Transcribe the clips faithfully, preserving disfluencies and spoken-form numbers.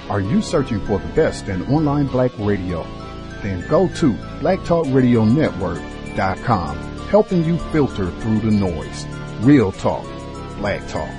Are you searching for the best in online black radio? Then go to black talk radio network dot com, helping you filter through the noise. Real talk, black talk.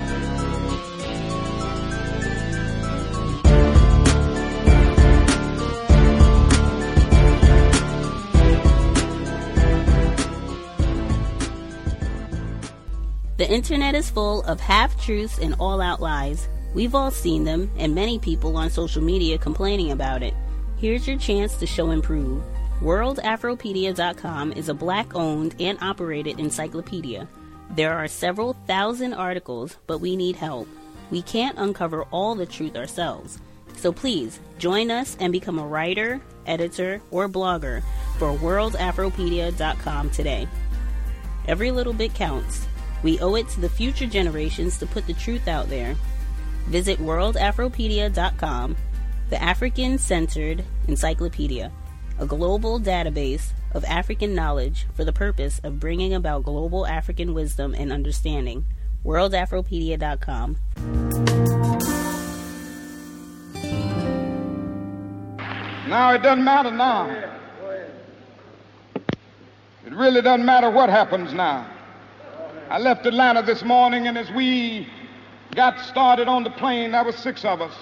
The internet is full of half-truths and all-out lies. We've all seen them, and many people on social media complaining about it. Here's your chance to show and prove. world afropedia dot com is a black-owned and operated encyclopedia. There are several thousand articles, but we need help. We can't uncover all the truth ourselves. So please, join us and become a writer, editor, or blogger for world afropedia dot com today. Every little bit counts. We owe it to the future generations to put the truth out there. Visit world afropedia dot com, the African-centered encyclopedia, a global database of African knowledge for the purpose of bringing about global African wisdom and understanding. world afropedia dot com. Now it doesn't matter now. It really doesn't matter what happens now. I left Atlanta this morning, and as we got started on the plane, there were six of us.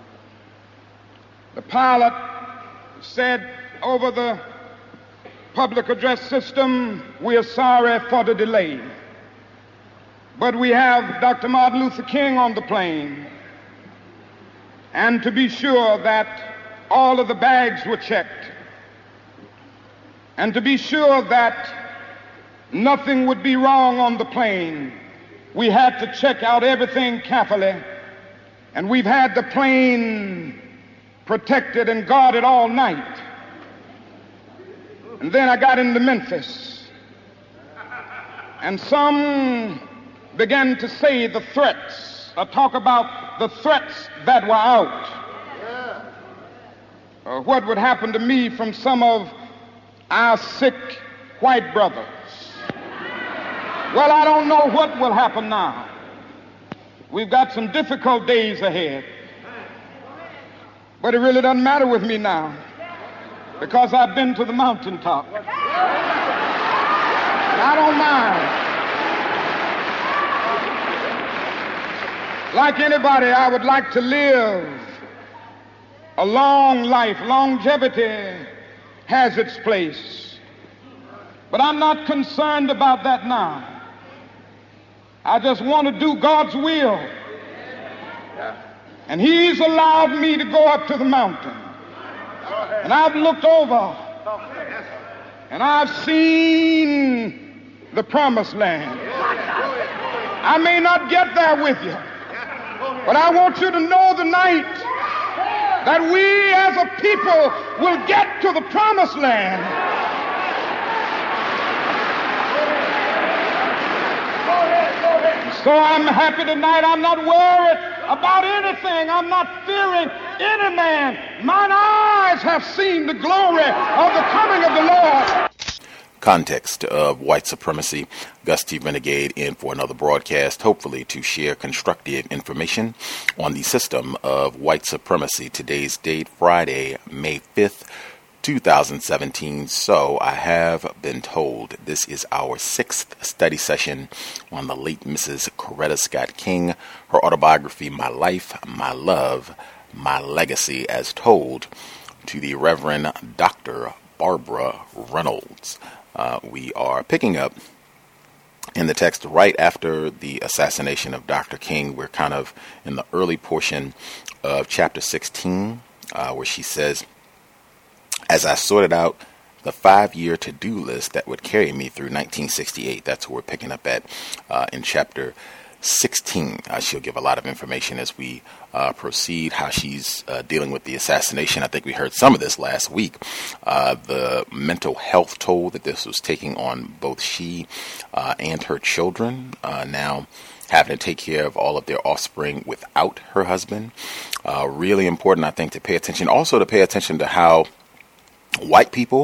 The pilot said over the public address system, "We are sorry for the delay, but we have Doctor Martin Luther King on the plane, and to be sure that all of the bags were checked, and to be sure that nothing would be wrong on the plane, we had to check out everything carefully, and we've had the plane protected and guarded all night." And then I got into Memphis, and some began to say the threats, or talk about the threats that were out, or what would happen to me from some of our sick white brothers. Well, I don't know what will happen now. We've got some difficult days ahead. But it really doesn't matter with me now, because I've been to the mountaintop. And I don't mind. Like anybody, I would like to live a long life. Longevity has its place. But I'm not concerned about that now. I just want to do God's will. And He's allowed me to go up to the mountain. And I've looked over, and I've seen the promised land. I may not get there with you, but I want you to know tonight that we as a people will get to the promised land. So I'm happy tonight. I'm not worried about anything. I'm not fearing any man. Mine eyes have seen the glory of the coming of the Lord. Context of white supremacy. Gus T. Renegade in for another broadcast, hopefully to share constructive information on the system of white supremacy. Today's date, Friday, May fifth, two thousand seventeen. So I have been told this is our sixth study session on the late Missus Coretta Scott King, her autobiography, My Life, My Love, My Legacy, as told to the Reverend Doctor Barbara Reynolds. Uh, we are picking up in the text right after the assassination of Doctor King. We're kind of in the early portion of chapter sixteen, uh, where she says, "As I sorted out the five-year to-do list that would carry me through nineteen sixty-eight, that's what we're picking up at uh, in chapter sixteen. Uh, she'll give a lot of information as we uh, proceed, how she's uh, dealing with the assassination. I think we heard some of this last week. Uh, the mental health toll that this was taking on both she uh, and her children, uh, now having to take care of all of their offspring without her husband. Uh, really important, I think, to pay attention. Also to pay attention to how white people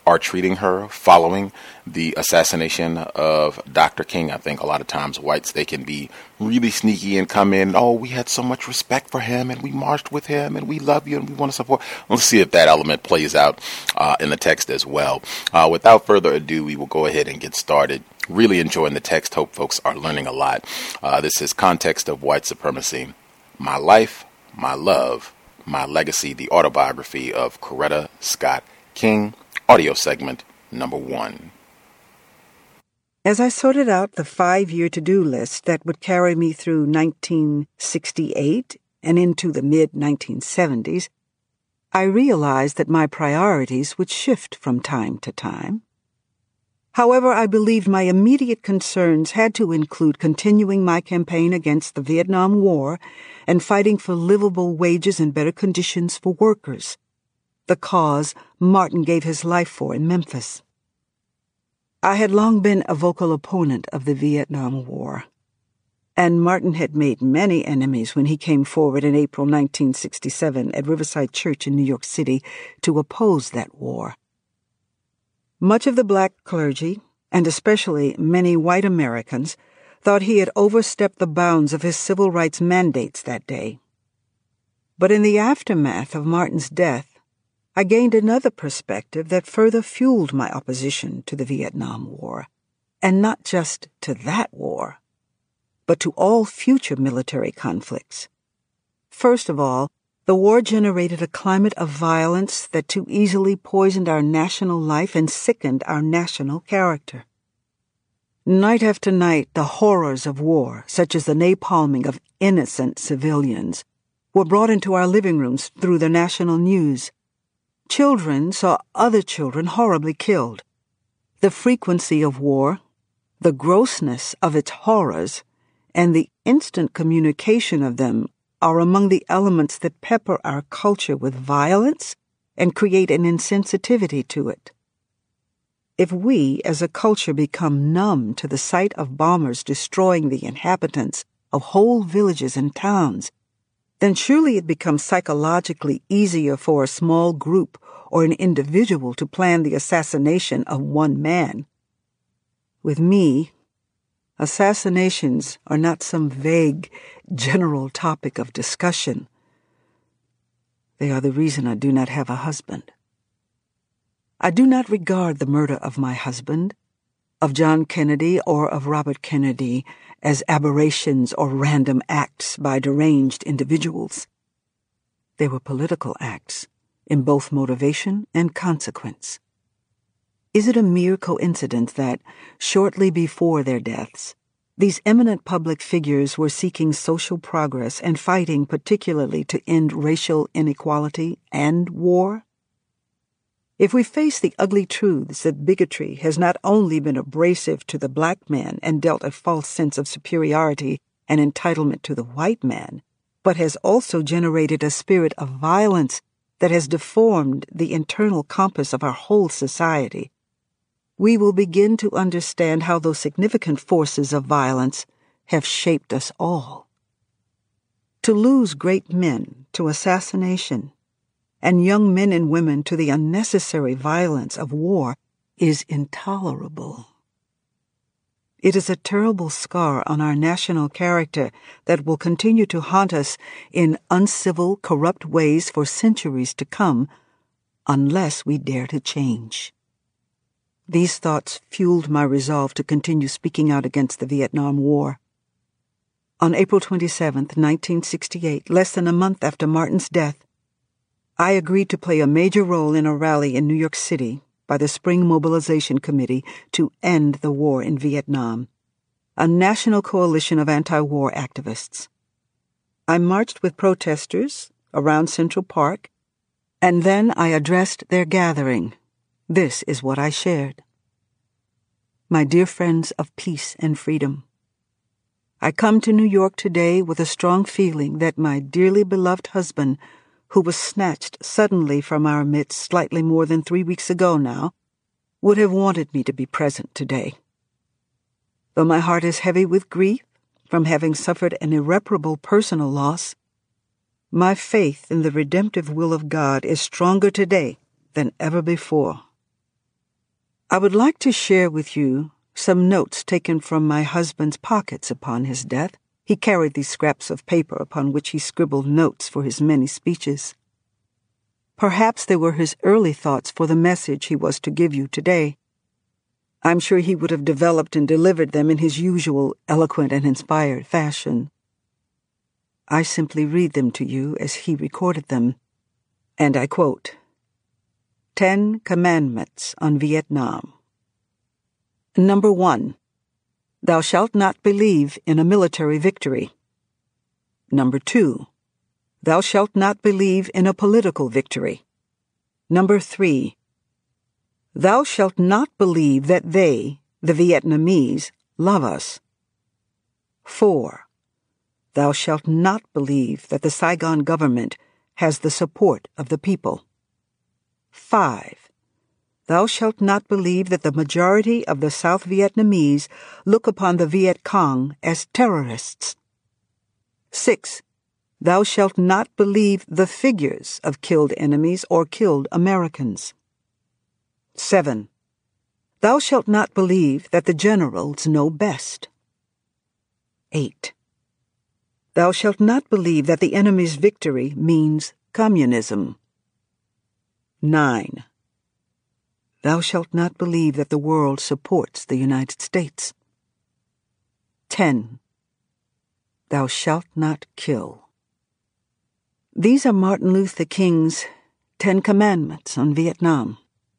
are treating her following the assassination of Doctor King. I think a lot of times whites, they can be really sneaky and come in, oh, we had so much respect for him and we marched with him and we love you and we want to support. Let's see if that element plays out uh, in the text as well. Uh, without further ado, we will go ahead and get started. Really enjoying the text. Hope folks are learning a lot. Uh, this is Context of White Supremacy. My Life, My Love, My Legacy, the autobiography of Coretta Scott King, audio segment number one. As I sorted out the five-year to-do list that would carry me through nineteen sixty-eight and into the mid nineteen seventies, I realized that my priorities would shift from time to time. However, I believed my immediate concerns had to include continuing my campaign against the Vietnam War and fighting for livable wages and better conditions for workers, the cause Martin gave his life for in Memphis. I had long been a vocal opponent of the Vietnam War, and Martin had made many enemies when he came forward in April nineteen sixty-seven at Riverside Church in New York City to oppose that war. Much of the black clergy, and especially many white Americans, thought he had overstepped the bounds of his civil rights mandates that day. But in the aftermath of Martin's death, I gained another perspective that further fueled my opposition to the Vietnam War, and not just to that war, but to all future military conflicts. First of all, the war generated a climate of violence that too easily poisoned our national life and sickened our national character. Night after night, the horrors of war, such as the napalming of innocent civilians, were brought into our living rooms through the national news. Children saw other children horribly killed. The frequency of war, the grossness of its horrors, and the instant communication of them are among the elements that pepper our culture with violence and create an insensitivity to it. If we, as a culture, become numb to the sight of bombers destroying the inhabitants of whole villages and towns, then surely it becomes psychologically easier for a small group or an individual to plan the assassination of one man. With me, assassinations are not some vague, general topic of discussion. They are the reason I do not have a husband. I do not regard the murder of my husband, of John Kennedy or of Robert Kennedy, as aberrations or random acts by deranged individuals. They were political acts, in both motivation and consequence. Is it a mere coincidence that, shortly before their deaths, these eminent public figures were seeking social progress and fighting particularly to end racial inequality and war? If we face the ugly truths that bigotry has not only been abrasive to the black man and dealt a false sense of superiority and entitlement to the white man, but has also generated a spirit of violence that has deformed the internal compass of our whole society, we will begin to understand how those significant forces of violence have shaped us all. To lose great men to assassination and young men and women to the unnecessary violence of war is intolerable. It is a terrible scar on our national character that will continue to haunt us in uncivil, corrupt ways for centuries to come, unless we dare to change. These thoughts fueled my resolve to continue speaking out against the Vietnam War. On April twenty-seventh, nineteen sixty-eight, less than a month after Martin's death, I agreed to play a major role in a rally in New York City by the Spring Mobilization Committee to end the war in Vietnam, a national coalition of anti-war activists. I marched with protesters around Central Park, and then I addressed their gathering. This is what I shared. My dear friends of peace and freedom, I come to New York today with a strong feeling that my dearly beloved husband, who was snatched suddenly from our midst slightly more than three weeks ago now, would have wanted me to be present today. Though my heart is heavy with grief from having suffered an irreparable personal loss, my faith in the redemptive will of God is stronger today than ever before. I would like to share with you some notes taken from my husband's pockets upon his death. He carried these scraps of paper upon which he scribbled notes for his many speeches. Perhaps they were his early thoughts for the message he was to give you today. I'm sure he would have developed and delivered them in his usual eloquent and inspired fashion. I simply read them to you as he recorded them, and I quote, Ten Commandments on Vietnam. Number one, thou shalt not believe in a military victory. Number two, thou shalt not believe in a political victory. Number three, thou shalt not believe that they, the Vietnamese, love us. Four, thou shalt not believe that the Saigon government has the support of the people. Five, thou shalt not believe that the majority of the South Vietnamese look upon the Viet Cong as terrorists. Six, thou shalt not believe the figures of killed enemies or killed Americans. Seven, thou shalt not believe that the generals know best. Eight, thou shalt not believe that the enemy's victory means communism. Nine, thou shalt not believe that the world supports the United States. Ten, thou shalt not kill. These are Martin Luther King's Ten Commandments on Vietnam.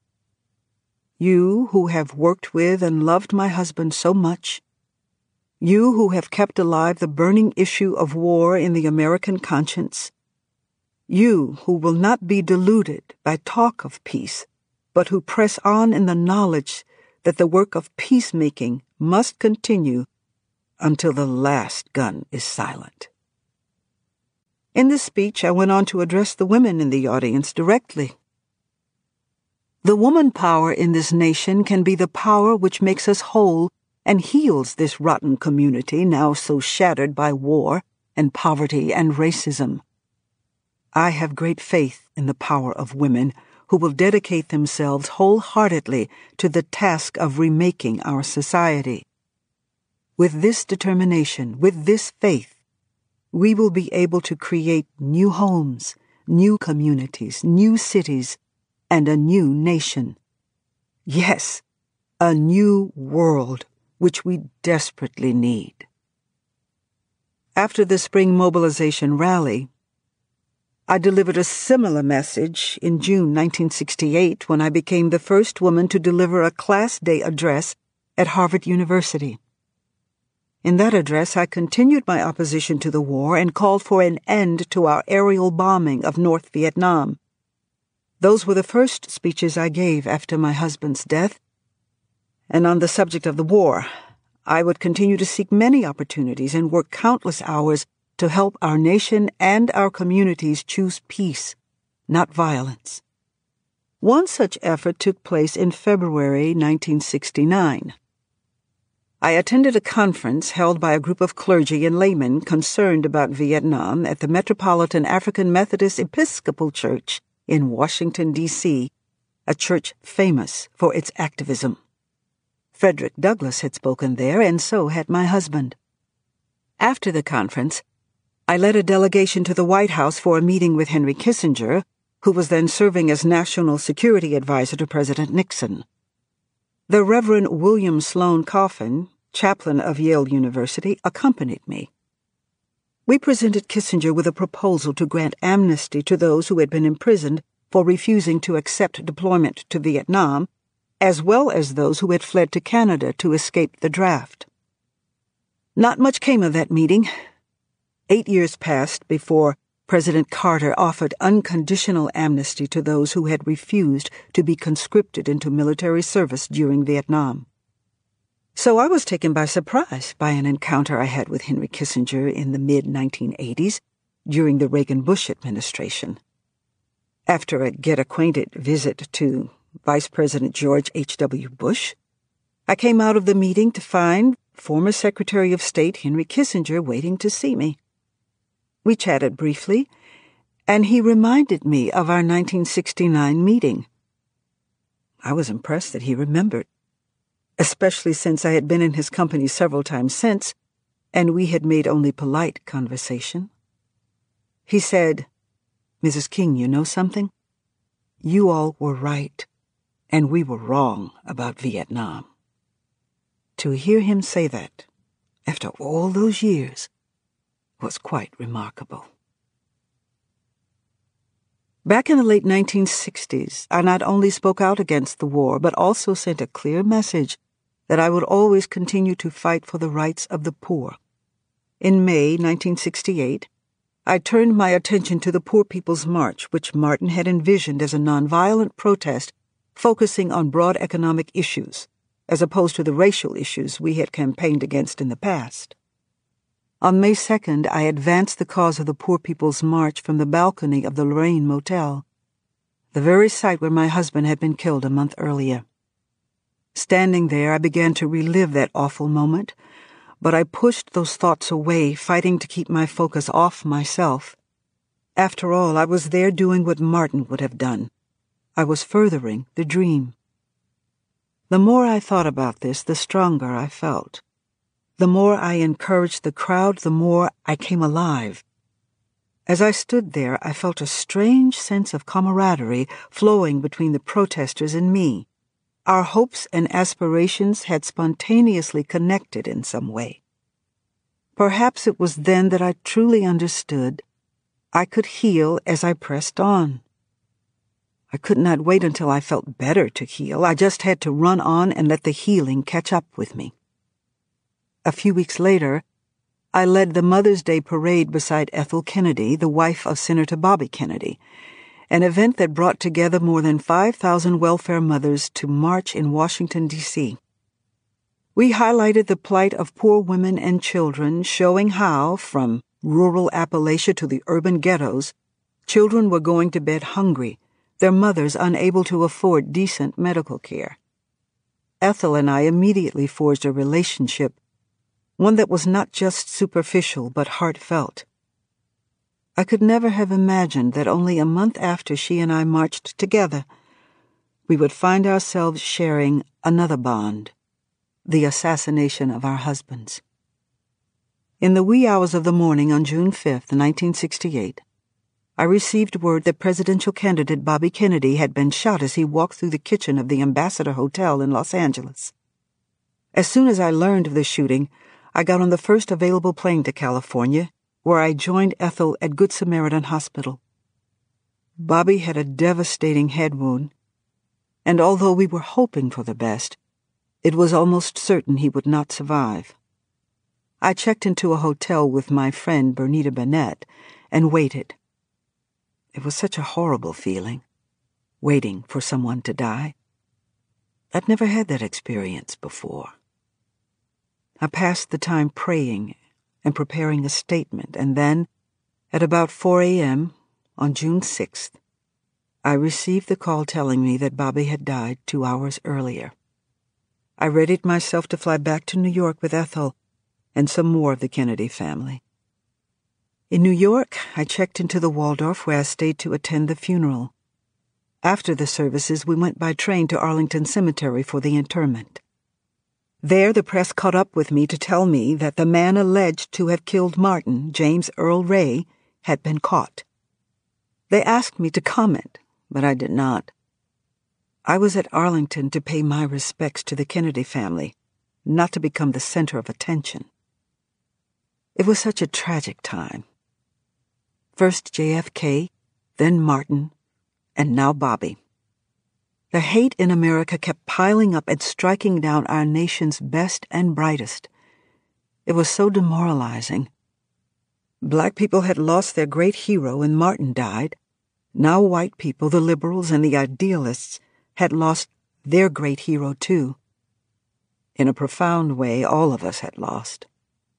You who have worked with and loved my husband so much, you who have kept alive the burning issue of war in the American conscience, you who will not be deluded by talk of peace, but who press on in the knowledge that the work of peacemaking must continue until the last gun is silent. In this speech, I went on to address the women in the audience directly. The woman power in this nation can be the power which makes us whole and heals this rotten community now so shattered by war and poverty and racism. I have great faith in the power of women who will dedicate themselves wholeheartedly to the task of remaking our society. With this determination, with this faith, we will be able to create new homes, new communities, new cities, and a new nation. Yes, a new world which we desperately need. After the spring mobilization rally, I delivered a similar message in June nineteen sixty-eight when I became the first woman to deliver a Class Day address at Harvard University. In that address, I continued my opposition to the war and called for an end to our aerial bombing of North Vietnam. Those were the first speeches I gave after my husband's death, and on the subject of the war, I would continue to seek many opportunities and work countless hours to help our nation and our communities choose peace, not violence. One such effort took place in February nineteen sixty-nine. I attended a conference held by a group of clergy and laymen concerned about Vietnam at the Metropolitan African Methodist Episcopal Church in Washington, D C, a church famous for its activism. Frederick Douglass had spoken there, and so had my husband. After the conference, I led a delegation to the White House for a meeting with Henry Kissinger, who was then serving as National Security Advisor to President Nixon. The Reverend William Sloane Coffin, chaplain of Yale University, accompanied me. We presented Kissinger with a proposal to grant amnesty to those who had been imprisoned for refusing to accept deployment to Vietnam, as well as those who had fled to Canada to escape the draft. Not much came of that meeting. Eight years passed before President Carter offered unconditional amnesty to those who had refused to be conscripted into military service during Vietnam. So I was taken by surprise by an encounter I had with Henry Kissinger in the mid nineteen eighties during the Reagan-Bush administration. After a get-acquainted visit to Vice President George H W Bush, I came out of the meeting to find former Secretary of State Henry Kissinger waiting to see me. We chatted briefly, and he reminded me of our nineteen sixty-nine meeting. I was impressed that he remembered, especially since I had been in his company several times since, and we had made only polite conversation. He said, "Missus King, you know something? You all were right, and we were wrong about Vietnam." To hear him say that, after all those years, was quite remarkable. Back in the late nineteen sixties, I not only spoke out against the war, but also sent a clear message that I would always continue to fight for the rights of the poor. In May nineteen sixty-eight, I turned my attention to the Poor People's March, which Martin had envisioned as a nonviolent protest focusing on broad economic issues, as opposed to the racial issues we had campaigned against in the past. On May second, I advanced the cause of the Poor People's March from the balcony of the Lorraine Motel, the very site where my husband had been killed a month earlier. Standing there, I began to relive that awful moment, but I pushed those thoughts away, fighting to keep my focus off myself. After all, I was there doing what Martin would have done. I was furthering the dream. The more I thought about this, the stronger I felt. The more I encouraged the crowd, the more I came alive. As I stood there, I felt a strange sense of camaraderie flowing between the protesters and me. Our hopes and aspirations had spontaneously connected in some way. Perhaps it was then that I truly understood I could heal as I pressed on. I could not wait until I felt better to heal. I just had to run on and let the healing catch up with me. A few weeks later, I led the Mother's Day Parade beside Ethel Kennedy, the wife of Senator Bobby Kennedy, an event that brought together more than five thousand welfare mothers to march in Washington, D C We highlighted the plight of poor women and children, showing how, from rural Appalachia to the urban ghettos, children were going to bed hungry, their mothers unable to afford decent medical care. Ethel and I immediately forged a relationship, one that was not just superficial but heartfelt. I could never have imagined that only a month after she and I marched together, we would find ourselves sharing another bond, the assassination of our husbands. In the wee hours of the morning on June fifth, nineteen sixty-eight, I received word that presidential candidate Bobby Kennedy had been shot as he walked through the kitchen of the Ambassador Hotel in Los Angeles. As soon as I learned of the shooting, I got on the first available plane to California, where I joined Ethel at Good Samaritan Hospital. Bobby had a devastating head wound, and although we were hoping for the best, it was almost certain he would not survive. I checked into a hotel with my friend Bernita Bennett and waited. It was such a horrible feeling, waiting for someone to die. I'd never had that experience before. I passed the time praying and preparing a statement, and then, at about four a.m. on June sixth, I received the call telling me that Bobby had died two hours earlier. I readied myself to fly back to New York with Ethel and some more of the Kennedy family. In New York, I checked into the Waldorf, where I stayed to attend the funeral. After the services, we went by train to Arlington Cemetery for the interment. There, the press caught up with me to tell me that the man alleged to have killed Martin, James Earl Ray, had been caught. They asked me to comment, but I did not. I was at Arlington to pay my respects to the Kennedy family, not to become the center of attention. It was such a tragic time. First J F K, then Martin, and now Bobby. The hate in America kept piling up and striking down our nation's best and brightest. It was so demoralizing. Black people had lost their great hero when Martin died. Now white people, the liberals and the idealists, had lost their great hero too. In a profound way, all of us had lost.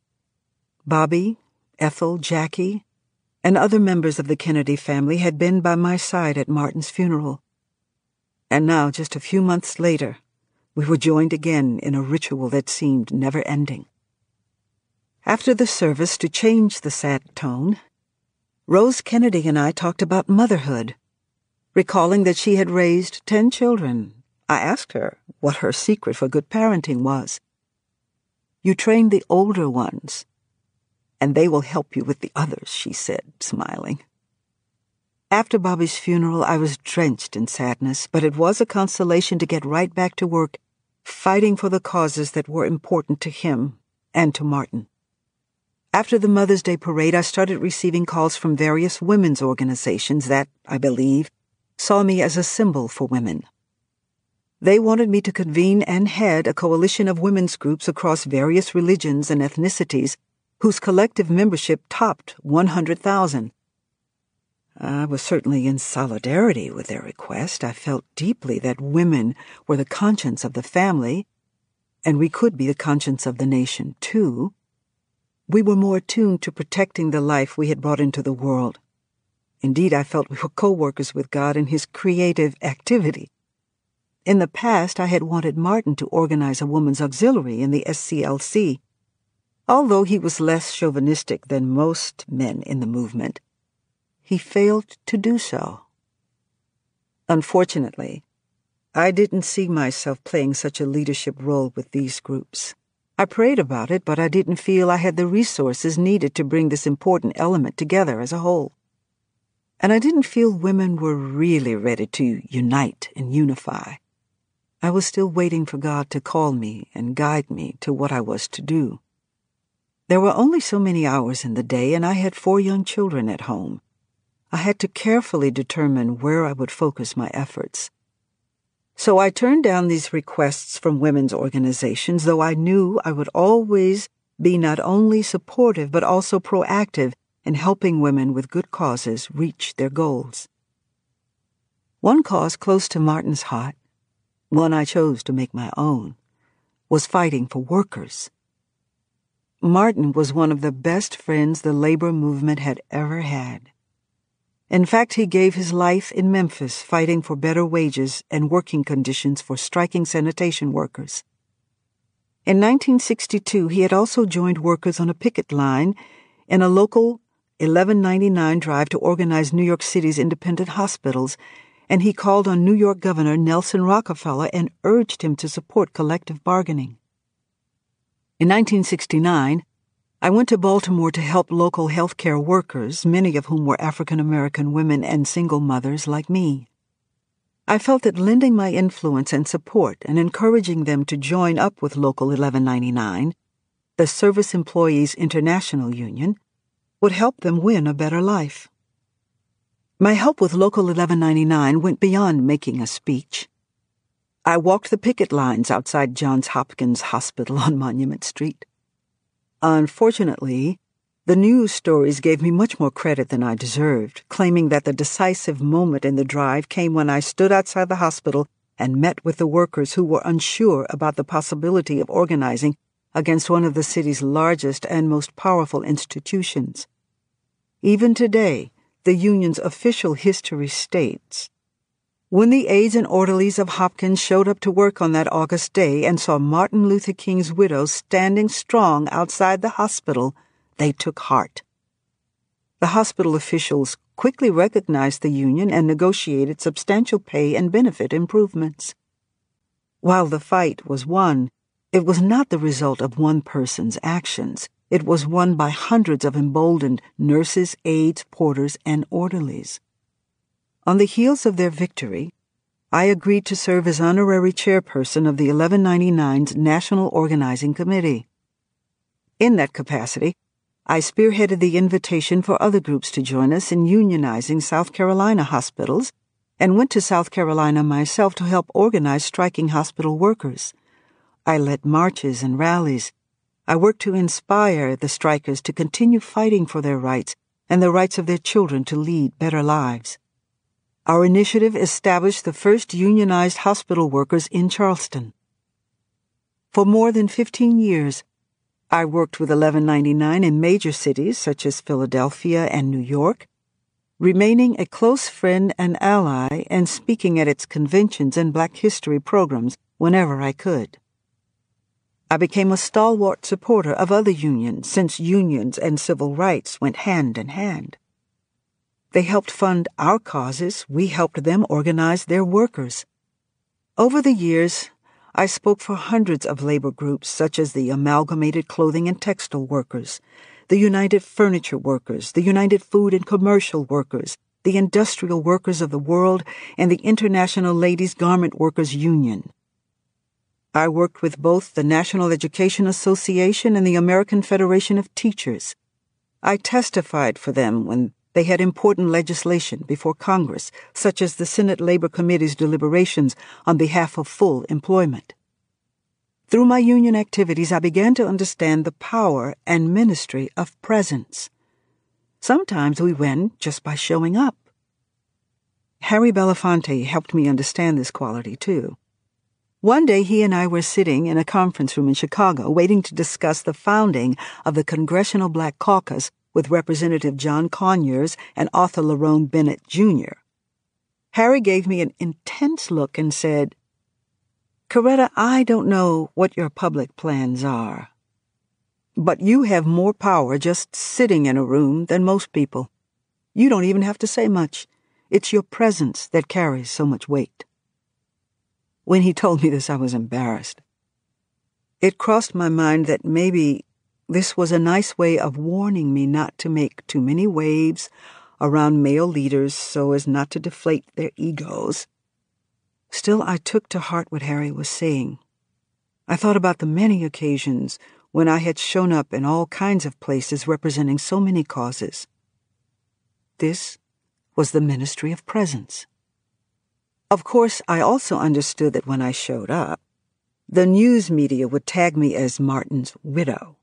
Bobby, Ethel, Jackie, and other members of the Kennedy family had been by my side at Martin's funeral. And now, just a few months later, we were joined again in a ritual that seemed never-ending. After the service, to change the sad tone, Rose Kennedy and I talked about motherhood, recalling that she had raised ten children, I asked her what her secret for good parenting was. "You train the older ones, and they will help you with the others," she said, smiling. After Bobby's funeral, I was drenched in sadness, but it was a consolation to get right back to work, fighting for the causes that were important to him and to Martin. After the Mother's Day parade, I started receiving calls from various women's organizations that, I believe, saw me as a symbol for women. They wanted me to convene and head a coalition of women's groups across various religions and ethnicities whose collective membership topped one hundred thousand. I was certainly in solidarity with their request. I felt deeply that women were the conscience of the family, and we could be the conscience of the nation, too. We were more attuned to protecting the life we had brought into the world. Indeed, I felt we were co-workers with God in His creative activity. In the past, I had wanted Martin to organize a woman's auxiliary in the S C L C. Although he was less chauvinistic than most men in the movement, he failed to do so. Unfortunately, I didn't see myself playing such a leadership role with these groups. I prayed about it, but I didn't feel I had the resources needed to bring this important element together as a whole. And I didn't feel women were really ready to unite and unify. I was still waiting for God to call me and guide me to what I was to do. There were only so many hours in the day, and I had four young children at home. I had to carefully determine where I would focus my efforts. So I turned down these requests from women's organizations, though I knew I would always be not only supportive but also proactive in helping women with good causes reach their goals. One cause close to Martin's heart, one I chose to make my own, was fighting for workers. Martin was one of the best friends the labor movement had ever had. In fact, he gave his life in Memphis fighting for better wages and working conditions for striking sanitation workers. In nineteen sixty-two, he had also joined workers on a picket line in a local eleven ninety-nine drive to organize New York City's independent hospitals, and he called on New York Governor Nelson Rockefeller and urged him to support collective bargaining. In nineteen sixty-nine, I went to Baltimore to help local health care workers, many of whom were African-American women and single mothers like me. I felt that lending my influence and support and encouraging them to join up with Local eleven ninety-nine, the Service Employees International Union, would help them win a better life. My help with Local eleven ninety-nine went beyond making a speech. I walked the picket lines outside Johns Hopkins Hospital on Monument Street. Unfortunately, the news stories gave me much more credit than I deserved, claiming that the decisive moment in the drive came when I stood outside the hospital and met with the workers who were unsure about the possibility of organizing against one of the city's largest and most powerful institutions. Even today, the union's official history states, "When the aides and orderlies of Hopkins showed up to work on that August day and saw Martin Luther King's widow standing strong outside the hospital, they took heart." The hospital officials quickly recognized the union and negotiated substantial pay and benefit improvements. While the fight was won, it was not the result of one person's actions. It was won by hundreds of emboldened nurses, aides, porters, and orderlies. On the heels of their victory, I agreed to serve as honorary chairperson of the eleven ninety-nine's National Organizing Committee. In that capacity, I spearheaded the invitation for other groups to join us in unionizing South Carolina hospitals and went to South Carolina myself to help organize striking hospital workers. I led marches and rallies. I worked to inspire the strikers to continue fighting for their rights and the rights of their children to lead better lives. Our initiative established the first unionized hospital workers in Charleston. For more than fifteen years, I worked with eleven ninety-nine in major cities such as Philadelphia and New York, remaining a close friend and ally and speaking at its conventions and Black History programs whenever I could. I became a stalwart supporter of other unions since unions and civil rights went hand in hand. They helped fund our causes, we helped them organize their workers. Over the years, I spoke for hundreds of labor groups such as the Amalgamated Clothing and Textile Workers, the United Furniture Workers, the United Food and Commercial Workers, the Industrial Workers of the World, and the International Ladies Garment Workers Union. I worked with both the National Education Association and the American Federation of Teachers. I testified for them when they had important legislation before Congress, such as the Senate Labor Committee's deliberations on behalf of full employment. Through my union activities, I began to understand the power and ministry of presence. Sometimes we win just by showing up. Harry Belafonte helped me understand this quality, too. One day he and I were sitting in a conference room in Chicago waiting to discuss the founding of the Congressional Black Caucus with Representative John Conyers and Arthur Lerone Bennett, Junior Harry gave me an intense look and said, "Coretta, I don't know what your public plans are, but you have more power just sitting in a room than most people. You don't even have to say much. It's your presence that carries so much weight." When he told me this, I was embarrassed. It crossed my mind that maybe this was a nice way of warning me not to make too many waves around male leaders so as not to deflate their egos. Still, I took to heart what Harry was saying. I thought about the many occasions when I had shown up in all kinds of places representing so many causes. This was the ministry of presence. Of course, I also understood that when I showed up, the news media would tag me as Martin's widow.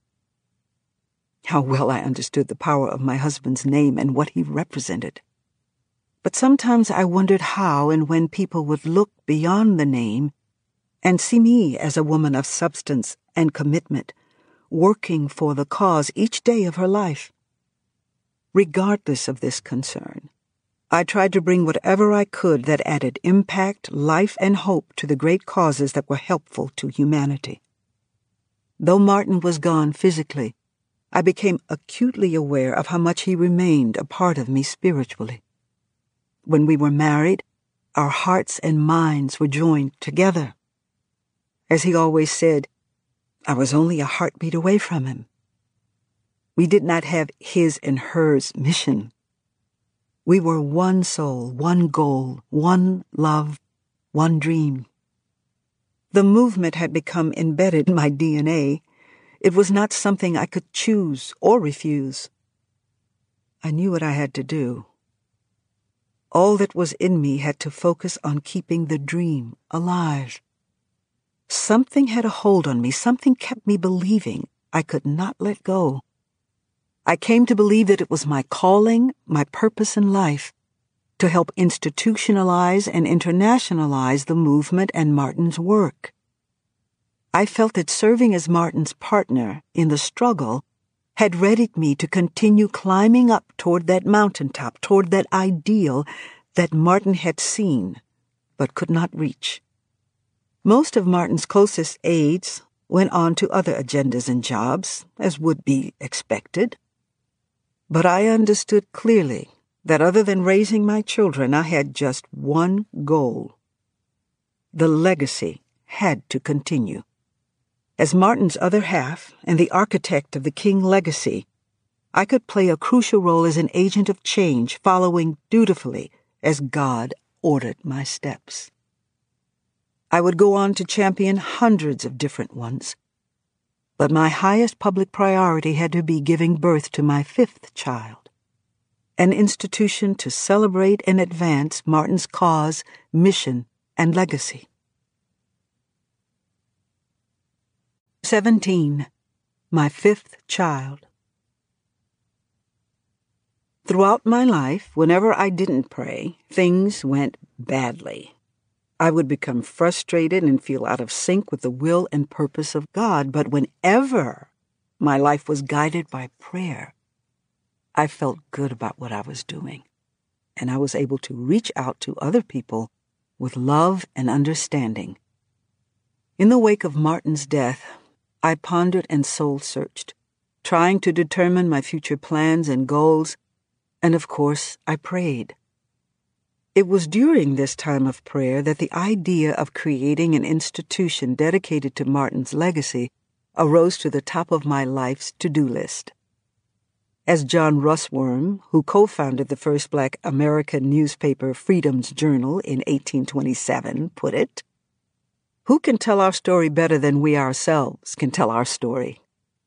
How well I understood the power of my husband's name and what he represented. But sometimes I wondered how and when people would look beyond the name and see me as a woman of substance and commitment, working for the cause each day of her life. Regardless of this concern, I tried to bring whatever I could that added impact, life, and hope to the great causes that were helpful to humanity. Though Martin was gone physically, I became acutely aware of how much he remained a part of me spiritually. When we were married, our hearts and minds were joined together. As he always said, I was only a heartbeat away from him. We did not have his and hers mission. We were one soul, one goal, one love, one dream. The movement had become embedded in my D N A. It was not something I could choose or refuse. I knew what I had to do. All that was in me had to focus on keeping the dream alive. Something had a hold on me. Something kept me believing I could not let go. I came to believe that it was my calling, my purpose in life, to help institutionalize and internationalize the movement and Martin's work. I felt that serving as Martin's partner in the struggle had readied me to continue climbing up toward that mountaintop, toward that ideal that Martin had seen but could not reach. Most of Martin's closest aides went on to other agendas and jobs, as would be expected. But I understood clearly that other than raising my children, I had just one goal. The legacy had to continue. As Martin's other half and the architect of the King legacy, I could play a crucial role as an agent of change, following dutifully as God ordered my steps. I would go on to champion hundreds of different ones, but my highest public priority had to be giving birth to my fifth child, an institution to celebrate and advance Martin's cause, mission, and legacy. Seventeen, my fifth child. Throughout my life, whenever I didn't pray, things went badly. I would become frustrated and feel out of sync with the will and purpose of God, but whenever my life was guided by prayer, I felt good about what I was doing, and I was able to reach out to other people with love and understanding. In the wake of Martin's death, I pondered and soul-searched, trying to determine my future plans and goals, and of course, I prayed. It was during this time of prayer that the idea of creating an institution dedicated to Martin's legacy arose to the top of my life's to-do list. As John Russwurm, who co-founded the first black American newspaper Freedom's Journal in eighteen twenty-seven, put it, "Who can tell our story better than we ourselves can tell our story?"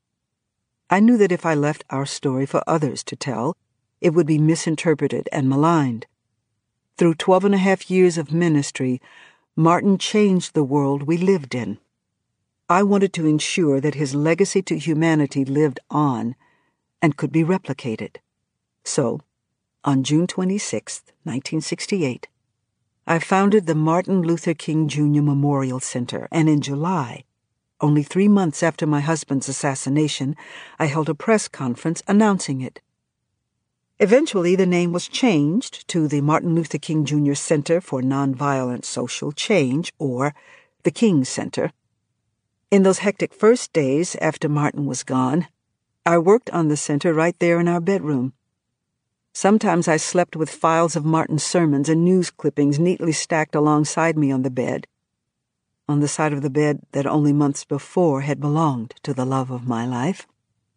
I knew that if I left our story for others to tell, it would be misinterpreted and maligned. Through twelve and a half years of ministry, Martin changed the world we lived in. I wanted to ensure that his legacy to humanity lived on and could be replicated. So, on June twenty-sixth, nineteen sixty-eight, I founded the Martin Luther King Junior Memorial Center, and in July, only three months after my husband's assassination, I held a press conference announcing it. Eventually, the name was changed to the Martin Luther King Junior Center for Nonviolent Social Change, or the King Center. In those hectic first days after Martin was gone, I worked on the center right there in our bedroom. Sometimes I slept with files of Martin's sermons and news clippings neatly stacked alongside me on the bed, on the side of the bed that only months before had belonged to the love of my life.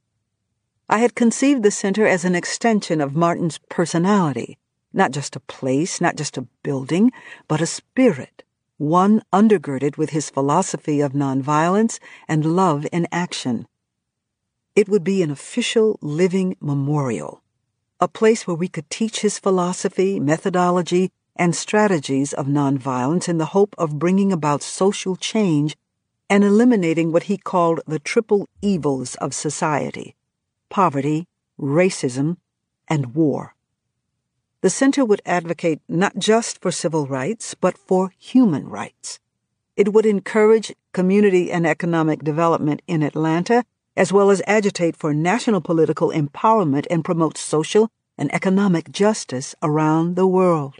I had conceived the center as an extension of Martin's personality, not just a place, not just a building, but a spirit, one undergirded with his philosophy of nonviolence and love in action. It would be an official, living memorial, a place where we could teach his philosophy, methodology, and strategies of nonviolence in the hope of bringing about social change and eliminating what he called the triple evils of society: poverty, racism, and war. The center would advocate not just for civil rights, but for human rights. It would encourage community and economic development in Atlanta, as well as agitate for national political empowerment and promote social and economic justice around the world.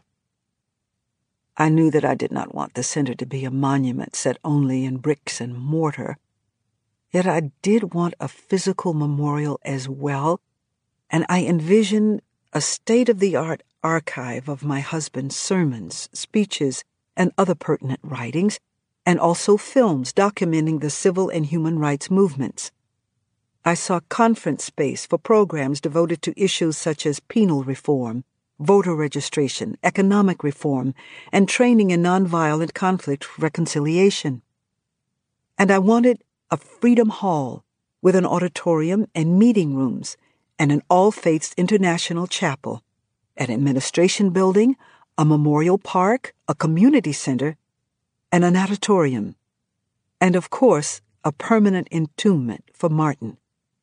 I knew that I did not want the center to be a monument set only in bricks and mortar. Yet I did want a physical memorial as well, and I envisioned a state-of-the-art archive of my husband's sermons, speeches, and other pertinent writings, and also films documenting the civil and human rights movements. I saw conference space for programs devoted to issues such as penal reform, voter registration, economic reform, and training in nonviolent conflict reconciliation. And I wanted a Freedom Hall with an auditorium and meeting rooms, and an All-Faiths International Chapel, an administration building, a memorial park, a community center, and an auditorium, and of course, a permanent entombment for Martin.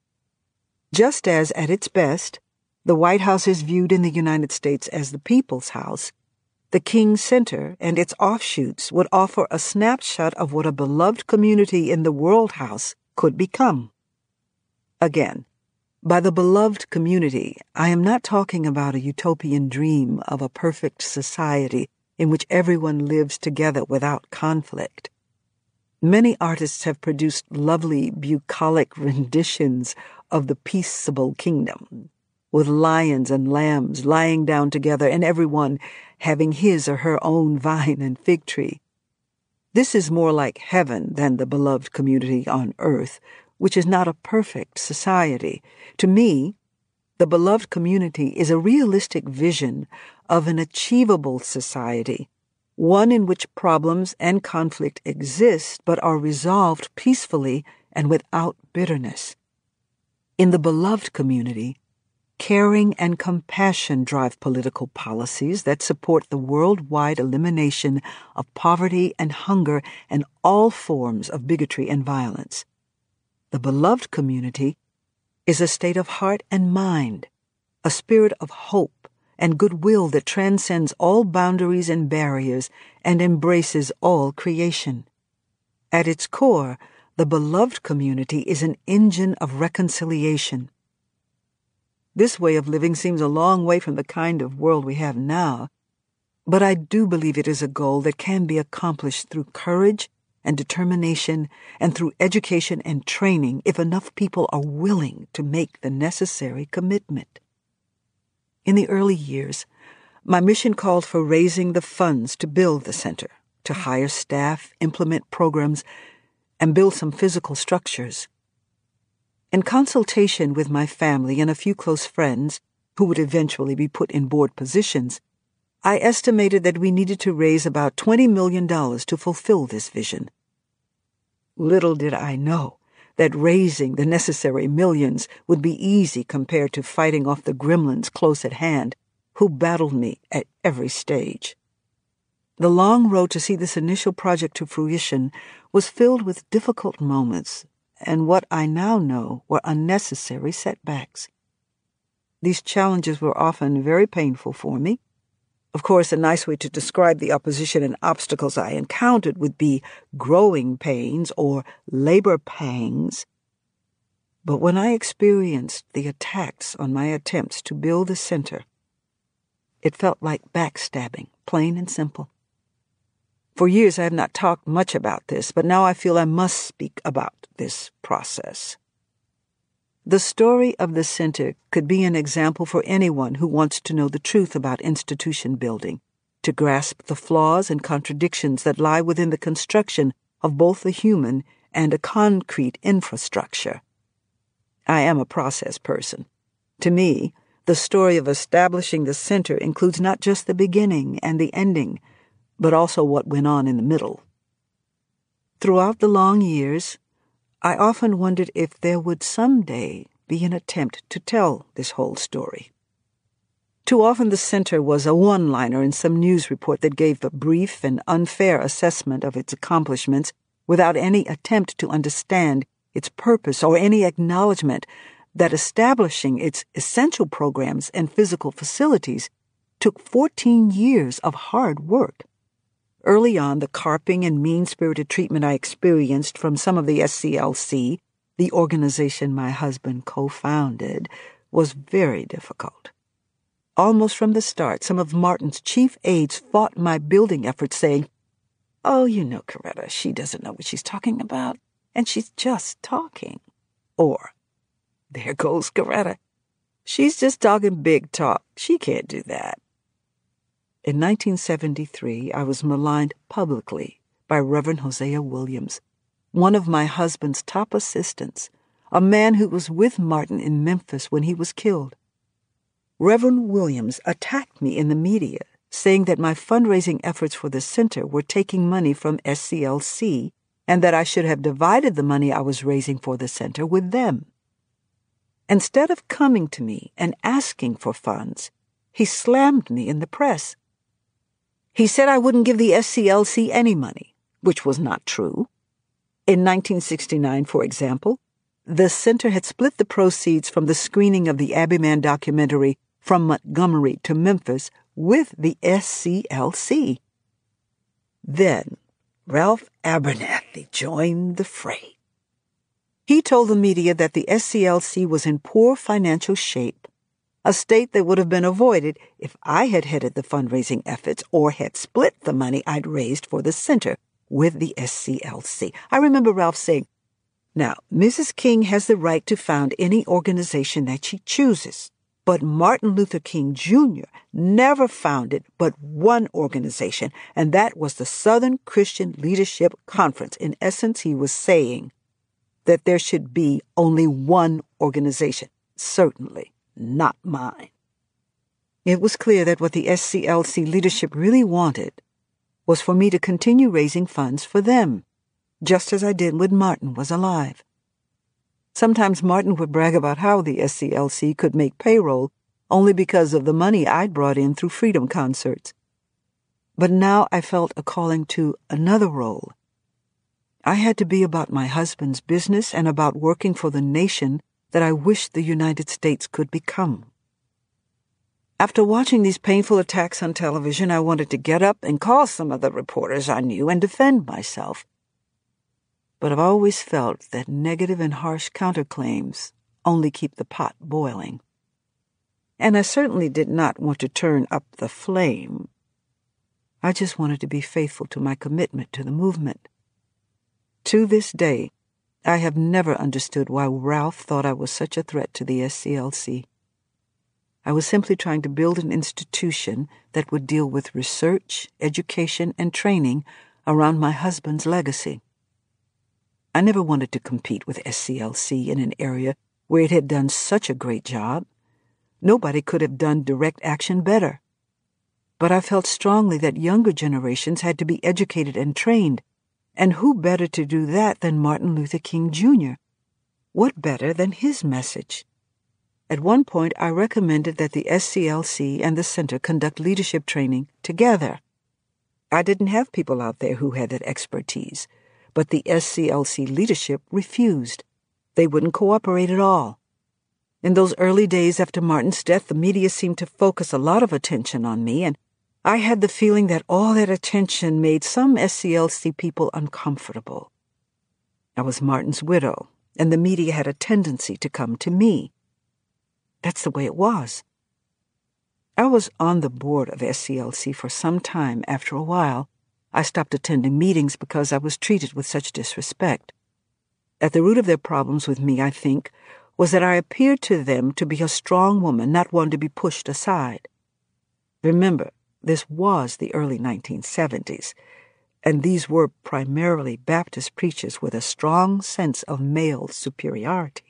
Just as, at its best, the White House is viewed in the United States as the People's House, the King Center and its offshoots would offer a snapshot of what a beloved community in the World House could become. Again, by the beloved community, I am not talking about a utopian dream of a perfect society in which everyone lives together without conflict. Many artists have produced lovely, bucolic renditions of the peaceable kingdom, with lions and lambs lying down together and everyone having his or her own vine and fig tree. This is more like heaven than the beloved community on earth, which is not a perfect society. To me, the beloved community is a realistic vision of an achievable society, one in which problems and conflict exist but are resolved peacefully and without bitterness. In the beloved community, caring and compassion drive political policies that support the worldwide elimination of poverty and hunger and all forms of bigotry and violence. The beloved community is a state of heart and mind, a spirit of hope and goodwill that transcends all boundaries and barriers and embraces all creation. At its core, the beloved community is an engine of reconciliation. This way of living seems a long way from the kind of world we have now, but I do believe it is a goal that can be accomplished through courage and determination and through education and training if enough people are willing to make the necessary commitment. In the early years, My mission called for raising the funds to build the center, to hire staff, implement programs, and build some physical structures. In consultation with my family and a few close friends, who would eventually be put in board positions, I estimated that we needed to raise about twenty million dollars to fulfill this vision. Little did I know that raising the necessary millions would be easy compared to fighting off the gremlins close at hand, who battled me at every stage. The long road to see this initial project to fruition was filled with difficult moments and what I now know were unnecessary setbacks. These challenges were often very painful for me. Of course, a nice way to describe the opposition and obstacles I encountered would be growing pains or labor pangs. But when I experienced the attacks on my attempts to build the center, it felt like backstabbing, plain and simple. For years I have not talked much about this, but now I feel I must speak about this process. The story of the center could be an example for anyone who wants to know the truth about institution building, to grasp the flaws and contradictions that lie within the construction of both the human and a concrete infrastructure. I am a process person. To me, the story of establishing the center includes not just the beginning and the ending, but also what went on in the middle. Throughout the long years, I often wondered if there would someday be an attempt to tell this whole story. Too often the center was a one-liner in some news report that gave a brief and unfair assessment of its accomplishments without any attempt to understand its purpose or any acknowledgement that establishing its essential programs and physical facilities took fourteen years of hard work. Early on, the carping and mean-spirited treatment I experienced from some of the S C L C, the organization my husband co-founded, was very difficult. Almost from the start, some of Martin's chief aides fought my building efforts, saying, "Oh, you know, Coretta, she doesn't know what she's talking about, and she's just talking." Or, "There goes Coretta. She's just talking big talk. She can't do that." In nineteen seventy-three, I was maligned publicly by Reverend Hosea Williams, one of my husband's top assistants, a man who was with Martin in Memphis when he was killed. Reverend Williams attacked me in the media, saying that my fundraising efforts for the center were taking money from S C L C and that I should have divided the money I was raising for the center with them. Instead of coming to me and asking for funds, he slammed me in the press. He said I wouldn't give the S C L C any money, which was not true. In nineteen sixty-nine, for example, the center had split the proceeds from the screening of the Abbey Man documentary From Montgomery to Memphis with the S C L C. Then Ralph Abernathy joined the fray. He told the media that the S C L C was in poor financial shape, a state that would have been avoided if I had headed the fundraising efforts or had split the money I'd raised for the center with the S C L C. I remember Ralph saying, "Now, Missus King has the right to found any organization that she chooses, but Martin Luther King Junior never founded but one organization, and that was the Southern Christian Leadership Conference." In essence, he was saying that there should be only one organization, certainly not mine. It was clear that what the S C L C leadership really wanted was for me to continue raising funds for them, just as I did when Martin was alive. Sometimes Martin would brag about how the S C L C could make payroll only because of the money I'd brought in through freedom concerts. But now I felt a calling to another role. I had to be about my husband's business and about working for the nation that I wished the United States could become. After watching these painful attacks on television, I wanted to get up and call some of the reporters I knew and defend myself. But I've always felt that negative and harsh counterclaims only keep the pot boiling. And I certainly did not want to turn up the flame. I just wanted to be faithful to my commitment to the movement. To this day, I have never understood why Ralph thought I was such a threat to the S C L C. I was simply trying to build an institution that would deal with research, education, and training around my husband's legacy. I never wanted to compete with S C L C in an area where it had done such a great job. Nobody could have done direct action better. But I felt strongly that younger generations had to be educated and trained, and who better to do that than Martin Luther King Junior? What better than his message? At one point, I recommended that the S C L C and the Center conduct leadership training together. I didn't have people out there who had that expertise, but the S C L C leadership refused. They wouldn't cooperate at all. In those early days after Martin's death, the media seemed to focus a lot of attention on me, and I had the feeling that all that attention made some S C L C people uncomfortable. I was Martin's widow, and the media had a tendency to come to me. That's the way it was. I was on the board of S C L C for some time. After a while, I stopped attending meetings because I was treated with such disrespect. At the root of their problems with me, I think, was that I appeared to them to be a strong woman, not one to be pushed aside. Remember, this was the early nineteen seventies, and these were primarily Baptist preachers with a strong sense of male superiority.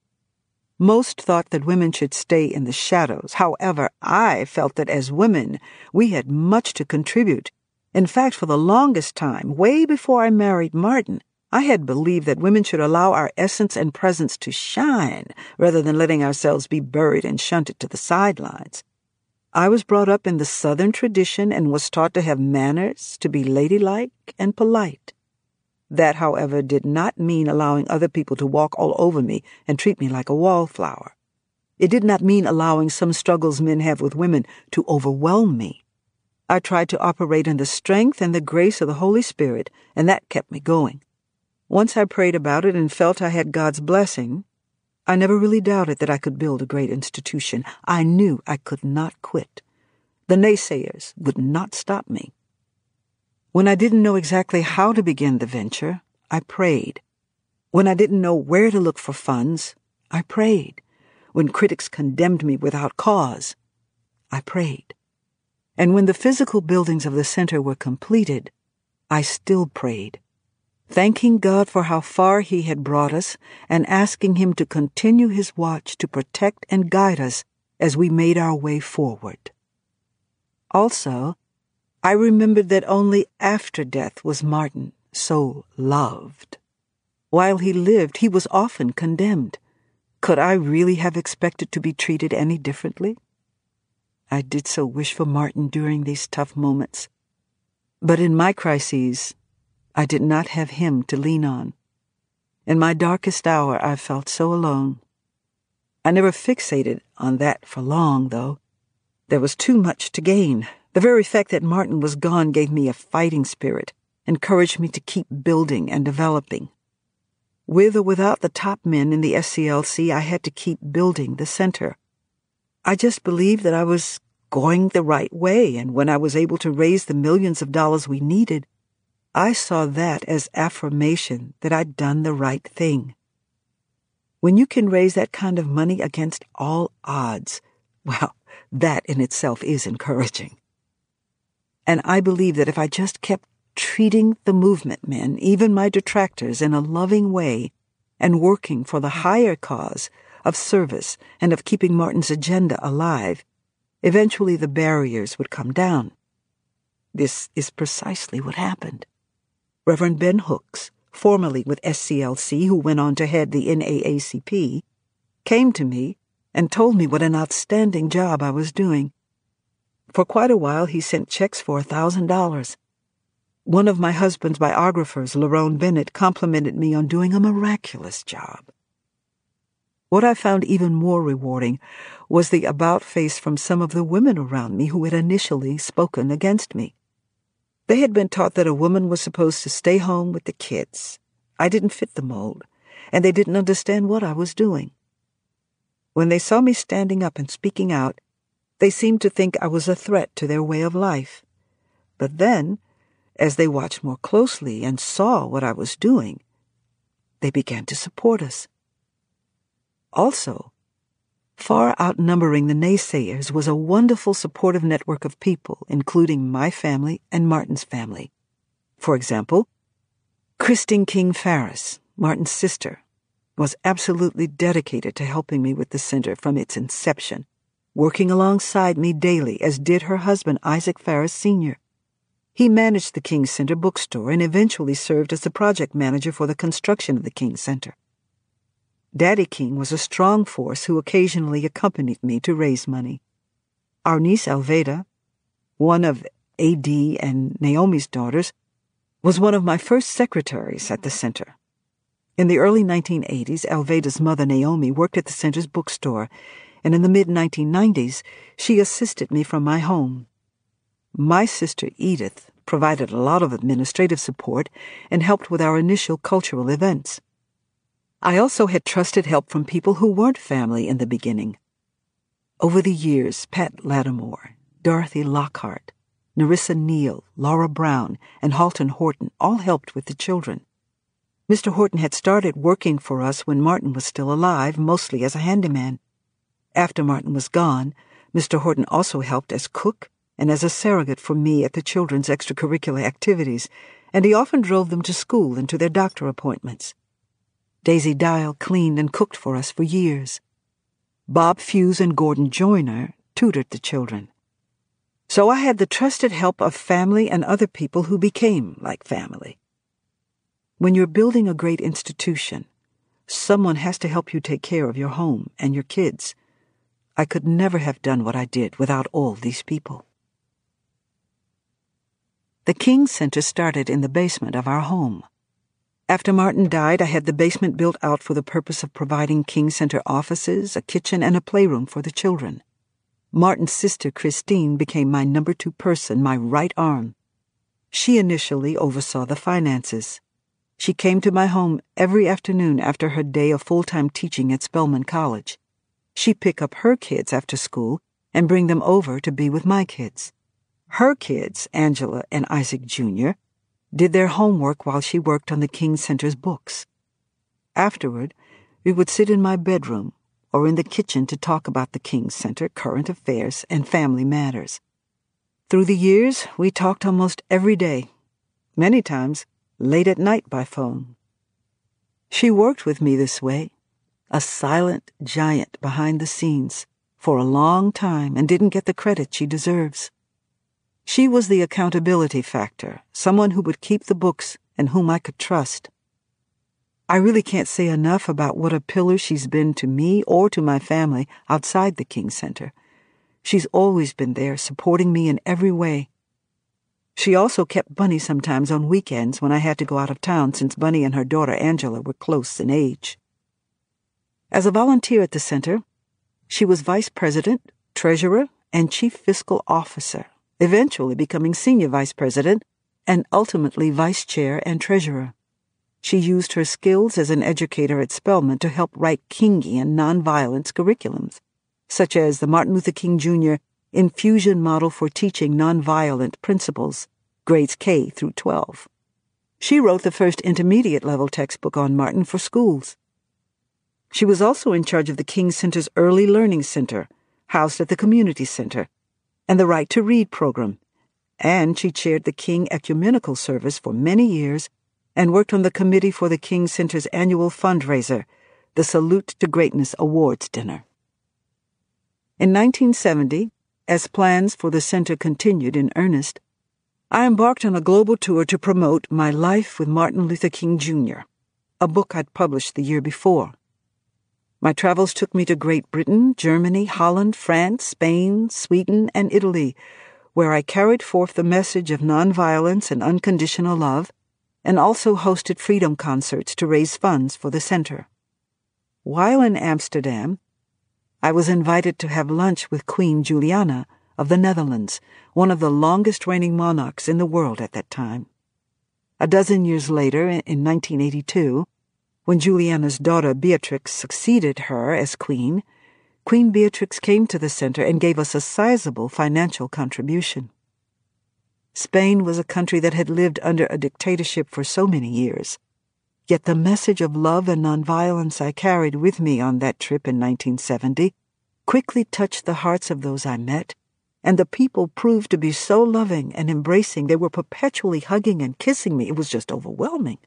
Most thought that women should stay in the shadows. However, I felt that as women, we had much to contribute. In fact, for the longest time, way before I married Martin, I had believed that women should allow our essence and presence to shine rather than letting ourselves be buried and shunted to the sidelines. I was brought up in the Southern tradition and was taught to have manners, to be ladylike and polite. That, however, did not mean allowing other people to walk all over me and treat me like a wallflower. It did not mean allowing some struggles men have with women to overwhelm me. I tried to operate in the strength and the grace of the Holy Spirit, and that kept me going. Once I prayed about it and felt I had God's blessing, I never really doubted that I could build a great institution. I knew I could not quit. The naysayers would not stop me. When I didn't know exactly how to begin the venture, I prayed. When I didn't know where to look for funds, I prayed. When critics condemned me without cause, I prayed. And when the physical buildings of the center were completed, I still prayed, thanking God for how far He had brought us and asking Him to continue His watch to protect and guide us as we made our way forward. Also, I remembered that only after death was Martin so loved. While he lived, he was often condemned. Could I really have expected to be treated any differently? I did so wish for Martin during these tough moments. But in my crises, I did not have him to lean on. In my darkest hour, I felt so alone. I never fixated on that for long, though. There was too much to gain. The very fact that Martin was gone gave me a fighting spirit, encouraged me to keep building and developing. With or without the top men in the S C L C, I had to keep building the center. I just believed that I was going the right way, and when I was able to raise the millions of dollars we needed, I saw that as affirmation that I'd done the right thing. When you can raise that kind of money against all odds, well, that in itself is encouraging. And I believe that if I just kept treating the movement men, even my detractors, in a loving way, and working for the higher cause of service and of keeping Martin's agenda alive, eventually the barriers would come down. This is precisely what happened. Reverend Ben Hooks, formerly with S C L C, who went on to head the N double A C P, came to me and told me what an outstanding job I was doing. For quite a while, he sent checks for a thousand dollars. One of my husband's biographers, Lerone Bennett, complimented me on doing a miraculous job. What I found even more rewarding was the about-face from some of the women around me who had initially spoken against me. They had been taught that a woman was supposed to stay home with the kids. I didn't fit the mold, and they didn't understand what I was doing. When they saw me standing up and speaking out, they seemed to think I was a threat to their way of life. But then, as they watched more closely and saw what I was doing, they began to support us. Also, Far outnumbering the naysayers was a wonderful supportive network of people, including my family and Martin's family. For example, Christine King Farris, Martin's sister, was absolutely dedicated to helping me with the center from its inception, working alongside me daily, as did her husband, Isaac Farris Senior He managed the King Center bookstore and eventually served as the project manager for the construction of the King Center. Daddy King was a strong force who occasionally accompanied me to raise money. Our niece Alveda, one of A D and Naomi's daughters, was one of my first secretaries at the center. In the early nineteen eighties, Alveda's mother Naomi worked at the center's bookstore, and in the mid nineteen nineties, she assisted me from my home. My sister Edith provided a lot of administrative support and helped with our initial cultural events. I also had trusted help from people who weren't family in the beginning. Over the years, Pat Lattimore, Dorothy Lockhart, Narissa Neal, Laura Brown, and Halton Horton all helped with the children. Mister Horton had started working for us when Martin was still alive, mostly as a handyman. After Martin was gone, Mister Horton also helped as cook and as a surrogate for me at the children's extracurricular activities, and he often drove them to school and to their doctor appointments. Daisy Dial cleaned and cooked for us for years. Bob Fuse and Gordon Joyner tutored the children. So I had the trusted help of family and other people who became like family. When you're building a great institution, someone has to help you take care of your home and your kids. I could never have done what I did without all these people. The King Center started in the basement of our home. After Martin died, I had the basement built out for the purpose of providing King Center offices, a kitchen, and a playroom for the children. Martin's sister, Christine, became my number two person, my right arm. She initially oversaw the finances. She came to my home every afternoon after her day of full-time teaching at Spelman College. She'd pick up her kids after school and bring them over to be with my kids. Her kids, Angela and Isaac Junior, did their homework while she worked on the King Center's books. Afterward, we would sit in my bedroom or in the kitchen to talk about the King Center, current affairs, and family matters. Through the years, we talked almost every day, many times late at night by phone. She worked with me this way, a silent giant behind the scenes, for a long time and didn't get the credit she deserves. She was the accountability factor, someone who would keep the books and whom I could trust. I really can't say enough about what a pillar she's been to me or to my family outside the King Center. She's always been there, supporting me in every way. She also kept Bunny sometimes on weekends when I had to go out of town, since Bunny and her daughter Angela were close in age. As a volunteer at the center, she was vice president, treasurer, and chief fiscal officer, eventually becoming senior vice president and ultimately vice chair and treasurer. She used her skills as an educator at Spelman to help write Kingian nonviolence curriculums, such as the Martin Luther King Junior Infusion Model for Teaching Nonviolent Principles, grades K through twelve. She wrote the first intermediate-level textbook on Martin for schools. She was also in charge of the King Center's Early Learning Center, housed at the Community Center, and the Right to Read program, and she chaired the King Ecumenical Service for many years and worked on the committee for the King Center's annual fundraiser, the Salute to Greatness Awards Dinner. In nineteen seventy, as plans for the center continued in earnest, I embarked on a global tour to promote My Life with Martin Luther King Junior, a book I'd published the year before. My travels took me to Great Britain, Germany, Holland, France, Spain, Sweden, and Italy, where I carried forth the message of nonviolence and unconditional love, and also hosted freedom concerts to raise funds for the center. While in Amsterdam, I was invited to have lunch with Queen Juliana of the Netherlands, one of the longest-reigning monarchs in the world at that time. A dozen years later, in nineteen eighty-two, when Juliana's daughter Beatrix succeeded her as queen, Queen Beatrix came to the center and gave us a sizable financial contribution. Spain was a country that had lived under a dictatorship for so many years, yet the message of love and nonviolence I carried with me on that trip in nineteen seventy quickly touched the hearts of those I met, and the people proved to be so loving and embracing. They were perpetually hugging and kissing me. It was just overwhelming.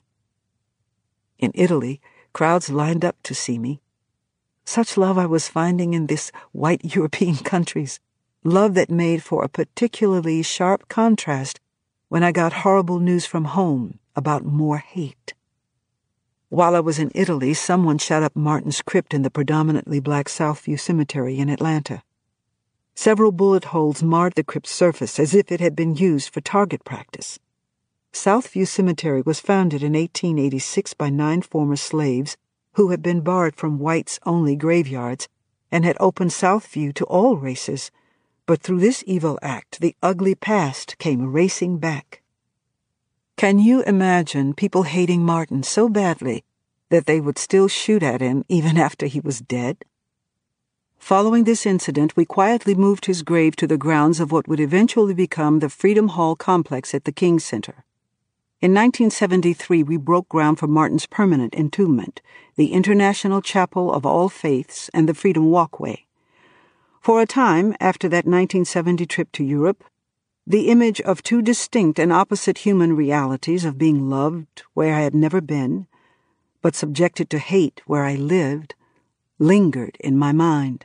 In Italy, crowds lined up to see me. Such love I was finding in these white European countries, love that made for a particularly sharp contrast when I got horrible news from home about more hate. While I was in Italy, someone shot up Martin's crypt in the predominantly black Southview Cemetery in Atlanta. Several bullet holes marred the crypt's surface as if it had been used for target practice. Southview Cemetery was founded in eighteen eighty-six by nine former slaves who had been barred from whites-only graveyards and had opened Southview to all races. But through this evil act, the ugly past came racing back. Can you imagine people hating Martin so badly that they would still shoot at him even after he was dead? Following this incident, we quietly moved his grave to the grounds of what would eventually become the Freedom Hall complex at the King Center. In nineteen seventy-three, we broke ground for Martin's permanent entombment, the International Chapel of All Faiths and the Freedom Walkway. For a time, after that nineteen seventy trip to Europe, the image of two distinct and opposite human realities of being loved where I had never been, but subjected to hate where I lived, lingered in my mind.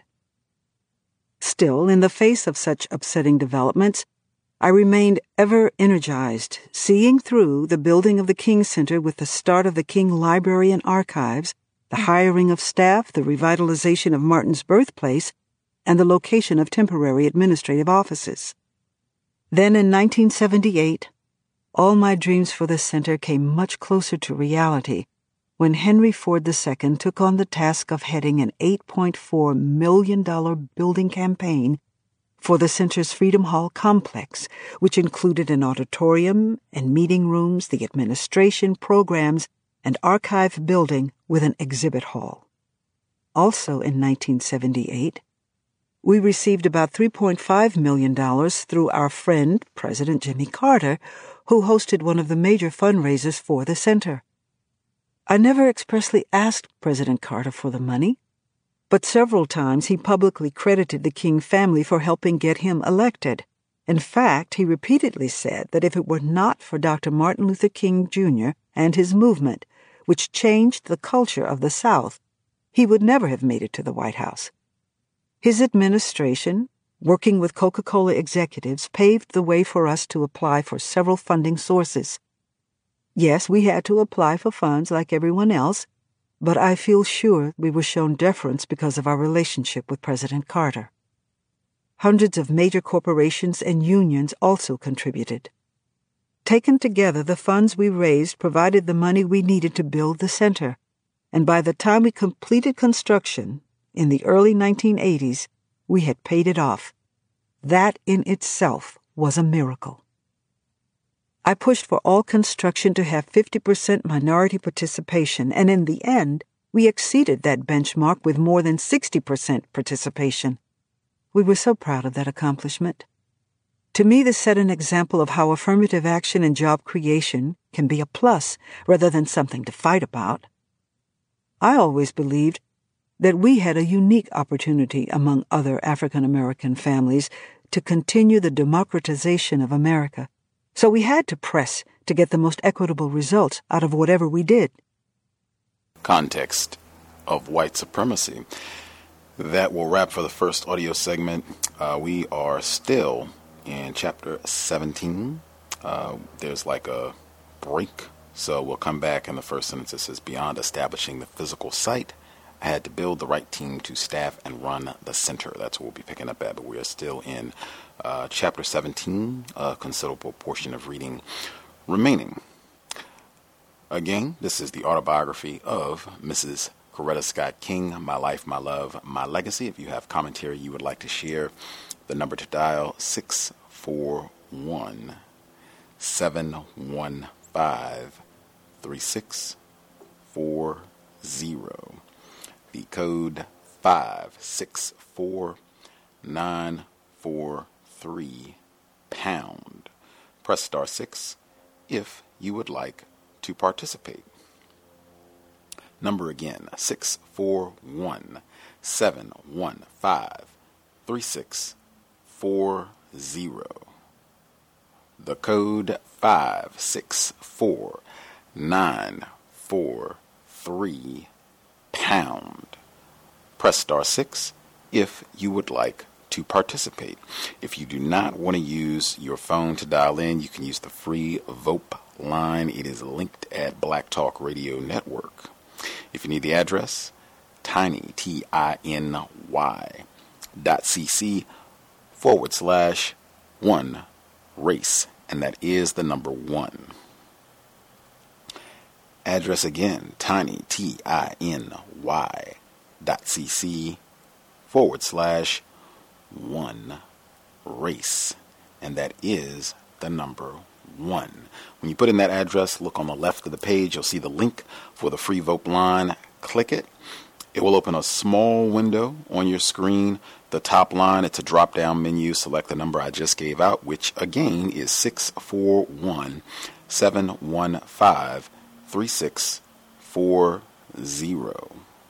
Still, in the face of such upsetting developments, I remained ever energized, seeing through the building of the King Center with the start of the King Library and Archives, the hiring of staff, the revitalization of Martin's birthplace, and the location of temporary administrative offices. Then in nineteen seventy-eight, all my dreams for the center came much closer to reality when Henry Ford the Second took on the task of heading an eight point four million dollars building campaign for the center's Freedom Hall complex, which included an auditorium and meeting rooms, the administration, programs, and archive building with an exhibit hall. Also in nineteen seventy-eight, we received about three point five million dollars through our friend, President Jimmy Carter, who hosted one of the major fundraisers for the center. I never expressly asked President Carter for the money, but several times he publicly credited the King family for helping get him elected. In fact, he repeatedly said that if it were not for Doctor Martin Luther King Junior and his movement, which changed the culture of the South, he would never have made it to the White House. His administration, working with Coca-Cola executives, paved the way for us to apply for several funding sources. Yes, we had to apply for funds like everyone else, but I feel sure we were shown deference because of our relationship with President Carter. Hundreds of major corporations and unions also contributed. Taken together, the funds we raised provided the money we needed to build the center, and by the time we completed construction, in the early nineteen eighties, we had paid it off. That in itself was a miracle. I pushed for all construction to have fifty percent minority participation, and in the end, we exceeded that benchmark with more than sixty percent participation. We were so proud of that accomplishment. To me, this set an example of how affirmative action and job creation can be a plus rather than something to fight about. I always believed that we had a unique opportunity among other African American families to continue the democratization of America, so we had to press to get the most equitable results out of whatever we did. Context of white supremacy. That will wrap for the first audio segment. Uh, we are still in chapter seventeen. Uh, there's like a break, so we'll come back in the first sentence. It says, beyond establishing the physical site, I had to build the right team to staff and run the center. That's what we'll be picking up at, but we are still in uh, chapter seventeen, a considerable portion of reading remaining. Again, this is the autobiography of Missus Coretta Scott King, My Life, My Love, My Legacy. If you have commentary you would like to share, the number to dial, six four one, seven one five, three six four zero. The code five six four nine four three pound. Press star six if you would like to participate. Number again, six four one, seven one five, three six four zero. The code five six four nine four three pound. Press star six if you would like to participate. If you do not want to use your phone to dial in, you can use the free V O P line. It is linked at Black Talk Radio Network. If you need the address, tiny, T I N Y, dot cc forward slash one race, and that is the number one. Address again, tiny, T I N Y, dot cc forward slash one race, and that is the number one. When you put in that address, look on the left of the page. You'll see the link for the free V O P line. Click it. It will open a small window on your screen. The top line, it's a drop-down menu. Select the number I just gave out, which again is six four one, seven one five, three six four zero.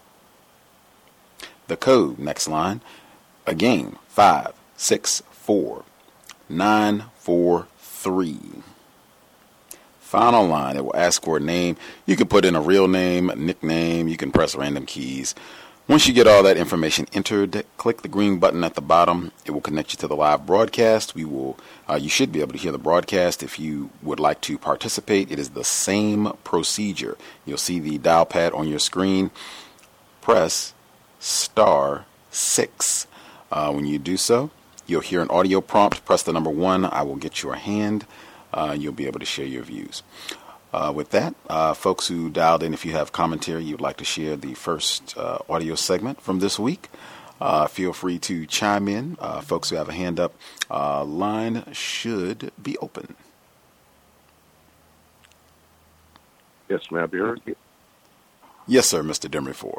The code, next line, again, five six four nine four three. Final line, it will ask for a name. You can put in a real name, a nickname. You can press random keys. Once you get all that information entered, click the green button at the bottom. It will connect you to the live broadcast. We will. Uh, you should be able to hear the broadcast. If you would like to participate, it is the same procedure. You'll see the dial pad on your screen. Press star six. Uh, when you do so, you'll hear an audio prompt. Press the number one. I will get your hand. Uh, you'll be able to share your views. Uh, with that, uh, folks who dialed in, if you have commentary you'd like to share the first uh, audio segment from this week, uh, feel free to chime in. Uh, folks who have a hand up, uh, line should be open. Yes, may I be heard? Yes, sir, Mister Demery Ford.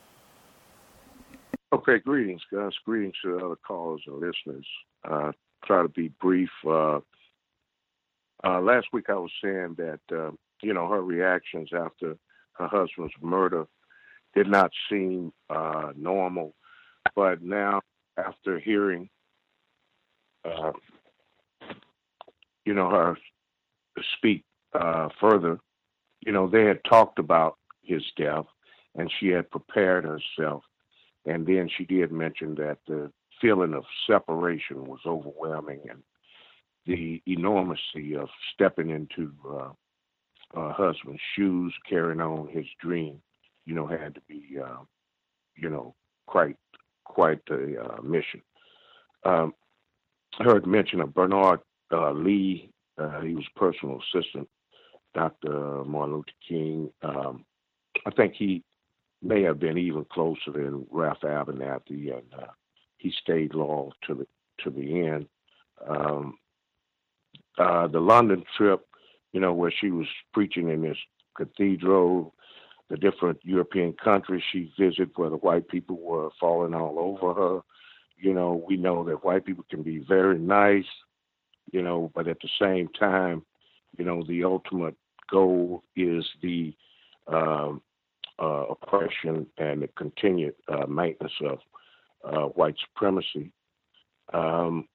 Okay, greetings, guys. Greetings to the other callers and listeners. Uh, try to be brief. Uh, uh, last week I was saying that, uh, you know, her reactions after her husband's murder did not seem uh, normal. But now, after hearing, uh, you know, her speak uh, further, you know, they had talked about his death and she had prepared herself. And then she did mention that the feeling of separation was overwhelming and the enormity of stepping into uh, her husband's shoes, carrying on his dream, you know, had to be, uh, you know, quite, quite a uh, mission. Um, I heard mention of Bernard uh, Lee. Uh, he was personal assistant, Doctor Martin Luther King. Um, I think he may have been even closer than Ralph Abernathy, and uh, he stayed loyal to the to the end. Um, uh, the London trip, you know, where she was preaching in this cathedral, the different European countries she visited where the white people were falling all over her. You know, we know that white people can be very nice, you know, but at the same time, you know, the ultimate goal is the um, uh, oppression and the continued uh, maintenance of uh, white supremacy. Um,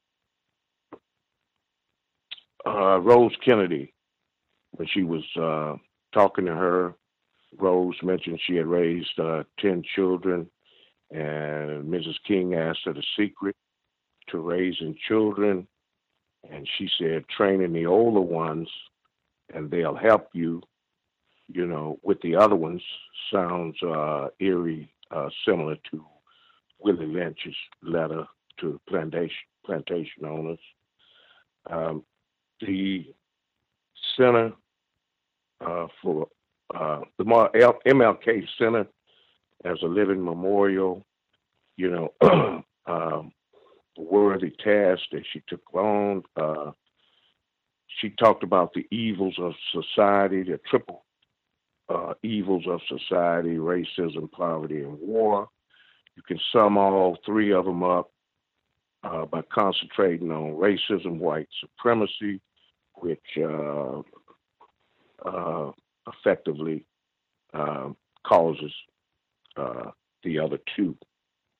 uh, Rose Kennedy, when she was uh, talking to her, Rose mentioned she had raised uh, ten children, and Missus King asked her the secret to raising children, and she said, training the older ones, and they'll help you, you know, with the other ones. Sounds uh, eerie, uh, similar to Willie Lynch's letter to plantation plantation owners. Um, the Center uh, for uh, the M L K Center as a living memorial, you know, um, worthy task that she took on. Uh, she talked about the evils of society, the triple uh, evils of society: racism, poverty, and war. You can sum all three of them up uh, by concentrating on racism, white supremacy, which uh, uh, effectively uh, causes uh, the other two.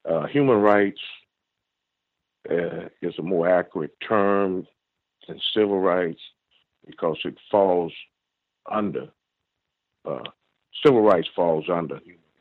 Uh, human rights uh, is a more accurate term than civil rights because it falls under, uh, civil rights falls under.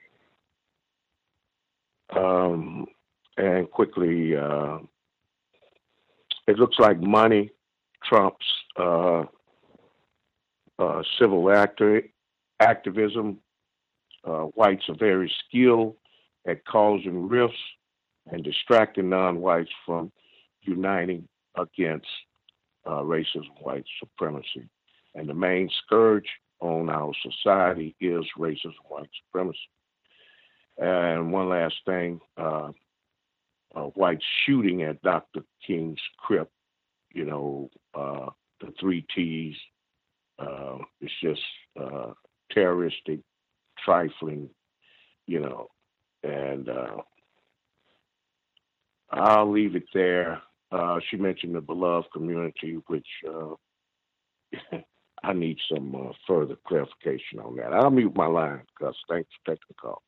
Um, and quickly, uh, it looks like money trumps uh, uh, civil acti- activism. Uh, whites are very skilled at causing rifts and distracting non-whites from uniting against uh, racism, white supremacy. And the main scourge on our society is racism, white supremacy. And one last thing, uh, uh, whites shooting at Doctor King's crypt, you know, uh, the three T's, uh, it's just uh, terroristic, trifling, you know, and uh, I'll leave it there. Uh, she mentioned the beloved community, which uh, I need some uh, further clarification on that. I'll mute my line, because thanks for taking the call.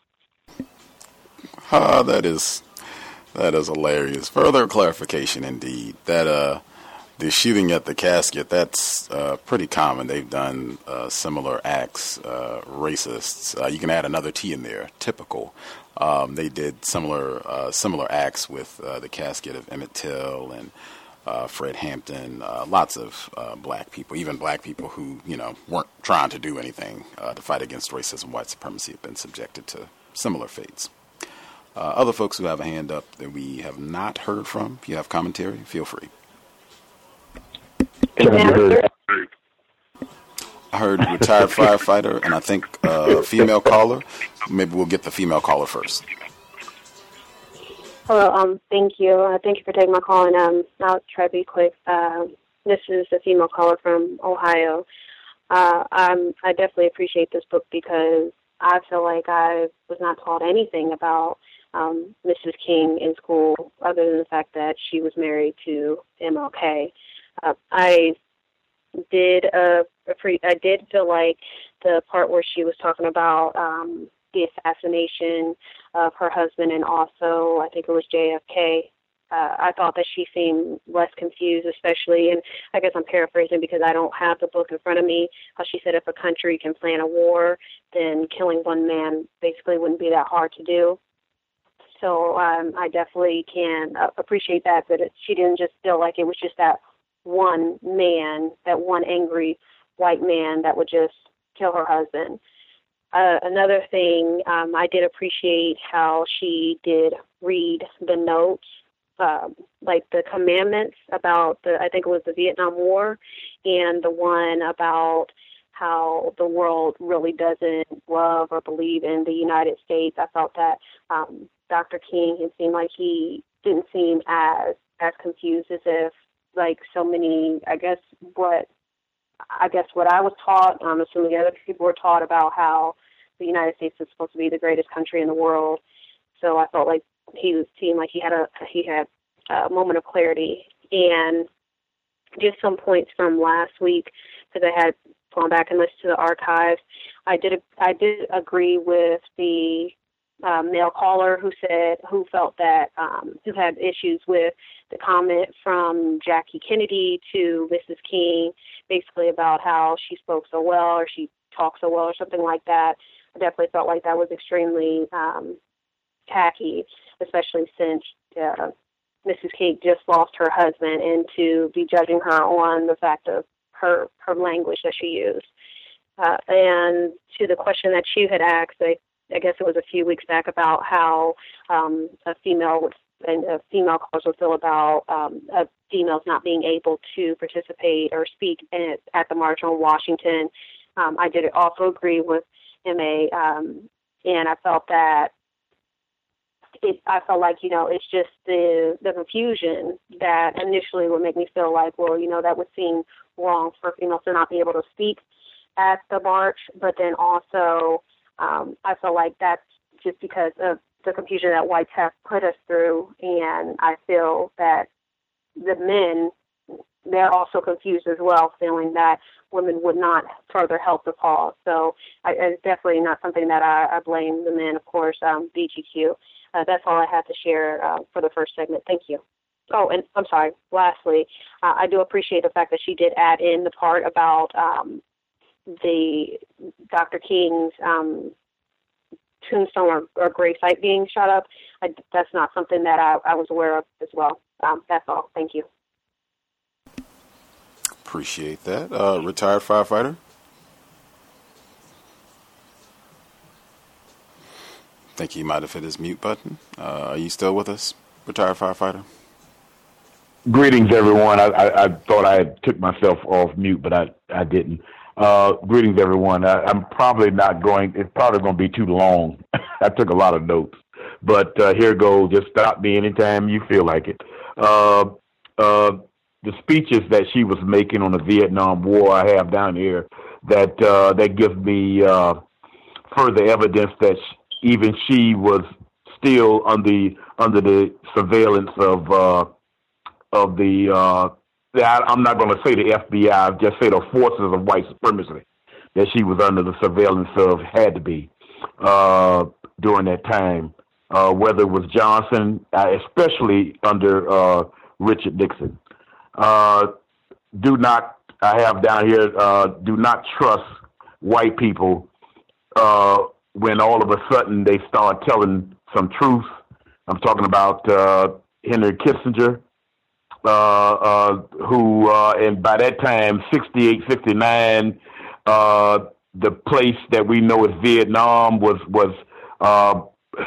Uh, that is that is hilarious. Further clarification, indeed. That uh, the shooting at the casket, that's uh, pretty common. They've done uh, similar acts, uh, racists. Uh, you can add another T in there, typical. Um, they did similar uh, similar acts with uh, the casket of Emmett Till and uh, Fred Hampton. Uh, lots of uh, black people, even black people who, you know, weren't trying to do anything uh, to fight against racism, white supremacy, have been subjected to similar fates. Uh, other folks who have a hand up that we have not heard from, if you have commentary, feel free. I heard retired firefighter, and I think uh, female caller. Maybe we'll get the female caller first. Hello, um, thank you. Uh, thank you for taking my call, and um, I'll try to be quick. Uh, this is a female caller from Ohio. Uh, um, I definitely appreciate this book because I feel like I was not taught anything about um, Missus King in school other than the fact that she was married to M L K. Uh, I did uh, I did feel like the part where she was talking about um, the assassination of her husband and also I think it was J F K. Uh, I thought that she seemed less confused, especially, and I guess I'm paraphrasing because I don't have the book in front of me, how she said if a country can plan a war, then killing one man basically wouldn't be that hard to do. So um, I definitely can uh, appreciate that, but it, she didn't just feel like it was just that one man, that one angry white man that would just kill her husband. Uh, another thing, um, I did appreciate how she did read the notes, um, like the commandments about the, I think it was the Vietnam War, and the one about how the world really doesn't love or believe in the United States. I felt that um, Doctor King, it seemed like he didn't seem as as confused as if like so many, I guess what I guess what I was taught, I'm assuming other people were taught about how the United States is supposed to be the greatest country in the world. So I felt like he was seemed like he had a he had a moment of clarity. And just some points from last week, because I had gone back and listened to the archives. I did I did agree with the uh, male caller who said who felt that um, who had issues with the comment from Jackie Kennedy to Missus King, basically about how she spoke so well or she talked so well or something like that. I definitely felt like that was extremely um, tacky, especially since uh, Missus King just lost her husband, and to be judging her on the fact of her, her language that she used. Uh, and to the question that you had asked, I, I guess it was a few weeks back, about how um, a female would and a female callers would feel about um, uh, females not being able to participate or speak in, at the March on Washington. Um, I did also agree with M A, um, and I felt that it, I felt like, you know, it's just the the confusion that initially would make me feel like, well, you know, that would seem wrong for females to not be able to speak at the march, but then also um, I feel like that's just because of the confusion that whites have put us through, and I feel that the men, they're also confused as well, feeling that women would not further help the cause. So I, it's definitely not something that I, I blame the men, of course, um, B G Q. uh, that's all I have to share uh, for the first segment. Thank you. Oh, and I'm sorry, lastly, uh, I do appreciate the fact that she did add in the part about um, the Doctor King's um, tombstone or, or grave site being shot up. I, that's not something that I, I was aware of as well. Um, that's all. Thank you. Appreciate that. Uh, retired firefighter? I think he might have hit his mute button. Uh, are you still with us, retired firefighter? Greetings, everyone. I, I, I thought I had took myself off mute, but I, I didn't. Uh, greetings, everyone. I, I'm probably not going, it's probably going to be too long. I took a lot of notes, but uh, here goes. Just stop me anytime you feel like it. Uh, uh, the speeches that she was making on the Vietnam War, I have down here, that uh, that gives me uh, further evidence that she, even she was still under under the surveillance of uh, of the. Uh, I'm not going to say the F B I, I'll just say the forces of white supremacy that she was under the surveillance of, had to be uh, during that time, uh, whether it was Johnson, uh, especially under uh, Richard Nixon. Uh, do not, I have down here, uh, do not trust white people uh, when all of a sudden they start telling some truth. I'm talking about uh, Henry Kissinger. Uh, uh, who, uh, and by that time, sixty-eight, sixty-nine, uh, the place that we know as Vietnam was, was, uh,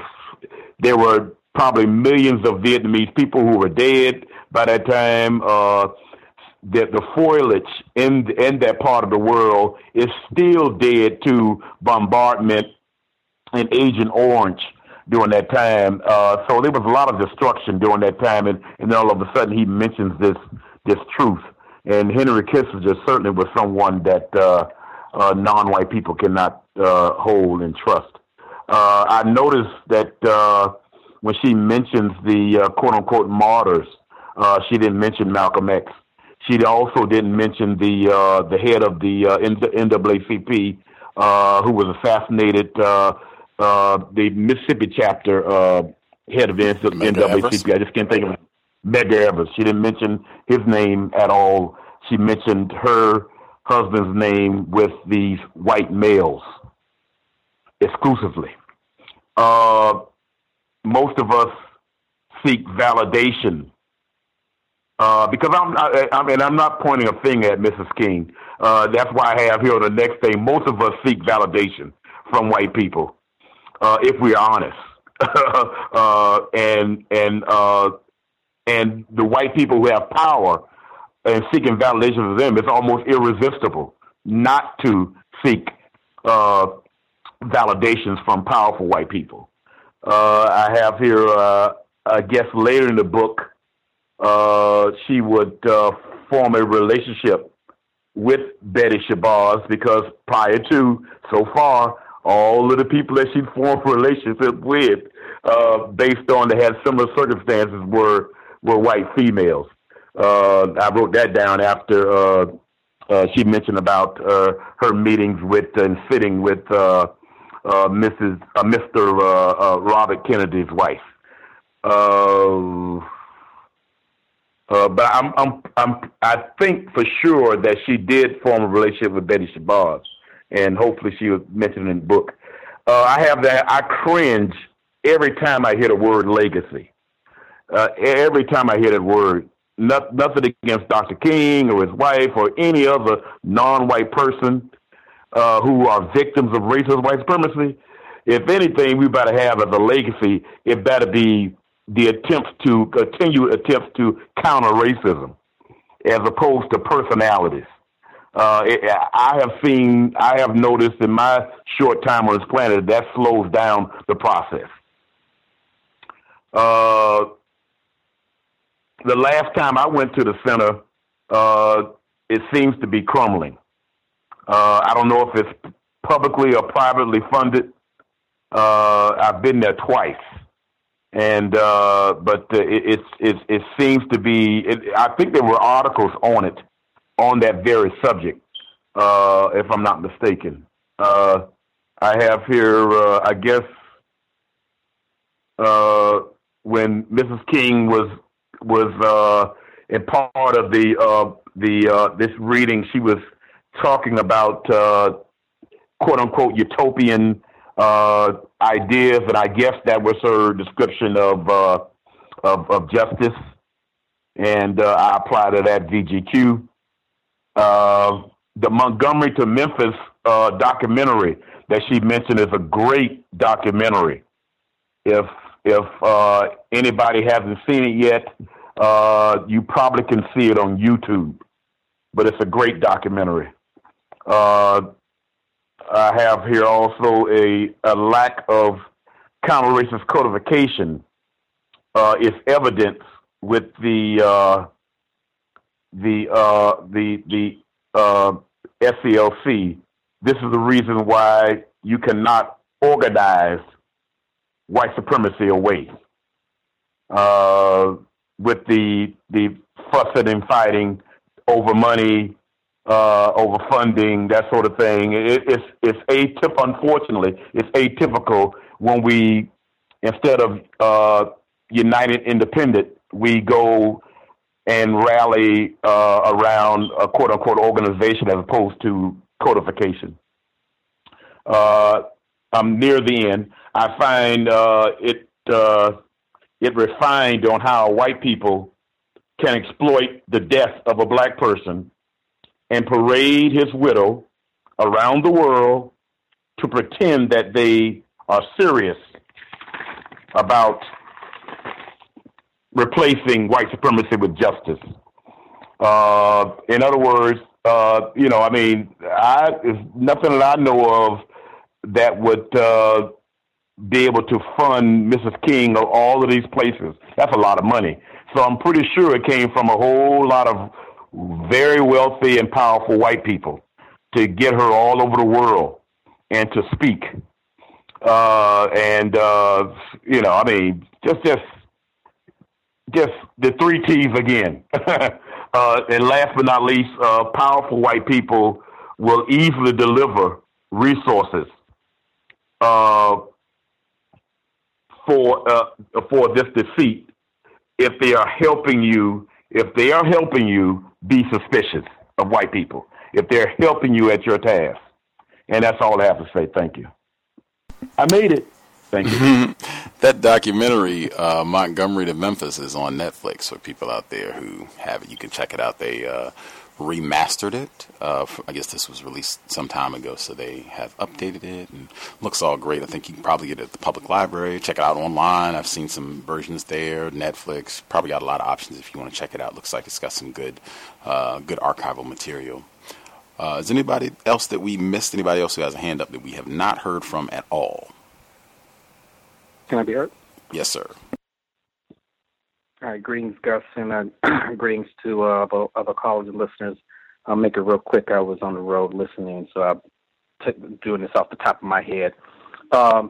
there were probably millions of Vietnamese people who were dead by that time. Uh, the, the foliage in, in that part of the world is still dead to bombardment and Agent Orange during that time. Uh, so there was a lot of destruction during that time, and, and then all of a sudden he mentions this this truth. And Henry Kissinger certainly was someone that uh, uh, non-white people cannot uh, hold and trust. Uh, I noticed that uh, when she mentions the uh, quote-unquote martyrs, uh, she didn't mention Malcolm X. She also didn't mention the uh, the head of the uh, N double A C P uh, who was assassinated, uh, Uh, the Mississippi chapter uh, head of the N double A C P. I just can't think of it. Medgar Evers. She didn't mention his name at all. She mentioned her husband's name with these white males exclusively. Uh, most of us seek validation uh, because I'm, I, I mean, I'm not pointing a finger at Missus King. Uh, that's why I have here on the next thing. Most of us seek validation from white people. Uh, if we're honest, uh, and and uh, and the white people who have power and seeking validation for them, it's almost irresistible not to seek uh, validations from powerful white people. Uh, I have here, uh, I guess later in the book, uh, she would uh, form a relationship with Betty Shabazz because prior to, so far, all of the people that she formed a relationship with, uh, based on they had similar circumstances, were were white females. Uh, I wrote that down after uh, uh, she mentioned about uh, her meetings with and sitting with uh, uh, Missus Uh, Mister Uh, uh, Robert Kennedy's wife. Uh, uh, but I'm, I'm, I'm, I think for sure that she did form a relationship with Betty Shabazz. And hopefully she was mentioned in the book. Uh, I have that. I cringe every time I hear the word legacy. Uh, every time I hear that word, not, nothing against Doctor King or his wife or any other non-white person uh, who are victims of racist white supremacy. If anything, we better have as a legacy, it better be the attempts to continue attempts to counter racism, as opposed to personalities. Uh, it, I have seen, I have noticed in my short time on this planet that slows down the process. Uh, the last time I went to the center, uh, it seems to be crumbling. Uh, I don't know if it's publicly or privately funded. Uh, I've been there twice, and uh, but uh, it, it's it, it seems to be. It, I think there were articles on it. On that very subject, uh, if I'm not mistaken. Uh, I have here, uh, I guess, uh, when Missus King was was uh, in part of the uh, the uh, this reading, she was talking about uh, quote unquote utopian uh, ideas, and I guess that was her description of uh, of, of justice, and uh, I apply to that V G Q. Uh, the Montgomery to Memphis uh, documentary that she mentioned is a great documentary. If if uh, anybody hasn't seen it yet, uh, you probably can see it on YouTube. But it's a great documentary. Uh, I have here also a, a lack of counter-racist codification uh, is evident with the uh, the uh, the the uh, S C L C. This is the reason why you cannot organize white supremacy away. Uh, with the the fussing and fighting over money, uh, over funding, that sort of thing. It, it's it's atypical. Unfortunately, it's atypical when we, instead of uh, united independent, we go and rally uh, around a quote unquote organization as opposed to codification. Uh, I'm near the end. I find uh, it uh, it refined on how white people can exploit the death of a black person and parade his widow around the world to pretend that they are serious about replacing white supremacy with justice. Uh, in other words, uh, you know, I mean, I, there's nothing that I know of that would uh, be able to fund Missus King or all of these places. That's a lot of money. So I'm pretty sure it came from a whole lot of very wealthy and powerful white people to get her all over the world and to speak. Uh, and, uh, you know, I mean, just, just, just the three T's again. uh, and last but not least, uh, powerful white people will easily deliver resources uh, for uh, for this defeat if they are helping you. If they are helping you, be suspicious of white people. If they're helping you at your task, and that's all I have to say. Thank you. I made it. Thank you. That documentary, uh, Montgomery to Memphis, is on Netflix for people out there who have it. You can check it out. They uh, remastered it. Uh, I guess this was released some time ago, so they have updated it and looks all great. I think you can probably get it at the public library. Check it out online. I've seen some versions there. Netflix probably got a lot of options if you want to check it out. Looks like it's got some good, uh, good archival material. Uh, is anybody else that we missed? Anybody else who has a hand up that we have not heard from at all? Can I be heard? Yes, sir. All right, greetings, Gus, and uh, greetings to uh, other callers and listeners. I'll make it real quick. I was on the road listening, so I'm t- doing this off the top of my head. Um,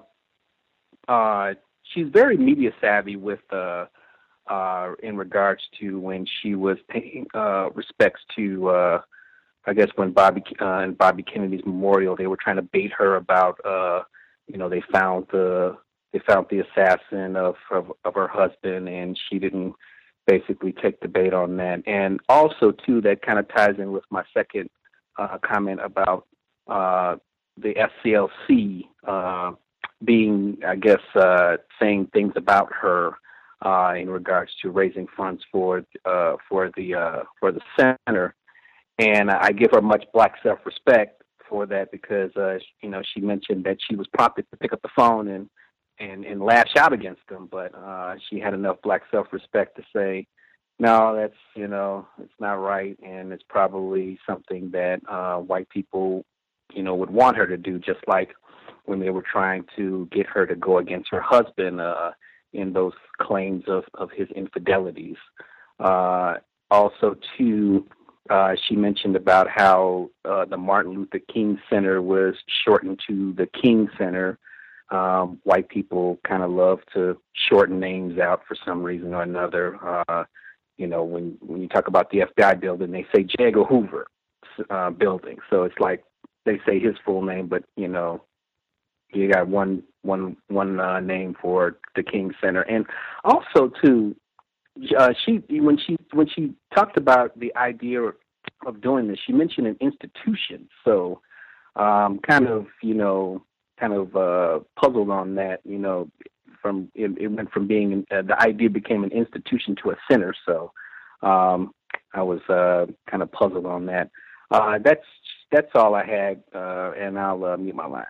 uh, she's very media savvy with, uh, uh, in regards to when she was paying uh, respects to, uh, I guess, when Bobby uh, and Bobby Kennedy's memorial, they were trying to bait her about, uh, you know, they found the They found the assassin of, of of her husband, and she didn't basically take the bait on that. And also, too, that kind of ties in with my second uh, comment about uh, the S C L C uh, being, I guess, uh, saying things about her uh, in regards to raising funds for uh, for the uh, for the center. And I give her much black self-respect for that because, uh, you know, she mentioned that she was prompted to pick up the phone and and, and lash out against them, but uh, she had enough black self-respect to say, no, that's, you know, it's not right, and it's probably something that uh, white people, you know, would want her to do, just like when they were trying to get her to go against her husband uh, in those claims of, of his infidelities. Uh, also, too, uh, she mentioned about how uh, the Martin Luther King Center was shortened to the King Center. Um, white people kind of love to shorten names out for some reason or another. Uh, you know, when, when you talk about the F B I building, they say J. Edgar Hoover uh, building. So it's like they say his full name, but, you know, you got one one one uh, name for the King Center, and also too, uh, she when she when she talked about the idea of doing this, she mentioned an institution. So, um, kind of you know, kind of uh, puzzled on that. You know, from it, it went from being uh, the idea became an institution to a center. So, um, I was uh, kind of puzzled on that. Uh, that's that's all I had, uh, and I'll uh, mute my line.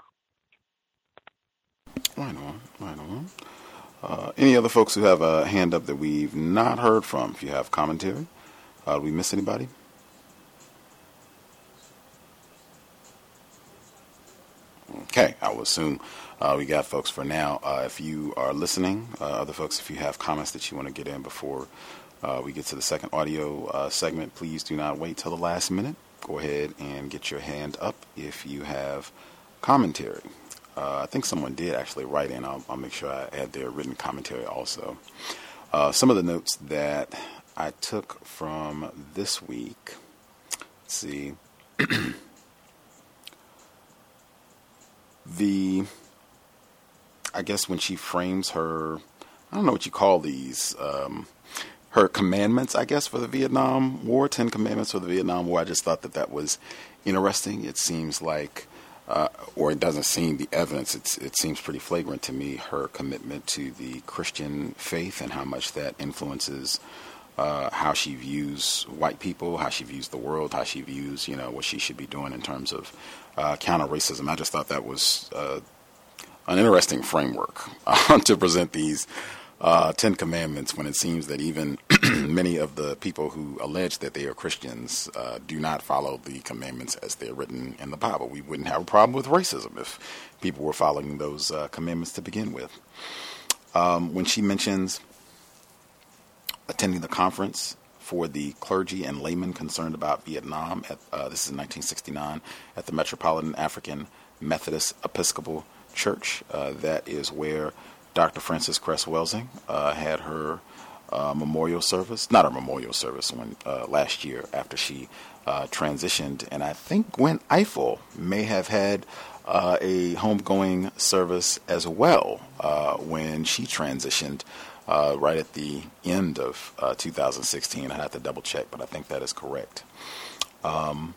Right on, right on. Uh, any other folks who have a hand up that we've not heard from? If you have commentary, uh, did we miss anybody? Okay, I will assume uh, we got folks for now. Uh, if you are listening, uh, other folks, if you have comments that you want to get in before uh, we get to the second audio uh, segment, please do not wait till the last minute. Go ahead and get your hand up if you have commentary. Uh, I think someone did actually write in. I'll, I'll make sure I add their written commentary also. Uh, some of the notes that I took from this week. Let's see. the, I guess when she frames her, I don't know what you call these, um, her commandments, I guess, for the Vietnam War, Ten Commandments for the Vietnam War. I just thought that that was interesting. It seems like Uh, or it doesn't seem, the evidence, it's, it seems pretty flagrant to me, her commitment to the Christian faith and how much that influences uh, how she views white people, how she views the world, how she views, you know, what she should be doing in terms of uh, counter-racism. I just thought that was uh, an interesting framework uh, to present these uh, Ten Commandments when it seems that even many of the people who allege that they are Christians uh, do not follow the commandments as they're written in the Bible. We wouldn't have a problem with racism if people were following those uh, commandments to begin with. Um, when she mentions attending the conference for the clergy and laymen concerned about Vietnam, at, uh, this is in nineteen sixty-nine, at the Metropolitan African Methodist Episcopal Church. Uh, that is where Doctor Frances Cress Welsing uh, had her uh, memorial service, not her memorial service, when uh, last year after she uh, transitioned. And I think Gwen Ifill may have had uh, a homegoing service as well uh, when she transitioned uh, right at the end of uh, two thousand sixteen. I have to double check, but I think that is correct. Um,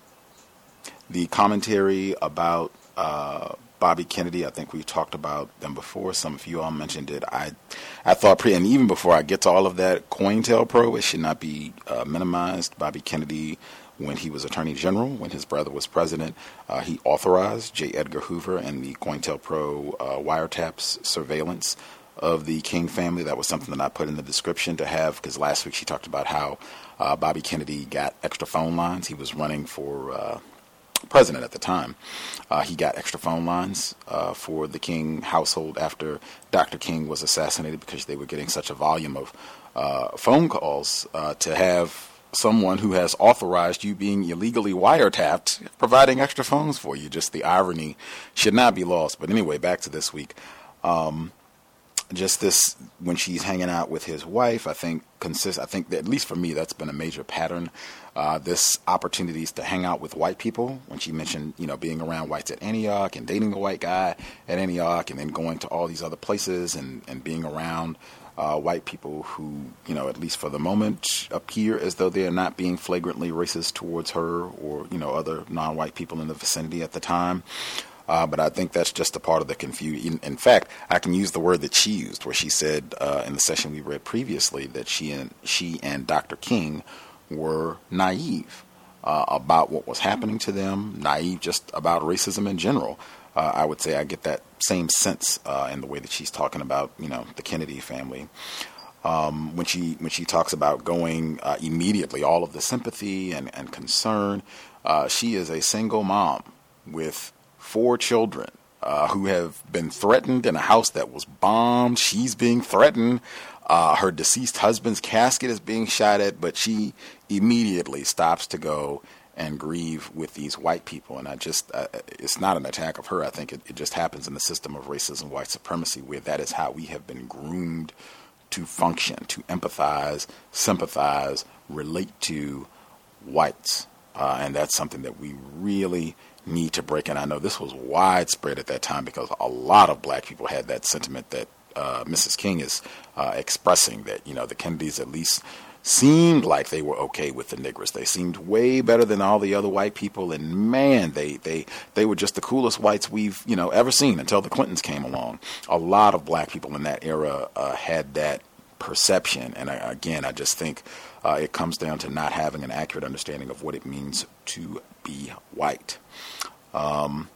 the commentary about uh, Bobby Kennedy, I think we've talked about them before. Some of you all mentioned it. I I thought, pre- and even before I get to all of that, COINTELPRO, it should not be uh, minimized. Bobby Kennedy, when he was Attorney General, when his brother was president, uh, he authorized J. Edgar Hoover and the COINTELPRO uh, wiretaps surveillance of the King family. That was something that I put in the description to have, because last week she talked about how uh, Bobby Kennedy got extra phone lines. He was running for Uh, president at the time. Uh, he got extra phone lines uh, for the King household after Doctor King was assassinated, because they were getting such a volume of uh, phone calls uh, to have someone who has authorized you being illegally wiretapped providing extra phones for you. Just the irony should not be lost. But anyway, back to this week. Um, just this, when she's hanging out with his wife, I think consist. I think that, at least for me, that's been a major pattern. Uh, this opportunities to hang out with white people. When she mentioned, you know, being around whites at Antioch and dating a white guy at Antioch, and then going to all these other places and, and being around uh, white people who, you know, at least for the moment, appear as though they are not being flagrantly racist towards her or, you know, other non-white people in the vicinity at the time. Uh, but I think that's just a part of the confusion. In fact, I can use the word that she used, where she said uh, in the session we read previously that she and she and Doctor King were naive uh, about what was happening to them, naive just about racism in general. Uh, I would say I get that same sense uh, in the way that she's talking about, you know, the Kennedy family. Um, when she when she talks about going uh, immediately, all of the sympathy and, and concern, uh, she is a single mom with four children uh, who have been threatened in a house that was bombed. She's being threatened. Uh, her deceased husband's casket is being shot at, but she immediately stops to go and grieve with these white people. And I just, uh, it's not an attack of her. I think it, it just happens in the system of racism, white supremacy, where that is how we have been groomed to function, to empathize, sympathize, relate to whites. Uh, and that's something that we really need to break. And I know this was widespread at that time because a lot of black people had that sentiment that uh, Missus King is uh, expressing, that, you know, the Kennedys at least seemed like they were okay with the niggers. They seemed way better than all the other white people, and man, they they they were just the coolest whites we've, you know, ever seen until the Clintons came along. A lot of black people in that era uh, had that perception, and I, again, I just think uh, it comes down to not having an accurate understanding of what it means to be white. Um,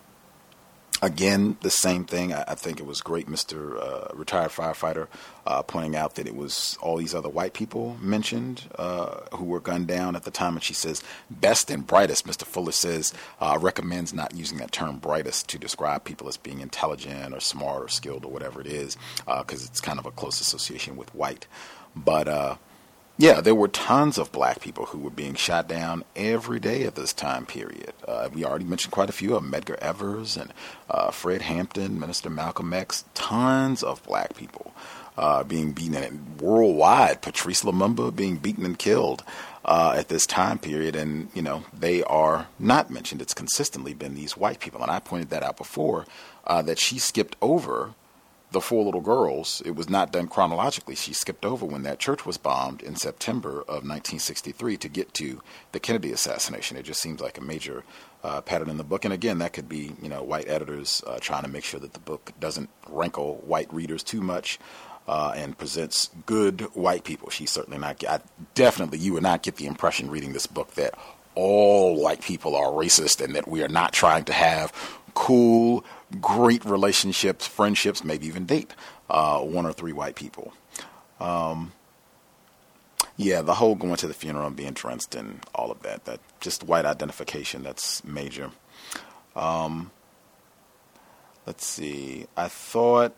Again, the same thing. I, I think it was great, Mister Uh, retired firefighter, uh, pointing out that it was all these other white people mentioned uh, who were gunned down at the time. And she says, best and brightest. Mister Fuller says, uh, recommends not using that term brightest to describe people as being intelligent or smart or skilled or whatever it is, because uh, it's kind of a close association with white. But uh, yeah, there were tons of black people who were being shot down every day at this time period. Uh, we already mentioned quite a few of them, Medgar Evers and uh, Fred Hampton, Minister Malcolm X, tons of black people uh, being beaten and worldwide. Patrice Lumumba being beaten and killed uh, at this time period. And, you know, they are not mentioned. It's consistently been these white people. And I pointed that out before, uh, that she skipped over the four little girls. It was not done chronologically. She skipped over when that church was bombed in September of nineteen sixty-three to get to the Kennedy assassination. It just seems like a major uh, pattern in the book. And again, that could be, you know, white editors uh, trying to make sure that the book doesn't rankle white readers too much uh, and presents good white people. She's certainly not, I, definitely you would not get the impression reading this book that all white people are racist and that we are not trying to have cool, great relationships, friendships, maybe even date uh, one or three white people. Um, yeah, the whole going to the funeral and being drenched and all of that, that just white identification, that's major. Um, let's see. I thought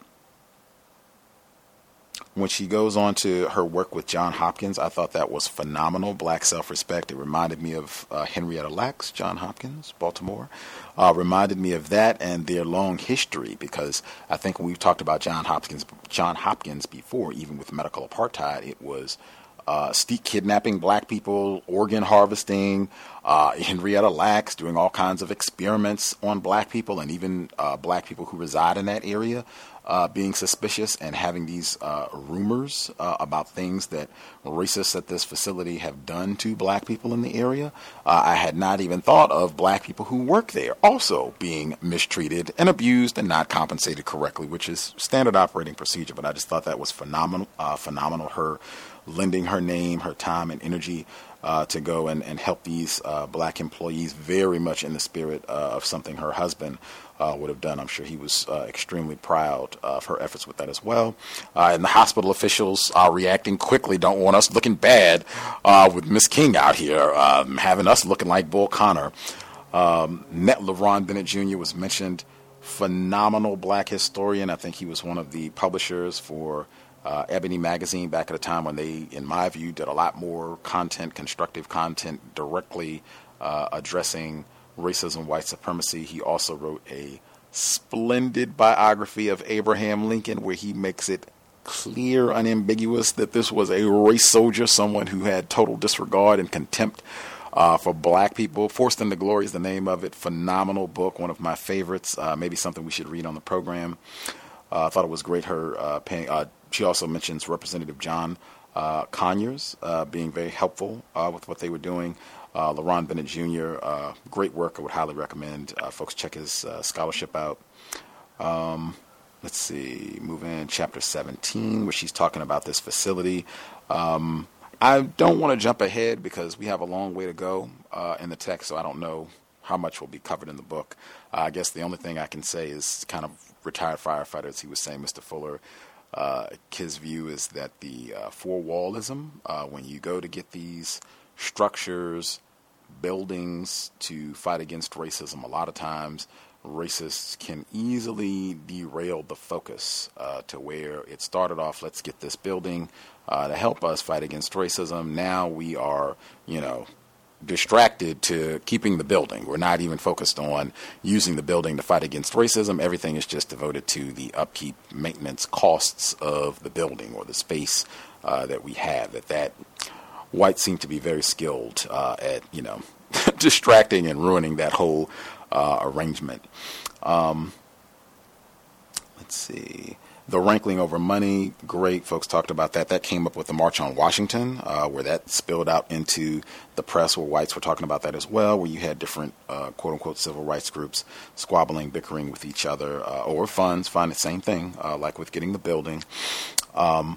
when she goes on to her work with John Hopkins, I thought that was phenomenal. Black self-respect. It reminded me of uh, Henrietta Lacks, John Hopkins, Baltimore. Uh, reminded me of that and their long history, because I think when we've talked about John Hopkins, John Hopkins before, even with medical apartheid, it was uh, Steek kidnapping black people, organ harvesting, uh, Henrietta Lacks doing all kinds of experiments on black people, and even uh, black people who reside in that area uh, being suspicious and having these uh, rumors uh, about things that racists at this facility have done to black people in the area. Uh, I had not even thought of black people who work there also being mistreated and abused and not compensated correctly, which is standard operating procedure. But I just thought that was phenomenal, uh, phenomenal. Her lending her name, her time and energy uh, to go and, and help these uh, black employees, very much in the spirit uh, of something her husband uh, would have done. I'm sure he was uh, extremely proud of her efforts with that as well. Uh, and the hospital officials are reacting quickly, don't want us looking bad uh, with Miss King out here, um, having us looking like Bull Connor. Um, Net LeRon Bennett Junior was mentioned. Phenomenal black historian. I think he was one of the publishers for Uh, Ebony Magazine back at a time when they, in my view, did a lot more content, constructive content, directly uh, addressing racism, white supremacy. He also wrote a splendid biography of Abraham Lincoln where he makes it clear, unambiguous, that this was a race soldier, someone who had total disregard and contempt uh, for black people. Forced into Glory is the name of it. Phenomenal book, one of my favorites, uh, maybe something we should read on the program. Uh, I thought it was great, her uh, paying... Uh, She also mentions Representative John uh, Conyers uh, being very helpful uh, with what they were doing. Uh, LeRon Bennett Junior, uh, great work. I would highly recommend uh, folks check his uh, scholarship out. Um, let's see, move in chapter seventeen, where she's talking about this facility. Um, I don't want to jump ahead because we have a long way to go uh, in the text, so I don't know how much will be covered in the book. Uh, I guess the only thing I can say is kind of retired firefighter, as he was saying, Mister Fuller. Uh, his view is that the uh, four-wallism, uh, when you go to get these structures, buildings to fight against racism, a lot of times racists can easily derail the focus uh, to where it started off, let's get this building uh, to help us fight against racism. Now we are, you know, distracted to keeping the building. We're not even focused on using the building to fight against racism. Everything is just devoted to the upkeep, maintenance costs of the building or the space uh, that we have. That that whites seem to be very skilled uh, at, you know, distracting and ruining that whole uh, arrangement. Um, let's see. The rankling over money, great. Folks talked about that. That came up with the March on Washington, uh, where that spilled out into the press, where whites were talking about that as well, where you had different, uh, quote-unquote, civil rights groups squabbling, bickering with each other uh, over funds. Find the same thing, uh, like with getting the building. Um,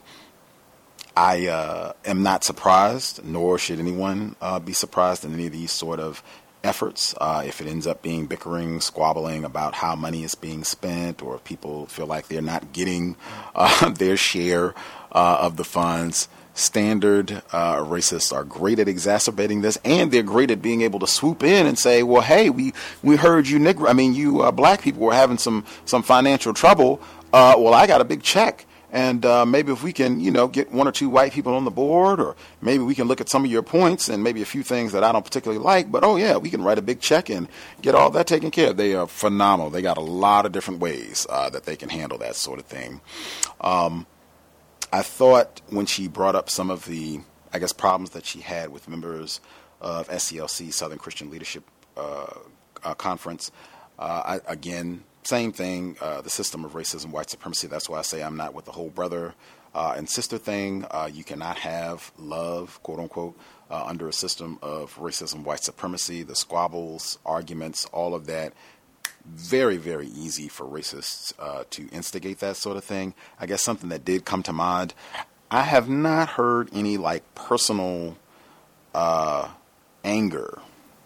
I uh, am not surprised, nor should anyone uh, be surprised in any of these sort of efforts. Uh, if it ends up being bickering, squabbling about how money is being spent, or if people feel like they're not getting uh, their share uh, of the funds, standard uh, racists are great at exacerbating this, and they're great at being able to swoop in and say, well, hey, we, we heard you, Negro, I mean, you uh, black people were having some, some financial trouble. Uh, well, I got a big check. And uh, maybe if we can, you know, get one or two white people on the board, or maybe we can look at some of your points and maybe a few things that I don't particularly like. But, oh, yeah, we can write a big check and get all that taken care of. They are phenomenal. They got a lot of different ways uh, that they can handle that sort of thing. Um, I thought when she brought up some of the, I guess, problems that she had with members of S C L C, Southern Christian Leadership uh, uh, Conference, uh, I, again, same thing, uh, the system of racism, white supremacy. That's why I say I'm not with the whole brother uh, and sister thing. Uh, you cannot have love, quote unquote, uh, under a system of racism, white supremacy, the squabbles, arguments, all of that. Very, very easy for racists uh, to instigate that sort of thing. I guess something that did come to mind, I have not heard any like personal uh, anger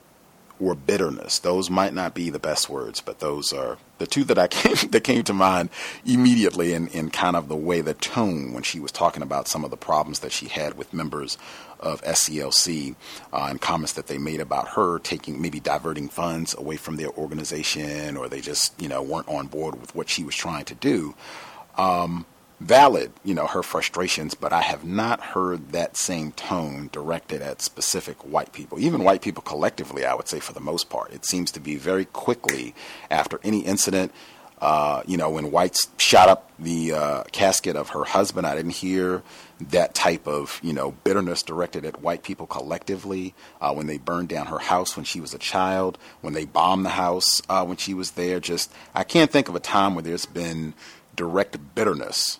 or bitterness. Those might not be the best words, but those are the two that I came, that came to mind immediately in, in kind of the way, the tone when she was talking about some of the problems that she had with members of S C L C uh, and comments that they made about her taking, maybe diverting funds away from their organization, or they just, you know, weren't on board with what she was trying to do. Um, valid, you know, her frustrations, but I have not heard that same tone directed at specific white people, even white people collectively, I would say, for the most part. It seems to be very quickly after any incident, uh, you know, when whites shot up the uh, casket of her husband, I didn't hear that type of, you know, bitterness directed at white people collectively. Uh, when they burned down her house when she was a child, when they bombed the house uh, when she was there, just, I can't think of a time where there's been direct bitterness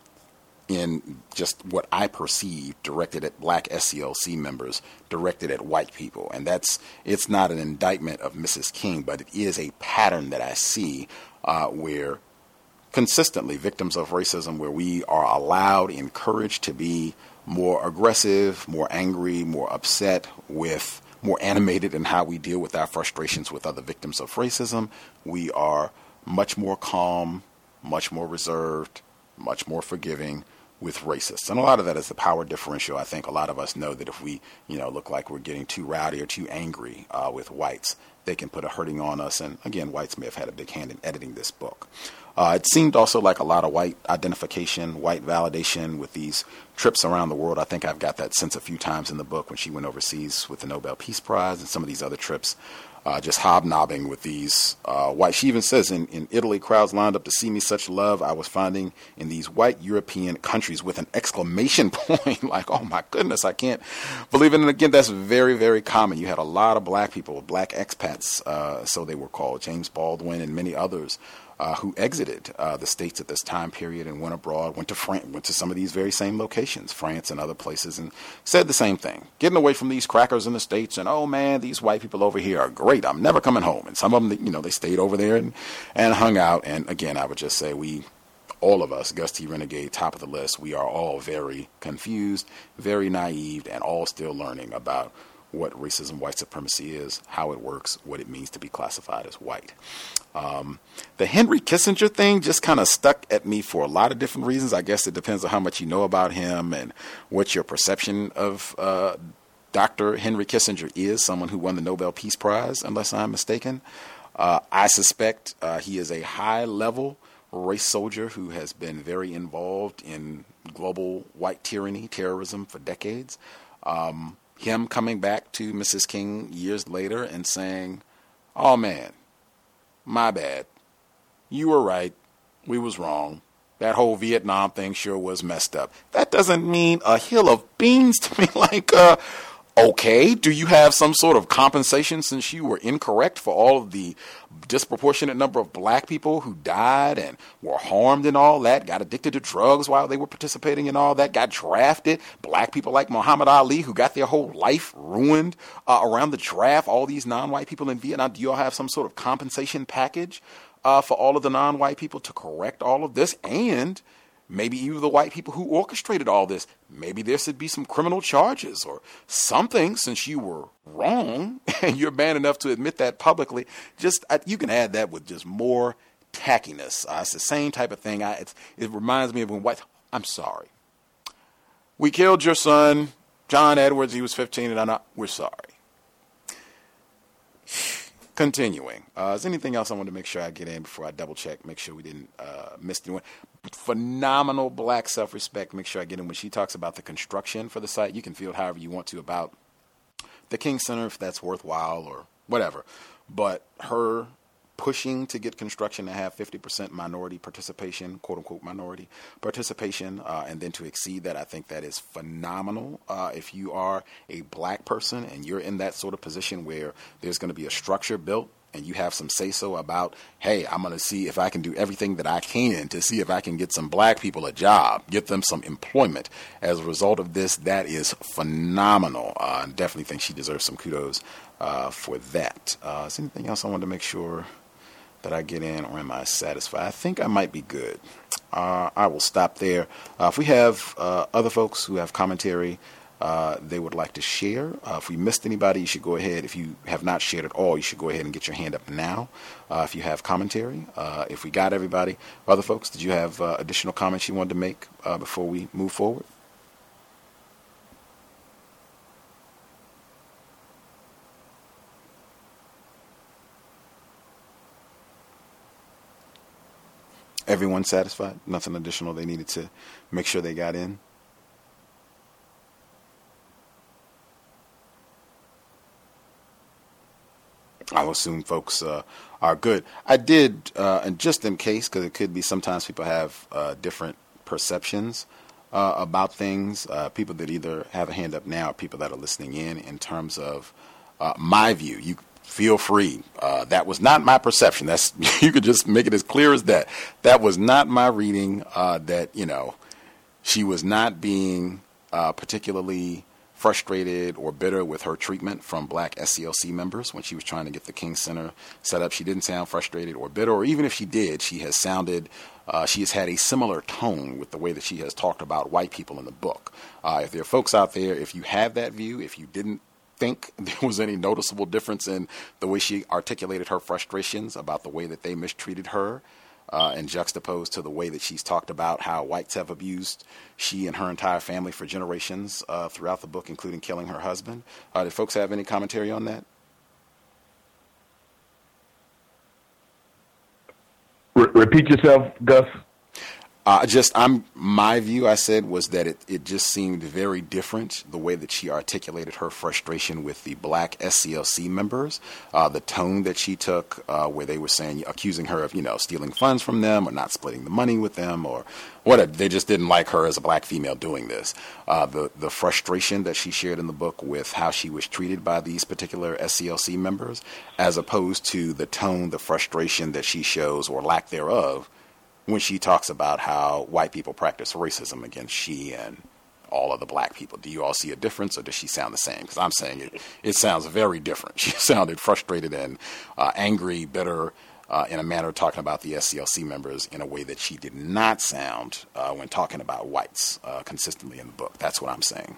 in just what I perceive directed at black S C L C members, directed at white people. And that's, it's not an indictment of Missus King, but it is a pattern that I see uh, where consistently victims of racism, where we are allowed, encouraged to be more aggressive, more angry, more upset, with more animated in how we deal with our frustrations with other victims of racism. We are much more calm, much more reserved, much more forgiving with racists. And a lot of that is the power differential. I think a lot of us know that if we, you know, look like we're getting too rowdy or too angry uh, with whites, they can put a hurting on us. And again, whites may have had a big hand in editing this book. Uh, it seemed also like a lot of white identification, white validation with these trips around the world. I think I've got that sense a few times in the book when she went overseas with the Nobel Peace Prize and some of these other trips. Uh, just hobnobbing with these uh, white. She even says in, in Italy, crowds lined up to see me. Such love I was finding in these white European countries, with an exclamation point, like, oh my goodness, I can't believe it. And again, that's very, very common. You had a lot of black people, black expats, uh, so they were called, James Baldwin and many others, Uh, who exited uh, the States at this time period and went abroad, went to France, went to some of these very same locations, France and other places, and said the same thing. Getting away from these crackers in the States, and, oh man, these white people over here are great. I'm never coming home. And some of them, you know, they stayed over there and, and hung out. And again, I would just say we, all of us, Gus T. Renegade, top of the list, we are all very confused, very naive, and all still learning about what racism, white supremacy is, how it works, what it means to be classified as white. Um, the Henry Kissinger thing just kind of stuck at me for a lot of different reasons. I guess it depends on how much you know about him and what your perception of uh, Doctor Henry Kissinger is, someone who won the Nobel Peace Prize, unless I'm mistaken. Uh, I suspect uh, he is a high-level race soldier who has been very involved in global white tyranny, terrorism for decades. Um, him coming back to Missus King years later and saying, oh man, my bad. You were right. We was wrong. That whole Vietnam thing sure was messed up. That doesn't mean a hill of beans to me. Like, uh, Okay, do you have some sort of compensation since you were incorrect for all of the disproportionate number of black people who died and were harmed and all that, got addicted to drugs while they were participating in all that, got drafted, black people like Muhammad Ali who got their whole life ruined uh, around the draft, all these non-white people in Vietnam? Do you all have some sort of compensation package uh, for all of the non-white people to correct all of this? And maybe even the white people who orchestrated all this, maybe there should be some criminal charges or something since you were wrong and you're man enough to admit that publicly. Just I, you can add that with just more tackiness. Uh, it's the same type of thing. I, it's, it reminds me of when white, I'm sorry. We killed your son, John Edwards. He was fifteen and I'm not, we're sorry. Continuing. Uh, is there anything else I want to make sure I get in before I double check, make sure we didn't uh, miss anyone? Phenomenal black self-respect. Make sure I get in when she talks about the construction for the site. You can feel it however you want to about the King Center, if that's worthwhile or whatever. But her pushing to get construction to have fifty percent minority participation, quote unquote minority participation, uh, and then to exceed that, I think that is phenomenal. Uh, if you are a black person and you're in that sort of position where there's going to be a structure built and you have some say-so about, hey, I'm going to see if I can do everything that I can to see if I can get some black people a job, get them some employment. As a result of this, that is phenomenal. Uh, I definitely think she deserves some kudos uh, for that. Uh, is there anything else I wanted to make sure that I get in, or am I satisfied? I think I might be good. Uh, I will stop there. Uh, if we have uh, other folks who have commentary uh, they would like to share, uh, if we missed anybody, you should go ahead. If you have not shared at all, you should go ahead and get your hand up now. Uh, if you have commentary, uh, if we got everybody, other folks, did you have uh, additional comments you wanted to make uh, before we move forward? Everyone satisfied? Nothing additional they needed to make sure they got in? I'll assume folks uh, are good. I did, uh, and just in case, because it could be sometimes people have uh, different perceptions uh, about things, uh, people that either have a hand up now or people that are listening in, in terms of uh, my view. You feel free. Uh, that was not my perception. That's you could just make it as clear as that. That was not my reading. Uh, that you know, she was not being uh, particularly frustrated or bitter with her treatment from black S C L C members when she was trying to get the King Center set up. She didn't sound frustrated or bitter, or even if she did, she has sounded. Uh, she has had a similar tone with the way that she has talked about white people in the book. Uh, if there are folks out there, if you have that view, if you didn't think there was any noticeable difference in the way she articulated her frustrations about the way that they mistreated her, uh, and juxtaposed to the way that she's talked about how whites have abused she and her entire family for generations uh, throughout the book, including killing her husband. Uh, did folks have any commentary on that? Re- repeat yourself, Gus. Uh, just I'm my view, I said, was that it, it just seemed very different, the way that she articulated her frustration with the black S C L C members, uh, the tone that she took, uh, where they were saying, accusing her of, you know, stealing funds from them or not splitting the money with them or whatever. They just didn't like her as a black female doing this. Uh, the, the frustration that she shared in the book with how she was treated by these particular S C L C members, as opposed to the tone, the frustration that she shows or lack thereof when she talks about how white people practice racism against she and all of the black people. Do you all see a difference, or does she sound the same? Because I'm saying it, it sounds very different. She sounded frustrated and uh, angry, bitter, uh, in a manner talking about the S C L C members in a way that she did not sound uh, when talking about whites uh, consistently in the book. That's what I'm saying.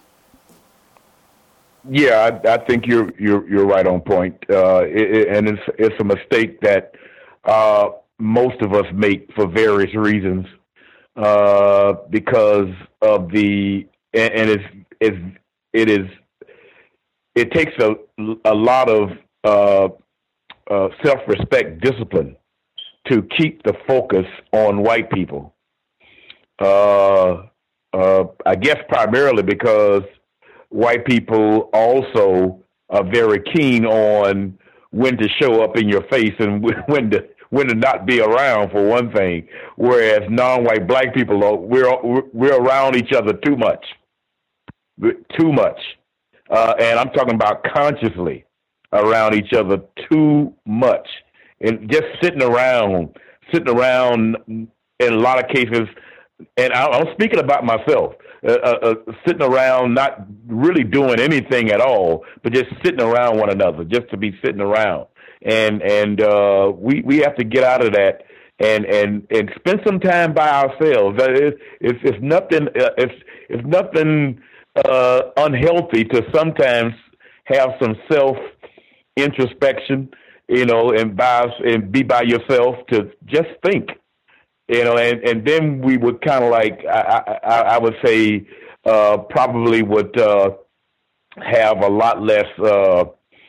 Yeah, I, I think you're you're you're right on point, uh, it, it, and it's it's a mistake that uh, most of us make for various reasons, uh, because of the and, and it's it's it is it takes a a lot of uh, uh, self-respect, discipline to keep the focus on white people. Uh, uh, I guess primarily because white people also are very keen on when to show up in your face and when to when to not be around, for one thing. Whereas non-white black people are we're we're around each other too much, too much. uh, and I'm talking about consciously around each other too much, and just sitting around, sitting around in a lot of cases. And I, I'm speaking about myself, uh, uh, sitting around, not really doing anything at all, but just sitting around one another, just to be sitting around. And and uh, we we have to get out of that and and, and spend some time by ourselves. It's it's, it's nothing. Uh, it's it's nothing uh, unhealthy to sometimes have some self introspection, you know, and by and be by yourself to just think. You know, and, and then we would kind of like, I, I, I would say, uh, probably would uh, have a lot less uh,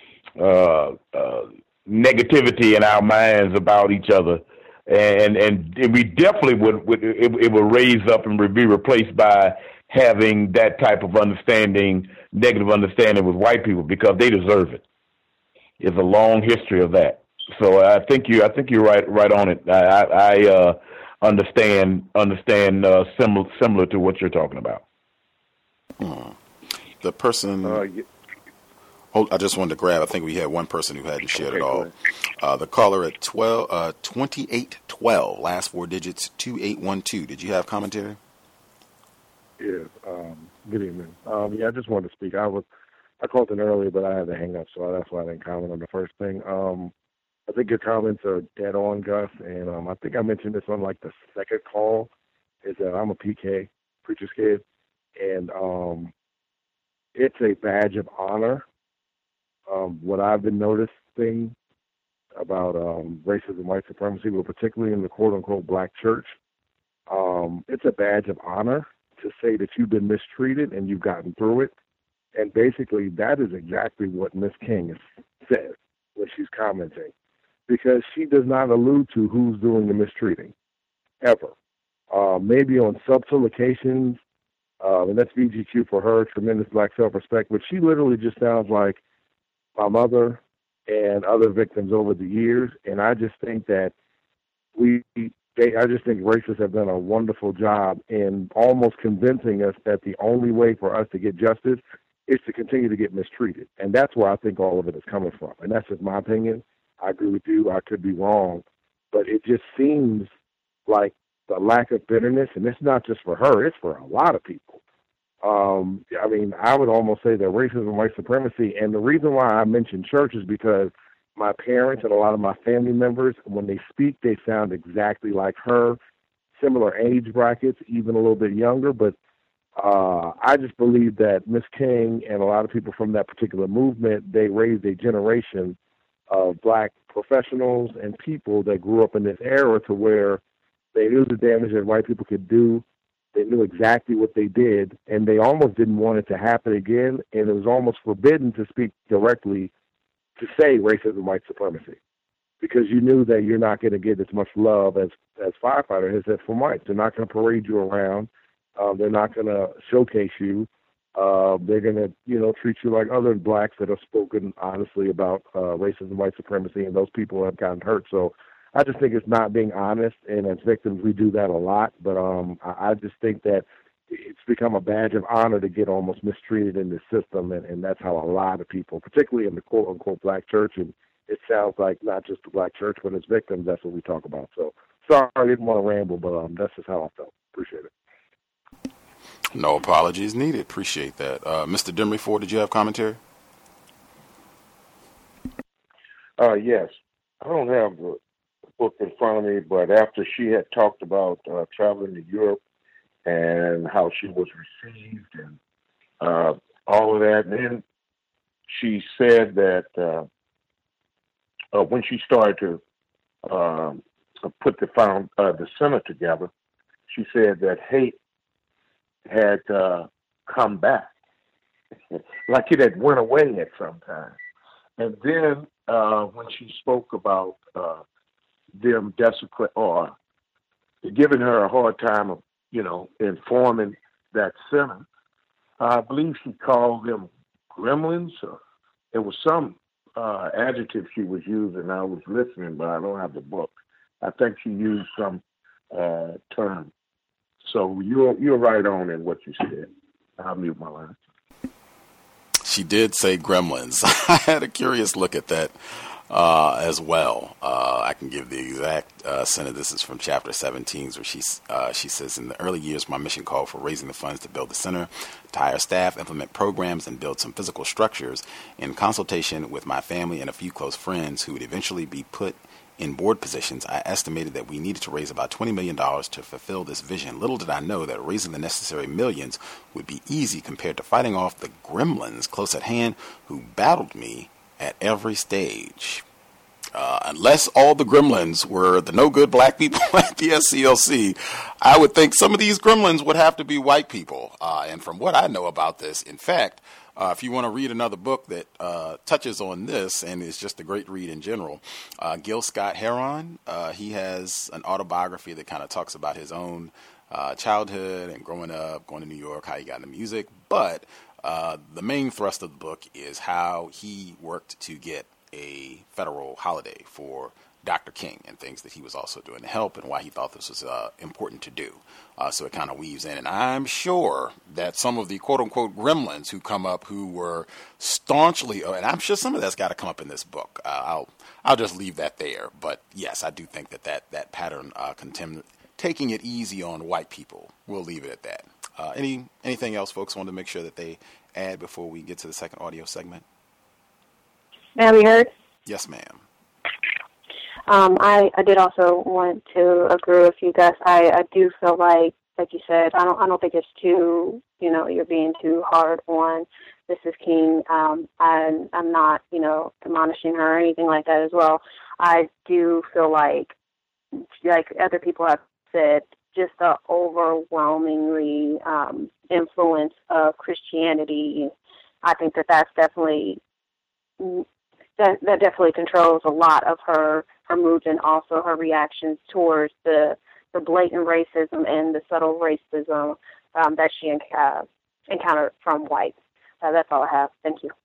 uh, uh, negativity in our minds about each other. And and we definitely would, would it, it would raise up and be replaced by having that type of understanding, negative understanding with white people, because they deserve it. It's a long history of that. So I think you, I think you're right, right on it. I, I, I uh, understand understand uh, similar similar to what you're talking about. Hmm. The person. Uh, yeah. Oh, I just wanted to grab. I think we had one person who hadn't shared Okay, it all. Uh, the caller at twelve uh, twenty-eight twelve, last four digits two eight one two. Did you have commentary? Yeah. Um, good evening. Um, yeah, I just wanted to speak. I was I called in earlier, but I had to hang up, so that's why I didn't comment on the first thing. Um, I think your comments are dead on, Gus, and um, I think I mentioned this on like the second call, is that I'm a P K, preacher's kid, and um, it's a badge of honor. Um, what I've been noticing about um, racism, white supremacy, but particularly in the quote-unquote black church, um, it's a badge of honor to say that you've been mistreated and you've gotten through it. And basically that is exactly what Miss King says when she's commenting, because she does not allude to who's doing the mistreating, ever. Uh, maybe on subtle occasions, uh, and that's V G Q for her, tremendous black self-respect, but she literally just sounds like my mother and other victims over the years, and I just think that we, they, I just think racists have done a wonderful job in almost convincing us that the only way for us to get justice is to continue to get mistreated, and that's where I think all of it is coming from, and that's just my opinion. I agree with you. I could be wrong, but it just seems like the lack of bitterness, and it's not just for her, it's for a lot of people. Um, I mean, I would almost say that racism, white supremacy, and the reason why I mention church is because my parents and a lot of my family members, when they speak, they sound exactly like her, similar age brackets, even a little bit younger, but uh, I just believe that Miss King and a lot of people from that particular movement, they raised a generation of black professionals and people that grew up in this era to where they knew the damage that white people could do. They knew exactly what they did, and they almost didn't want it to happen again, and it was almost forbidden to speak directly to say racism, white supremacy, because you knew that you're not going to get as much love as, as firefighters has said from whites. They're not going to parade you around. Uh, they're not going to showcase you. Uh, they're going to, you know, treat you like other blacks that have spoken honestly about uh, racism, white supremacy, and those people have gotten hurt. So I just think it's not being honest, and as victims, we do that a lot. But um, I, I just think that it's become a badge of honor to get almost mistreated in this system, and, and that's how a lot of people, particularly in the quote-unquote black church, and it sounds like not just the black church, but its victims, that's what we talk about. So sorry, I didn't want to ramble, but um, that's just how I felt. Appreciate it. No apologies needed. Appreciate that. Uh, Mister Demery Ford, did you have commentary? Uh, yes. I don't have the book in front of me, but after she had talked about uh, traveling to Europe and how she was received and uh, all of that, and then she said that uh, uh, when she started to uh, put the found uh, the center together, she said that hate had uh, come back, like it had went away at some time. And then uh, when she spoke about uh, them desecrate or giving her a hard time of, you know, informing that center, I believe she called them gremlins. Or it was some uh, adjective she was using. I was listening, but I don't have the book. I think she used some uh, term. So you're you're right on in what you said. I'll mute my line. she did say gremlins. I had a curious look at that uh, as well. Uh, I can give the exact uh, sentence. This is from chapter seventeen, where she, uh, she says, in the early years, my mission called for raising the funds to build the center, to hire staff, implement programs, and build some physical structures in consultation with my family and a few close friends who would eventually be put in board positions. I estimated that we needed to raise about twenty million dollars to fulfill this vision. Little did I know that raising the necessary millions would be easy compared to fighting off the gremlins close at hand who battled me at every stage. Uh, unless all the gremlins were the no-good black people at the S C L C, I would think some of these gremlins would have to be white people. Uh, and from what I know about this, in fact, Uh, if you want to read another book that uh, touches on this and is just a great read in general, uh, Gil Scott-Heron, uh, he has an autobiography that kind of talks about his own uh, childhood and growing up, going to New York, how he got into music. But uh, the main thrust of the book is how he worked to get a federal holiday for Doctor King and things that he was also doing to help and why he thought this was uh, important to do. Uh, so it kind of weaves in. And I'm sure that some of the quote-unquote gremlins who come up who were staunchly, and I'm sure some of that's got to come up in this book. Uh, I'll I'll just leave that there. But, yes, I do think that that, that pattern, uh, contem- taking it easy on white people, we'll leave it at that. Uh, any Anything else folks want to make sure that they add before we get to the second audio segment? May I be heard? Yes, ma'am. Um, I, I did also want to agree with you guys. I, I do feel like, like you said, I don't I don't think it's too, you know, you're being too hard on Missus King. Um, I'm, I'm not, you know, admonishing her or anything like that as well. I do feel like, like other people have said, just the overwhelmingly um, influence of Christianity. I think that that's definitely, that, that definitely controls a lot of her her moods and also her reactions towards the, the blatant racism and the subtle racism um, that she uh, encountered from whites. Uh, that's all I have. Thank you.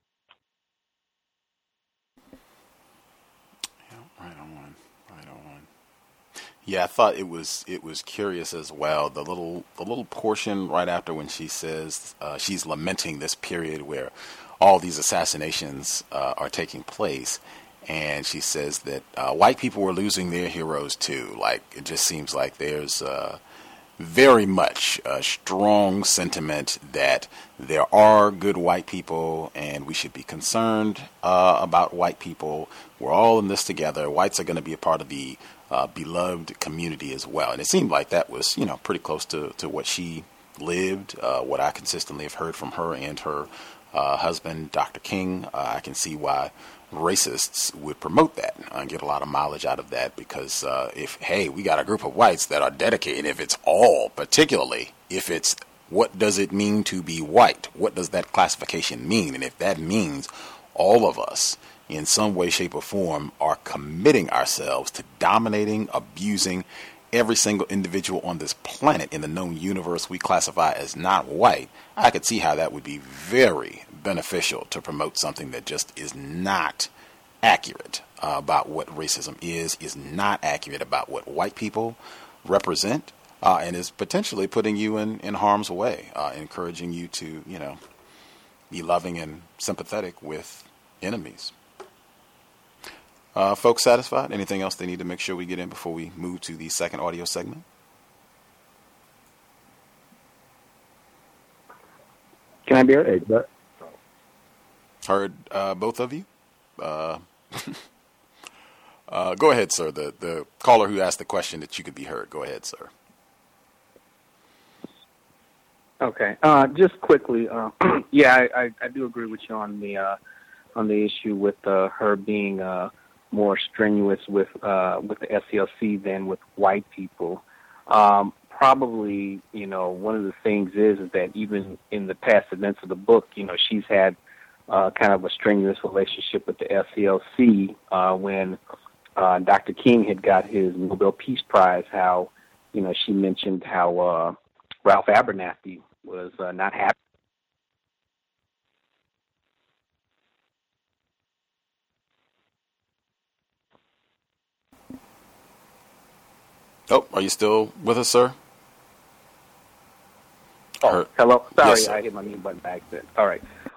Yeah, right on, right on. Yeah, I thought it was it was curious as well. The little the little portion right after when she says uh, she's lamenting this period where all these assassinations uh, are taking place. And she says that uh, white people were losing their heroes too. Like, it just seems like there's uh, very much a strong sentiment that there are good white people and we should be concerned uh, about white people. We're all in this together. Whites are going to be a part of the uh, beloved community as well. And it seemed like that was, you know, pretty close to, to what she lived, uh, what I consistently have heard from her and her uh, husband, Doctor King. Uh, I can see why racists would promote that and get a lot of mileage out of that because uh, if, hey, we got a group of whites that are dedicated, if it's all, particularly if it's what does it mean to be white? What does that classification mean? And if that means all of us in some way, shape, or form are committing ourselves to dominating, abusing every single individual on this planet in the known universe we classify as not white, I could see how that would be very beneficial to promote something that just is not accurate uh, about what racism is, is not accurate about what white people represent, uh, and is potentially putting you in, in harm's way, uh, encouraging you to, you know, be loving and sympathetic with enemies. Uh, folks satisfied? Anything else they need to make sure we get in before we move to the second audio segment? Can I be heard? Hey, Heard uh, both of you. Uh, uh, go ahead, sir. The the caller who asked the question that you could be heard. Go ahead, sir. Okay. Uh, just quickly, uh, yeah, I, I, I do agree with you on the uh, on the issue with uh, her being uh, more strenuous with uh, with the S C L C than with white people. Um, probably, you know, one of the things is, is that even in the past events of the book, you know, she's had Uh, kind of a strenuous relationship with the S C L C uh, when uh, Doctor King had got his Nobel Peace Prize. How, you know, she mentioned how uh, Ralph Abernathy was uh, not happy. Oh, are you still with us, sir? Oh, hello. Sorry, Yes, I hit my mute button by accident. All right.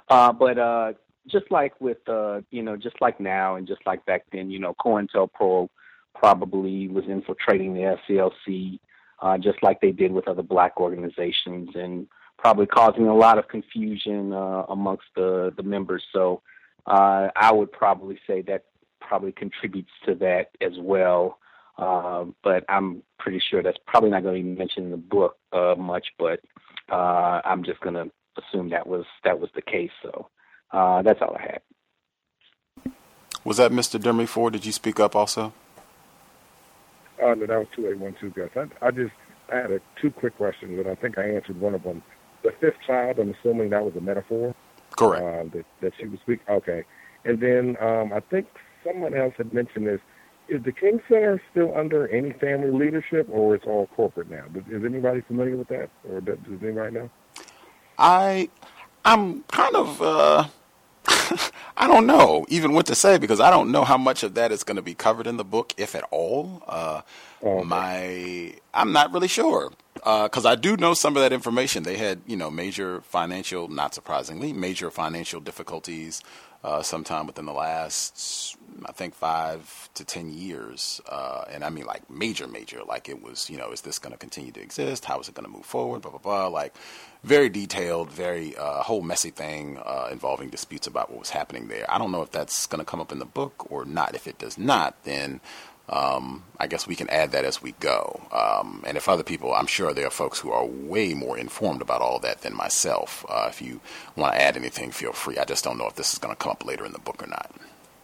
Uh, but uh, just like with, uh, you know, just like now and just like back then, you know, COINTELPRO probably was infiltrating the S C L C, uh, just like they did with other black organizations, and probably causing a lot of confusion uh, amongst the, the members. So uh, I would probably say that probably contributes to that as well. Uh, but I'm pretty sure that's probably not going to be mentioned in the book uh, much, but uh, I'm just going to assume that was that was the case. So uh, that's all I had. Was that Mister Dermy Ford? Did you speak up also? Uh, no, that was two eight one two, Gus. I, I just I had a, two quick questions, and I think I answered one of them. The fifth child, I'm assuming that was a metaphor? Correct. Uh, that, that she was speaking? Okay. And then um, I think someone else had mentioned this. Is the King Center still under any family leadership, or it's all corporate now? Is anybody familiar with that, or does anybody know? I, I'm kind of, uh, I don't know even what to say, because I don't know how much of that is going to be covered in the book, if at all. Uh, oh, okay. My, I'm not really sure, because uh, I do know some of that information. They had, you know, major financial, not surprisingly, major financial difficulties uh, sometime within the last, I think, five to ten years. Uh, and I mean, like, major, major. Like, it was, you know, is this going to continue to exist? How is it going to move forward? Blah, blah, blah. Like, very detailed, very uh, whole messy thing uh, involving disputes about what was happening there. I don't know if that's going to come up in the book or not. If it does not, then um, I guess we can add that as we go. Um, and if other people, I'm sure there are folks who are way more informed about all that than myself. Uh, if you want to add anything, feel free. I just don't know if this is going to come up later in the book or not.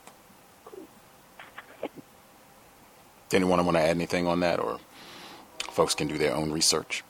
Does anyone want to add anything on that, or folks can do their own research?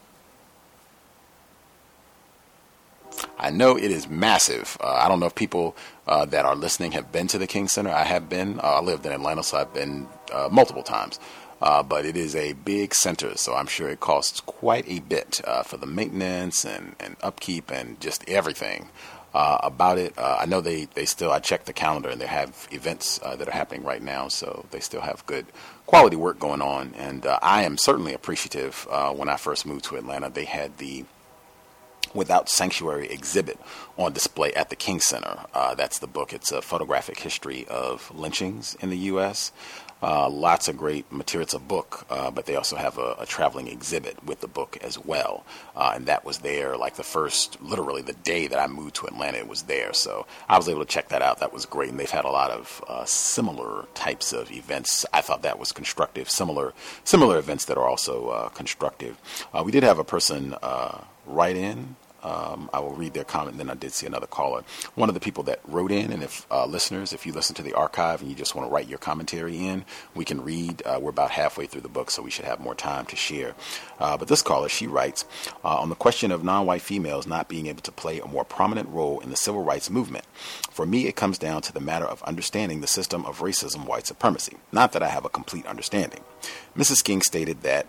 I know it is massive. Uh, I don't know if people uh, that are listening have been to the King Center. I have been. Uh, I lived in Atlanta, so I've been uh, multiple times. Uh, but it is a big center, so I'm sure it costs quite a bit uh, for the maintenance and, and upkeep and just everything uh, about it. Uh, I know they, they still, I checked the calendar, and they have events uh, that are happening right now, so they still have good quality work going on. And uh, I am certainly appreciative. Uh, when I first moved to Atlanta, they had the Without Sanctuary exhibit on display at the King Center. Uh, that's the book. It's a photographic history of lynchings in the U S Uh, lots of great material. It's a book, uh, but they also have a, a traveling exhibit with the book as well. Uh, and that was there like the first, literally the day that I moved to Atlanta, it was there. So I was able to check that out. That was great. And they've had a lot of uh, similar types of events. I thought that was constructive. Similar, similar events that are also uh, constructive. Uh, we did have a person uh, write in. Um, I will read their comment, and then I did see another caller. One of the people that wrote in, and if uh, listeners, if you listen to the archive and you just want to write your commentary in, we can read. Uh, we're about halfway through the book, so we should have more time to share. Uh, but this caller, she writes, uh, on the question of non-white females not being able to play a more prominent role in the civil rights movement, for me it comes down to the matter of understanding the system of racism, white supremacy. Not that I have a complete understanding. Missus King stated that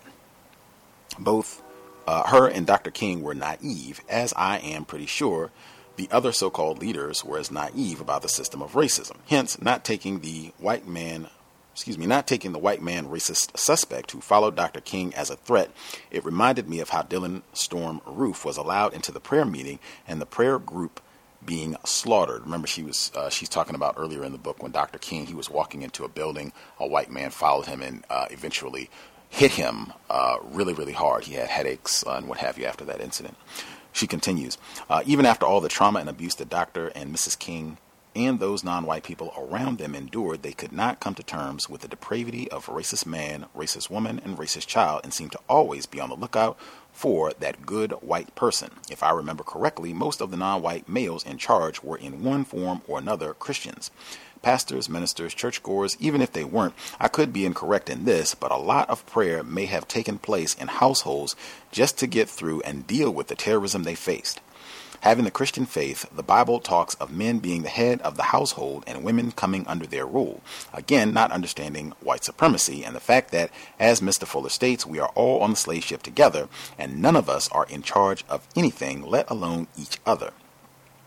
both Uh, her and Doctor King were naive, as I am pretty sure the other so-called leaders were as naive about the system of racism. Hence, not taking the white man, excuse me, not taking the white man racist suspect who followed Doctor King as a threat. It reminded me of how Dylan Storm Roof was allowed into the prayer meeting and the prayer group being slaughtered. Remember, she was uh, she's talking about earlier in the book when Doctor King, he was walking into a building, a white man followed him and uh, eventually hit him uh, really, really hard. He had headaches uh, and what have you after that incident. She continues, uh, even after all the trauma and abuse the doctor and Missus King and those non-white people around them endured, they could not come to terms with the depravity of racist man, racist woman, and racist child, and seemed to always be on the lookout for that good white person. If I remember correctly, most of the non-white males in charge were in one form or another Christians. Pastors, ministers, churchgoers, even if they weren't, I could be incorrect in this, but a lot of prayer may have taken place in households just to get through and deal with the terrorism they faced. Having the Christian faith, the Bible talks of men being the head of the household and women coming under their rule. Again, not understanding white supremacy and the fact that, as Mister Fuller states, we are all on the slave ship together and none of us are in charge of anything, let alone each other.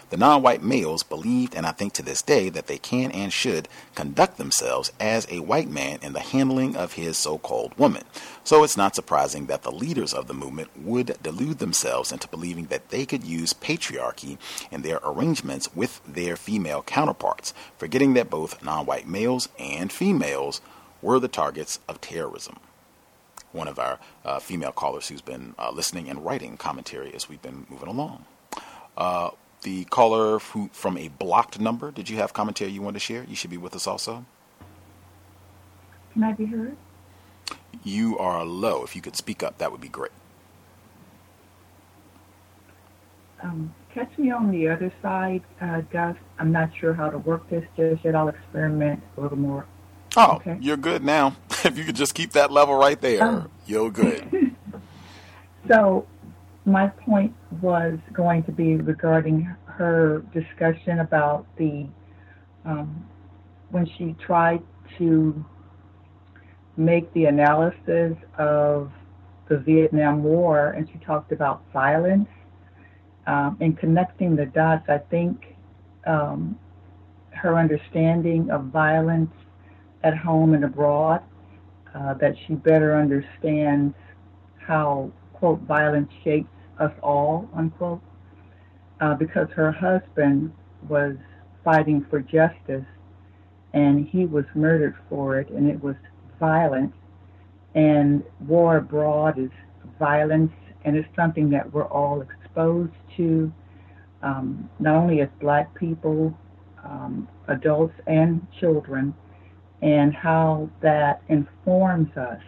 The non-white males believed, and I think to this day, that they can and should conduct themselves as a white man in the handling of his so-called woman. So it's not surprising that the leaders of the movement would delude themselves into believing that they could use patriarchy in their arrangements with their female counterparts, forgetting that both non-white males and females were the targets of terrorism. One of our uh, female callers who's been uh, listening and writing commentary as we've been moving along. Uh, the caller who, from a blocked number, did you have commentary you wanted to share? You should be with us also. Can I be heard? You are low. If you could speak up, that would be great. Um, catch me on the other side, uh, Gus. I'm not sure how to work this just yet. I'll experiment a little more. Oh, okay. You're good now. If you could just keep that level right there, oh. You're good. So my point was going to be regarding her discussion about the, um, when she tried to make the analysis of the Vietnam War, and she talked about violence, um, and connecting the dots. I think um, her understanding of violence at home and abroad, uh, that she better understands how, quote, violence shapes us all, unquote, uh, because her husband was fighting for justice and he was murdered for it, and it was violent. And war abroad is violence, and it's something that we're all exposed to, um, not only as black people, um, adults and children, and how that informs us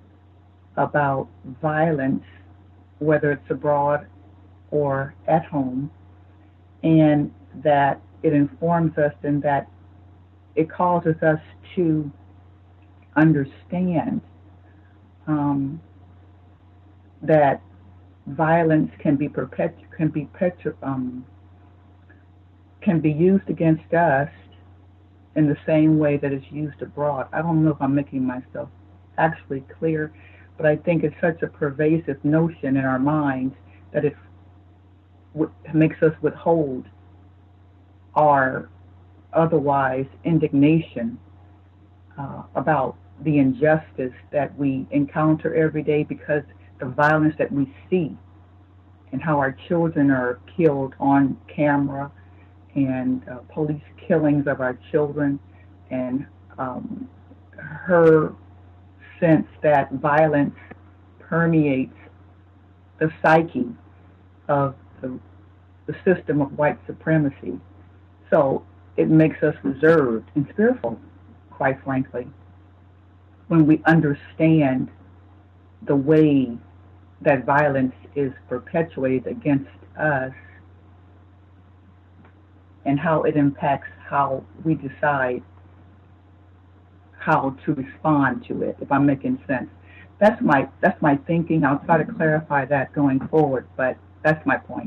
about violence, whether it's abroad or at home, and that it informs us in that it causes us to understand um, that violence can be perpetu- can be petru- um, can be used against us in the same way that it's used abroad. I don't know if I'm making myself actually clear, but I think it's such a pervasive notion in our minds that it w- makes us withhold our otherwise indignation uh, about the injustice that we encounter every day, because the violence that we see and how our children are killed on camera, and uh, police killings of our children, and um, her sense that violence permeates the psyche of the, the system of white supremacy. So it makes us reserved and fearful, quite frankly, when we understand the way that violence is perpetuated against us, and how it impacts how we decide how to respond to it, if I'm making sense. That's my that's my thinking. I'll try to clarify that going forward, but that's my point.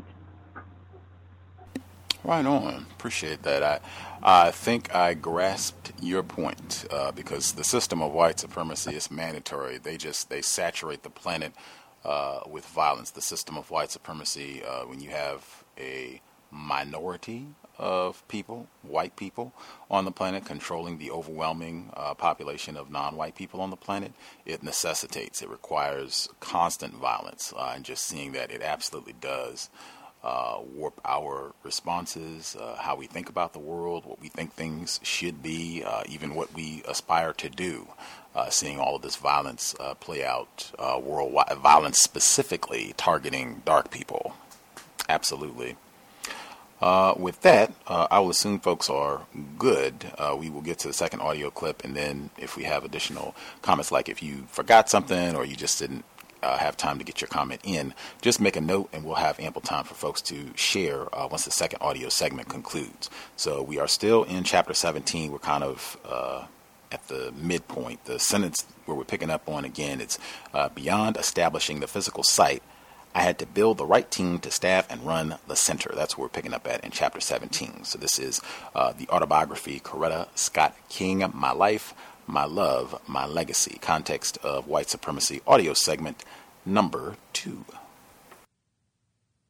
Right on. Appreciate that. I I think I grasped your point, uh, because the system of white supremacy is mandatory. They just they saturate the planet uh, with violence. The system of white supremacy, uh, when you have a minority of people, white people on the planet, controlling the overwhelming uh, population of non-white people on the planet, it necessitates, it requires constant violence. Uh, and just seeing that, it absolutely does uh, warp our responses, uh, how we think about the world, what we think things should be, uh, even what we aspire to do. Uh, seeing all of this violence uh, play out uh, worldwide, violence specifically targeting dark people. Absolutely. Uh, with that, uh, I will assume folks are good. Uh, we will get to the second audio clip, and then if we have additional comments, like if you forgot something or you just didn't uh, have time to get your comment in, just make a note, and we'll have ample time for folks to share uh, once the second audio segment concludes. So we are still in chapter seventeen. We're kind of uh, at the midpoint. The sentence where we're picking up on again, it's uh, beyond establishing the physical site, I had to build the right team to staff and run the center. That's what we're picking up at in chapter seventeen. So this is uh, the autobiography, Coretta Scott King, My Life, My Love, My Legacy. Context of white supremacy audio segment number two.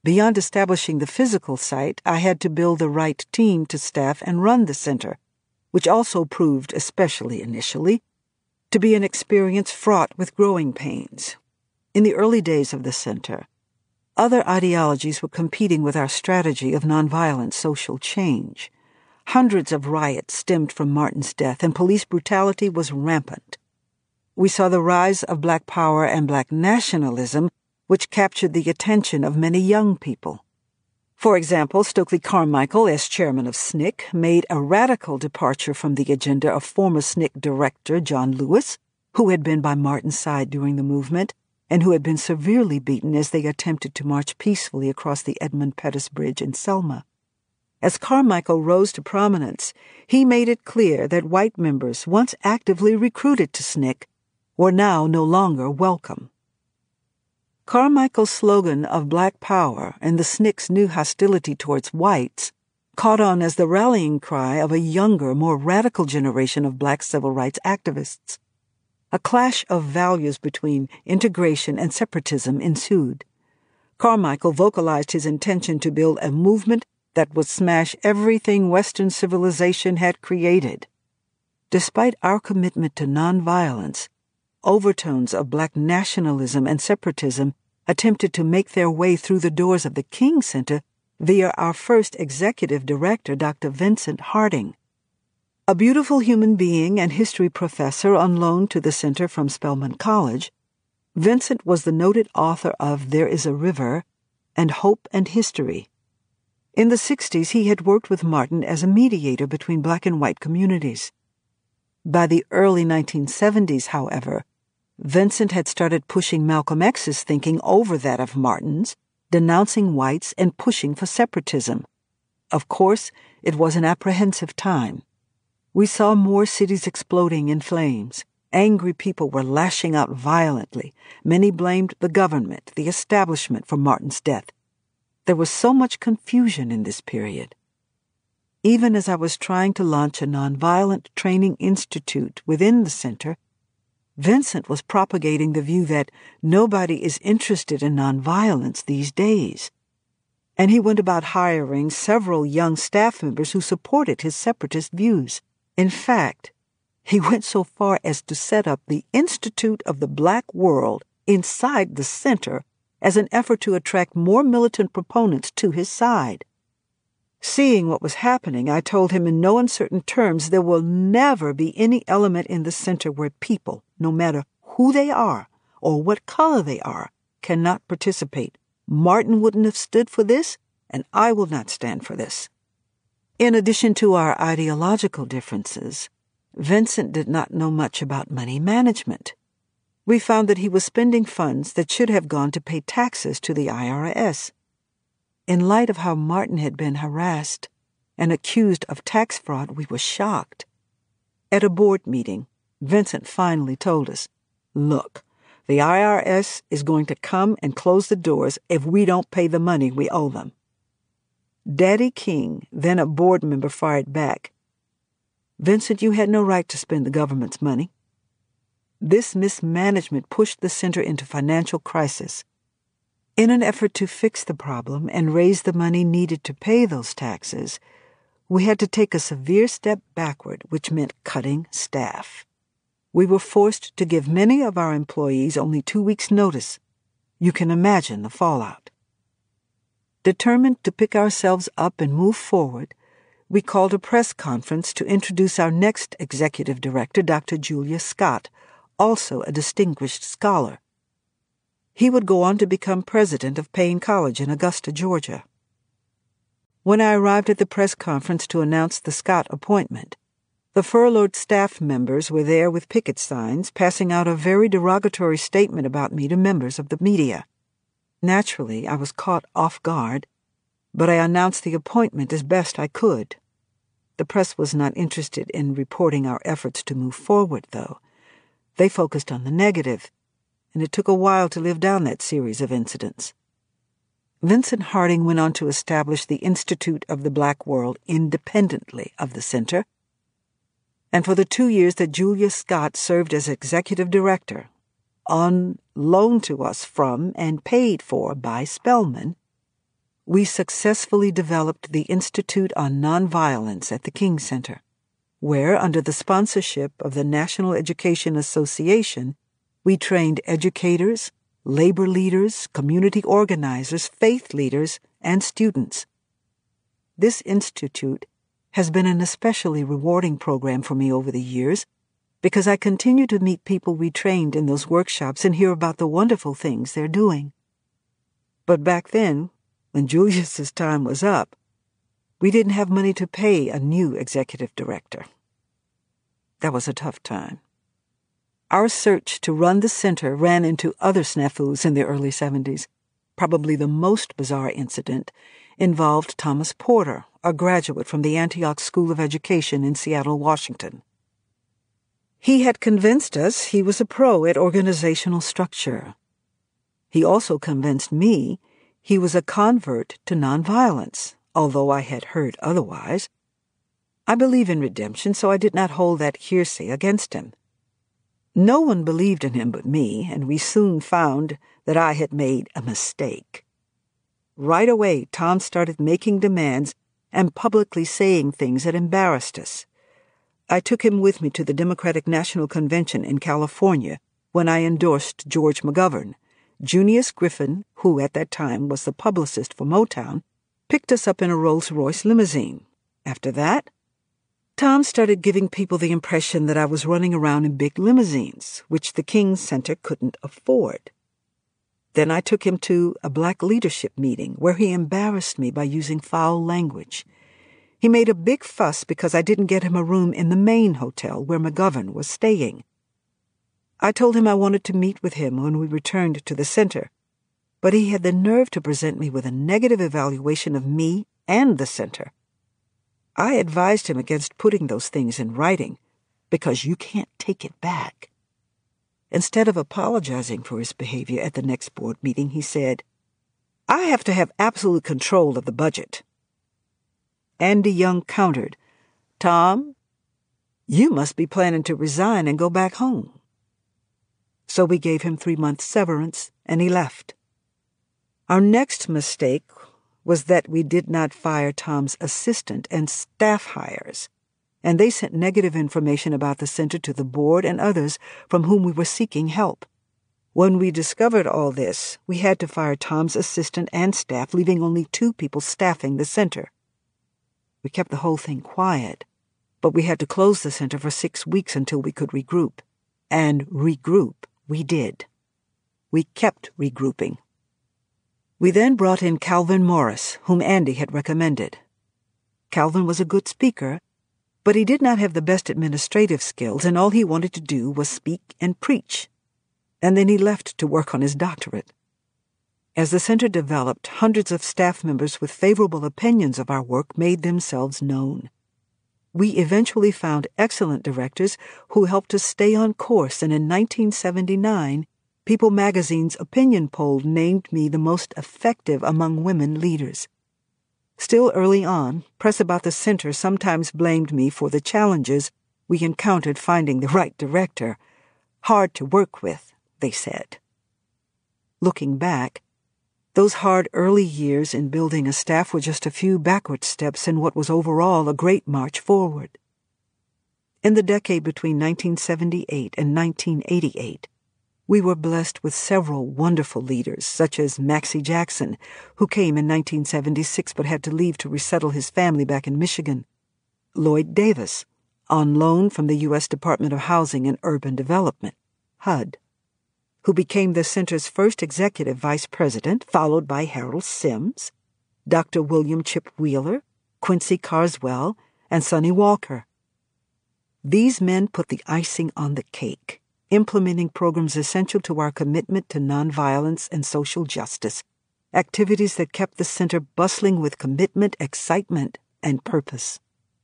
Beyond establishing the physical site, I had to build the right team to staff and run the center, which also proved, especially initially, to be an experience fraught with growing pains. In the early days of the center, other ideologies were competing with our strategy of nonviolent social change. Hundreds of riots stemmed from Martin's death, and police brutality was rampant. We saw the rise of Black power and Black nationalism, which captured the attention of many young people. For example, Stokely Carmichael, as chairman of S N C C, made a radical departure from the agenda of former S N C C director John Lewis, who had been by Martin's side during the movement, and who had been severely beaten as they attempted to march peacefully across the Edmund Pettus Bridge in Selma. As Carmichael rose to prominence, he made it clear that white members, once actively recruited to S N C C, were now no longer welcome. Carmichael's slogan of Black Power and the S N C C's new hostility towards whites caught on as the rallying cry of a younger, more radical generation of Black civil rights activists. A clash of values between integration and separatism ensued. Carmichael vocalized his intention to build a movement that would smash everything Western civilization had created. Despite our commitment to nonviolence, overtones of Black nationalism and separatism attempted to make their way through the doors of the King Center via our first executive director, Doctor Vincent Harding. A beautiful human being and history professor on loan to the center from Spelman College, Vincent was the noted author of There is a River and Hope and History. In the sixties, he had worked with Martin as a mediator between Black and white communities. By the early nineteen seventies, however, Vincent had started pushing Malcolm X's thinking over that of Martin's, denouncing whites and pushing for separatism. Of course, it was an apprehensive time. We saw more cities exploding in flames. Angry people were lashing out violently. Many blamed the government, the establishment, for Martin's death. There was so much confusion in this period. Even as I was trying to launch a nonviolent training institute within the center, Vincent was propagating the view that nobody is interested in nonviolence these days. And he went about hiring several young staff members who supported his separatist views. In fact, he went so far as to set up the Institute of the Black World inside the center as an effort to attract more militant proponents to his side. Seeing what was happening, I told him in no uncertain terms there will never be any element in the center where people, no matter who they are or what color they are, cannot participate. Martin wouldn't have stood for this, and I will not stand for this. In addition to our ideological differences, Vincent did not know much about money management. We found that he was spending funds that should have gone to pay taxes to the I R S. In light of how Martin had been harassed and accused of tax fraud, we were shocked. At a board meeting, Vincent finally told us, "Look, the I R S is going to come and close the doors if we don't pay the money we owe them." Daddy King, then a board member, fired back, "Vincent, you had no right to spend the government's money." This mismanagement pushed the center into financial crisis. In an effort to fix the problem and raise the money needed to pay those taxes, we had to take a severe step backward, which meant cutting staff. We were forced to give many of our employees only two weeks' notice. You can imagine the fallout. Determined to pick ourselves up and move forward, we called a press conference to introduce our next executive director, Doctor Julius Scott, also a distinguished scholar. He would go on to become president of Payne College in Augusta, Georgia. When I arrived at the press conference to announce the Scott appointment, the furloughed staff members were there with picket signs, passing out a very derogatory statement about me to members of the media. Naturally, I was caught off guard, but I announced the appointment as best I could. The press was not interested in reporting our efforts to move forward, though. They focused on the negative, and it took a while to live down that series of incidents. Vincent Harding went on to establish the Institute of the Black World independently of the center, and for the two years that Julius Scott served as executive director, on loan to us from and paid for by Spelman, we successfully developed the Institute on Nonviolence at the King Center, where, under the sponsorship of the National Education Association, we trained educators, labor leaders, community organizers, faith leaders, and students. This institute has been an especially rewarding program for me over the years because I continue to meet people we trained in those workshops and hear about the wonderful things they're doing. But back then, when Julius's time was up, we didn't have money to pay a new executive director. That was a tough time. Our search to run the center ran into other snafus in the early seventies. Probably the most bizarre incident involved Thomas Porter, a graduate from the Antioch School of Education in Seattle, Washington. He had convinced us he was a pro at organizational structure. He also convinced me he was a convert to nonviolence, although I had heard otherwise. I believe in redemption, so I did not hold that hearsay against him. No one believed in him but me, and we soon found that I had made a mistake. Right away, Tom started making demands and publicly saying things that embarrassed us. I took him with me to the Democratic National Convention in California when I endorsed George McGovern. Junius Griffin, who at that time was the publicist for Motown, picked us up in a Rolls-Royce limousine. After that, Tom started giving people the impression that I was running around in big limousines, which the King Center couldn't afford. Then I took him to a black leadership meeting where he embarrassed me by using foul language. He made a big fuss because I didn't get him a room in the main hotel where McGovern was staying. I told him I wanted to meet with him when we returned to the center, but he had the nerve to present me with a negative evaluation of me and the center. I advised him against putting those things in writing because you can't take it back. Instead of apologizing for his behavior at the next board meeting, he said, "I have to have absolute control of the budget." Andy Young countered, "Tom, you must be planning to resign and go back home." So we gave him three months severance, and he left. Our next mistake was that we did not fire Tom's assistant and staff hires, and they sent negative information about the center to the board and others from whom we were seeking help. When we discovered all this, we had to fire Tom's assistant and staff, leaving only two people staffing the center. We kept the whole thing quiet, but we had to close the center for six weeks until we could regroup. And regroup we did. We kept regrouping. We then brought in Calvin Morris, whom Andy had recommended. Calvin was a good speaker, but he did not have the best administrative skills, and all he wanted to do was speak and preach. And then he left to work on his doctorate. As the center developed, hundreds of staff members with favorable opinions of our work made themselves known. We eventually found excellent directors who helped us stay on course, and in nineteen seventy-nine, People magazine's opinion poll named me the most effective among women leaders. Still early on, press about the center sometimes blamed me for the challenges we encountered finding the right director. Hard to work with, they said. Looking back, those hard early years in building a staff were just a few backward steps in what was overall a great march forward. In the decade between nineteen seventy-eight and nineteen eighty-eight, we were blessed with several wonderful leaders, such as Maxie Jackson, who came in nineteen seventy-six but had to leave to resettle his family back in Michigan; Lloyd Davis, on loan from the U S Department of Housing and Urban Development, H U D, who became the center's first executive vice president, followed by Harold Sims, Doctor William Chip Wheeler, Quincy Carswell, and Sonny Walker. These men put the icing on the cake, implementing programs essential to our commitment to nonviolence and social justice, activities that kept the center bustling with commitment, excitement, and purpose.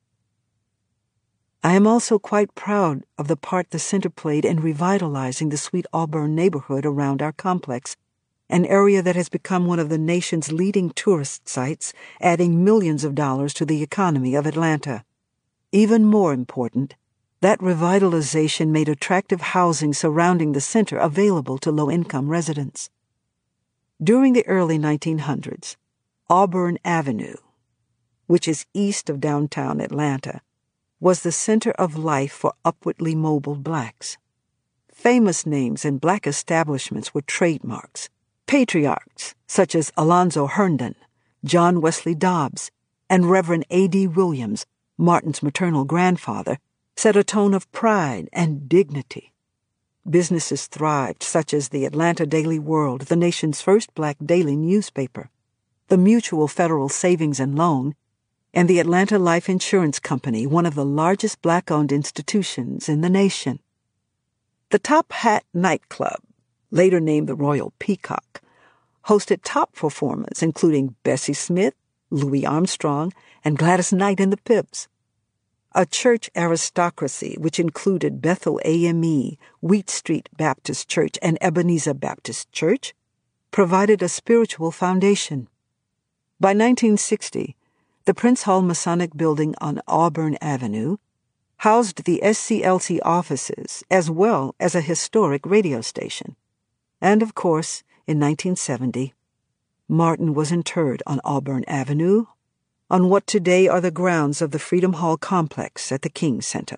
I am also quite proud of the part the center played in revitalizing the Sweet Auburn neighborhood around our complex, an area that has become one of the nation's leading tourist sites, adding millions of dollars to the economy of Atlanta. Even more important, that revitalization made attractive housing surrounding the center available to low-income residents. During the early nineteen hundreds, Auburn Avenue, which is east of downtown Atlanta, was the center of life for upwardly mobile blacks. Famous names in black establishments were trademarks. Patriarchs such as Alonzo Herndon, John Wesley Dobbs, and Reverend A D Williams, Martin's maternal grandfather, set a tone of pride and dignity. Businesses thrived, such as the Atlanta Daily World, the nation's first black daily newspaper, the Mutual Federal Savings and Loan, and the Atlanta Life Insurance Company, one of the largest black-owned institutions in the nation. The Top Hat nightclub, later named the Royal Peacock, hosted top performers including Bessie Smith, Louis Armstrong, and Gladys Knight and the Pips. A church aristocracy which included Bethel A M E, Wheat Street Baptist Church, and Ebenezer Baptist Church, provided a spiritual foundation. By nineteen sixty, the Prince Hall Masonic Building on Auburn Avenue housed the S C L C offices as well as a historic radio station. And, of course, in nineteen seventy, Martin was interred on Auburn Avenue, on what today are the grounds of the Freedom Hall complex at the King Center.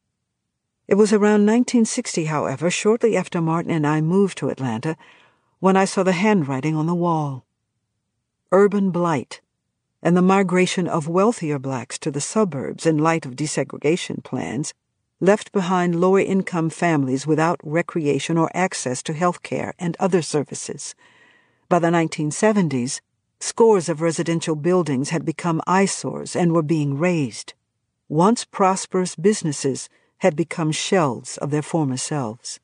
It was around nineteen sixty, however, shortly after Martin and I moved to Atlanta, when I saw the handwriting on the wall. Urban blight and the migration of wealthier blacks to the suburbs in light of desegregation plans left behind lower-income families without recreation or access to health care and other services. By the nineteen seventies, scores of residential buildings had become eyesores and were being razed. Once prosperous businesses had become shells of their former selves.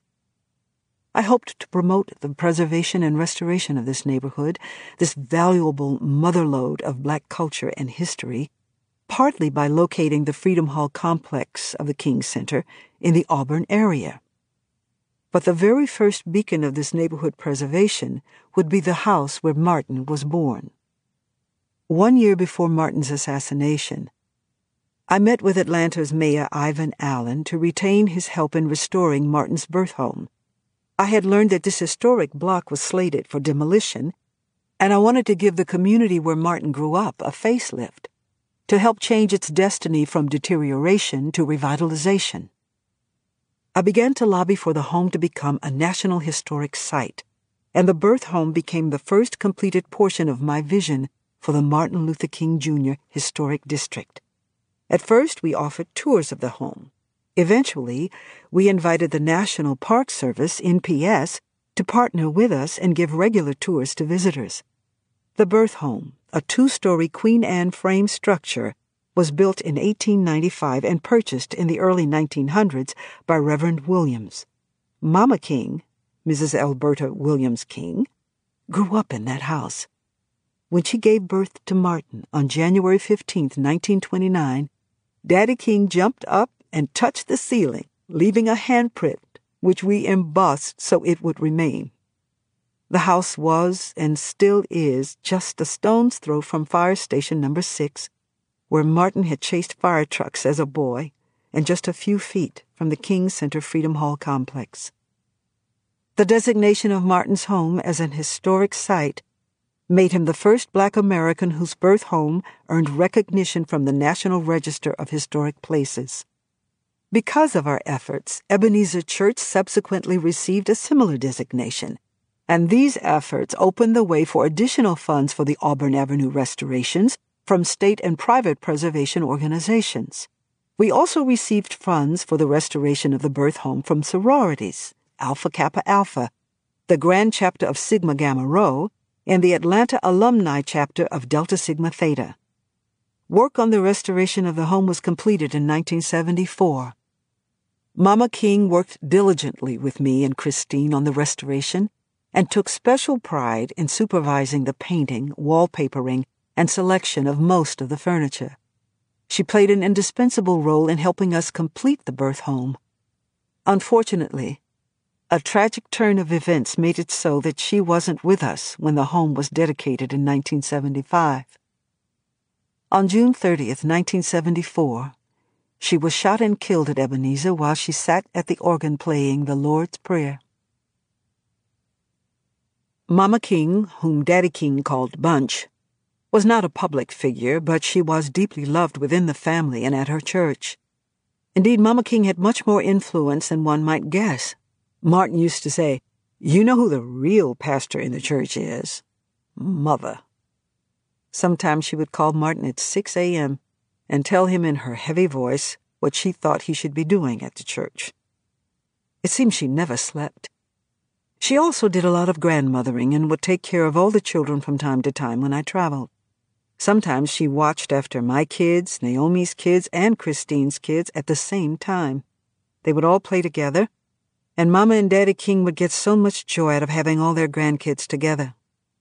I hoped to promote the preservation and restoration of this neighborhood, this valuable motherlode of black culture and history, partly by locating the Freedom Hall complex of the King Center in the Auburn area. But the very first beacon of this neighborhood preservation would be the house where Martin was born. One year before Martin's assassination, I met with Atlanta's Mayor Ivan Allen to retain his help in restoring Martin's birth home. I had learned that this historic block was slated for demolition, and I wanted to give the community where Martin grew up a facelift, to help change its destiny from deterioration to revitalization. I began to lobby for the home to become a National Historic Site, and the birth home became the first completed portion of my vision for the Martin Luther King Junior Historic District. At first, we offered tours of the home. Eventually, we invited the National Park Service, N P S, to partner with us and give regular tours to visitors. The birth home, a two-story Queen Anne frame structure, was built in eighteen ninety-five and purchased in the early nineteen hundreds by Reverend Williams. Mama King, Missus Alberta Williams King, grew up in that house. When she gave birth to Martin on January fifteenth, nineteen twenty-nine, Daddy King jumped up and touched the ceiling, leaving a handprint, which we embossed so it would remain. The house was, and still is, just a stone's throw from Fire Station Number Six, where Martin had chased fire trucks as a boy, and just a few feet from the King Center Freedom Hall complex. The designation of Martin's home as an historic site made him the first black American whose birth home earned recognition from the National Register of Historic Places. Because of our efforts, Ebenezer Church subsequently received a similar designation, and these efforts opened the way for additional funds for the Auburn Avenue restorations from state and private preservation organizations. We also received funds for the restoration of the birth home from sororities, Alpha Kappa Alpha, the Grand Chapter of Sigma Gamma Rho, and the Atlanta Alumni Chapter of Delta Sigma Theta. Work on the restoration of the home was completed in nineteen seventy-four. Mama King worked diligently with me and Christine on the restoration and took special pride in supervising the painting, wallpapering, and selection of most of the furniture. She played an indispensable role in helping us complete the birth home. Unfortunately, a tragic turn of events made it so that she wasn't with us when the home was dedicated in nineteen seventy-five. On June thirtieth, nineteen seventy-four, she was shot and killed at Ebenezer while she sat at the organ playing the Lord's Prayer. Mama King, whom Daddy King called Bunch, was not a public figure, but she was deeply loved within the family and at her church. Indeed, Mama King had much more influence than one might guess. Martin used to say, "You know who the real pastor in the church is? Mother." Sometimes she would call Martin at six a.m. and tell him in her heavy voice what she thought he should be doing at the church. It seemed she never slept. She also did a lot of grandmothering and would take care of all the children from time to time when I traveled. Sometimes she watched after my kids, Naomi's kids, and Christine's kids at the same time. They would all play together, and Mama and Daddy King would get so much joy out of having all their grandkids together.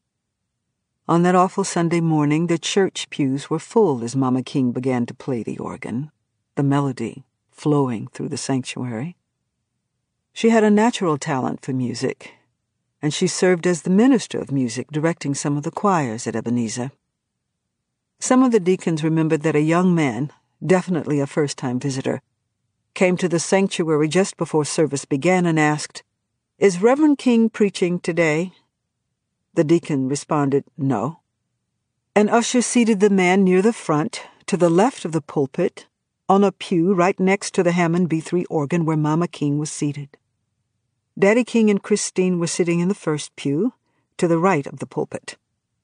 On that awful Sunday morning, the church pews were full as Mama King began to play the organ, the melody flowing through the sanctuary. She had a natural talent for music, and she served as the minister of music, directing some of the choirs at Ebenezer. Some of the deacons remembered that a young man, definitely a first-time visitor, came to the sanctuary just before service began and asked, "Is Reverend King preaching today?" The deacon responded, "No." An usher seated the man near the front, to the left of the pulpit, on a pew right next to the Hammond B three organ where Mama King was seated. Daddy King and Christine were sitting in the first pew, to the right of the pulpit.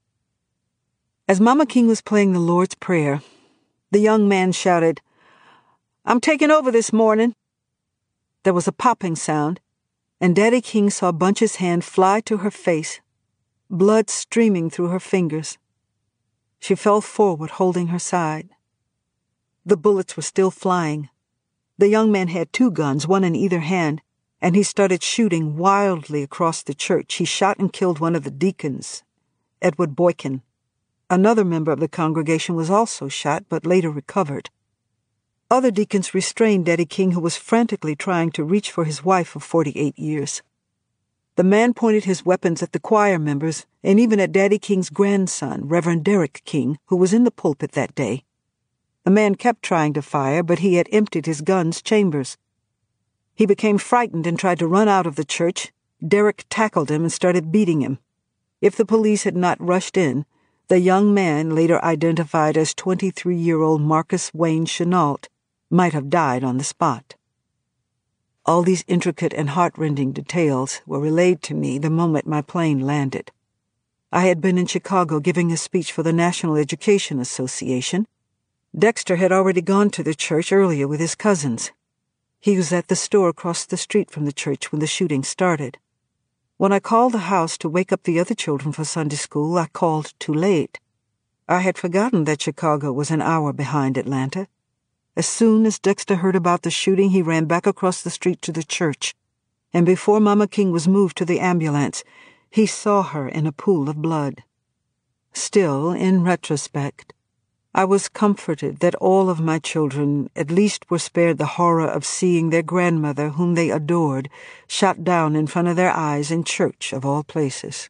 As Mama King was playing the Lord's Prayer, the young man shouted, "I'm taking over this morning." There was a popping sound, and Daddy King saw Bunch's hand fly to her face, blood streaming through her fingers. She fell forward, holding her side. The bullets were still flying. The young man had two guns, one in either hand, and he started shooting wildly across the church. He shot and killed one of the deacons, Edward Boykin. Another member of the congregation was also shot, but later recovered. Other deacons restrained Daddy King, who was frantically trying to reach for his wife of forty-eight years. The man pointed his weapons at the choir members and even at Daddy King's grandson, Reverend Derek King, who was in the pulpit that day. The man kept trying to fire, but he had emptied his gun's chambers. He became frightened and tried to run out of the church. Derek tackled him and started beating him. If the police had not rushed in, the young man, later identified as twenty-three-year-old Marcus Wayne Chenault, might have died on the spot. All these intricate and heart-rending details were relayed to me the moment my plane landed. I had been in Chicago giving a speech for the National Education Association. Dexter had already gone to the church earlier with his cousins. He was at the store across the street from the church when the shooting started. When I called the house to wake up the other children for Sunday school, I called too late. I had forgotten that Chicago was an hour behind Atlanta. As soon as Dexter heard about the shooting, he ran back across the street to the church, and before Mama King was moved to the ambulance, he saw her in a pool of blood. Still, in retrospect, I was comforted that all of my children at least were spared the horror of seeing their grandmother, whom they adored, shot down in front of their eyes in church, of all places.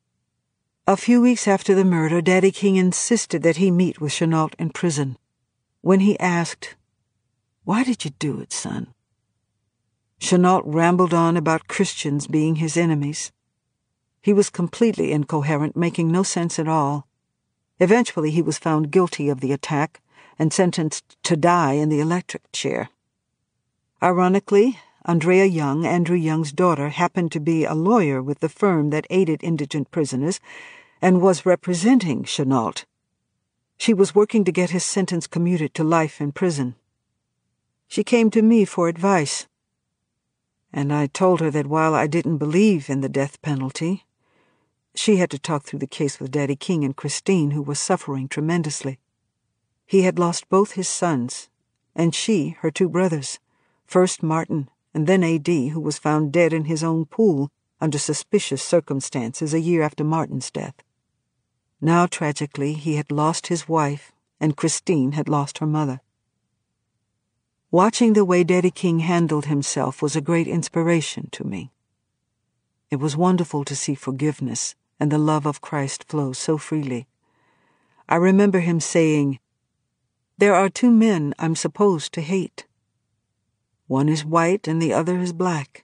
A few weeks after the murder, Daddy King insisted that he meet with Chenault in prison. When he asked, "Why did you do it, son?" Chenault rambled on about Christians being his enemies. He was completely incoherent, making no sense at all. Eventually he was found guilty of the attack and sentenced to die in the electric chair. Ironically, Andrea Young, Andrew Young's daughter, happened to be a lawyer with the firm that aided indigent prisoners and was representing Chenault. She was working to get his sentence commuted to life in prison. She came to me for advice, and I told her that while I didn't believe in the death penalty, she had to talk through the case with Daddy King and Christine, who was suffering tremendously. He had lost both his sons, and she, her two brothers, first Martin and then A D, who was found dead in his own pool under suspicious circumstances a year after Martin's death. Now, tragically, he had lost his wife, and Christine had lost her mother. Watching the way Daddy King handled himself was a great inspiration to me. It was wonderful to see forgiveness and the love of Christ flow so freely. I remember him saying, "There are two men I'm supposed to hate. One is white and the other is black.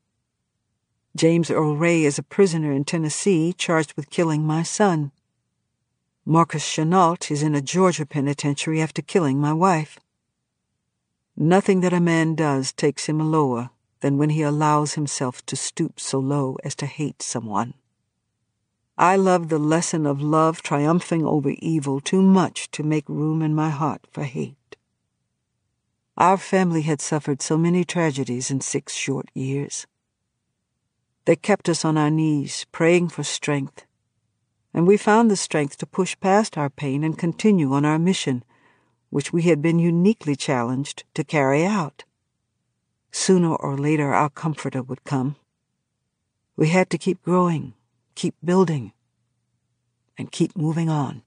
James Earl Ray is a prisoner in Tennessee charged with killing my son. Marcus Chenault is in a Georgia penitentiary after killing my wife. Nothing that a man does takes him lower than when he allows himself to stoop so low as to hate someone. I love the lesson of love triumphing over evil too much to make room in my heart for hate. Our family had suffered so many tragedies in six short years. They kept us on our knees, praying for strength, and we found the strength to push past our pain and continue on our mission, which we had been uniquely challenged to carry out. Sooner or later our comforter would come. We had to keep growing, keep building, and keep moving on.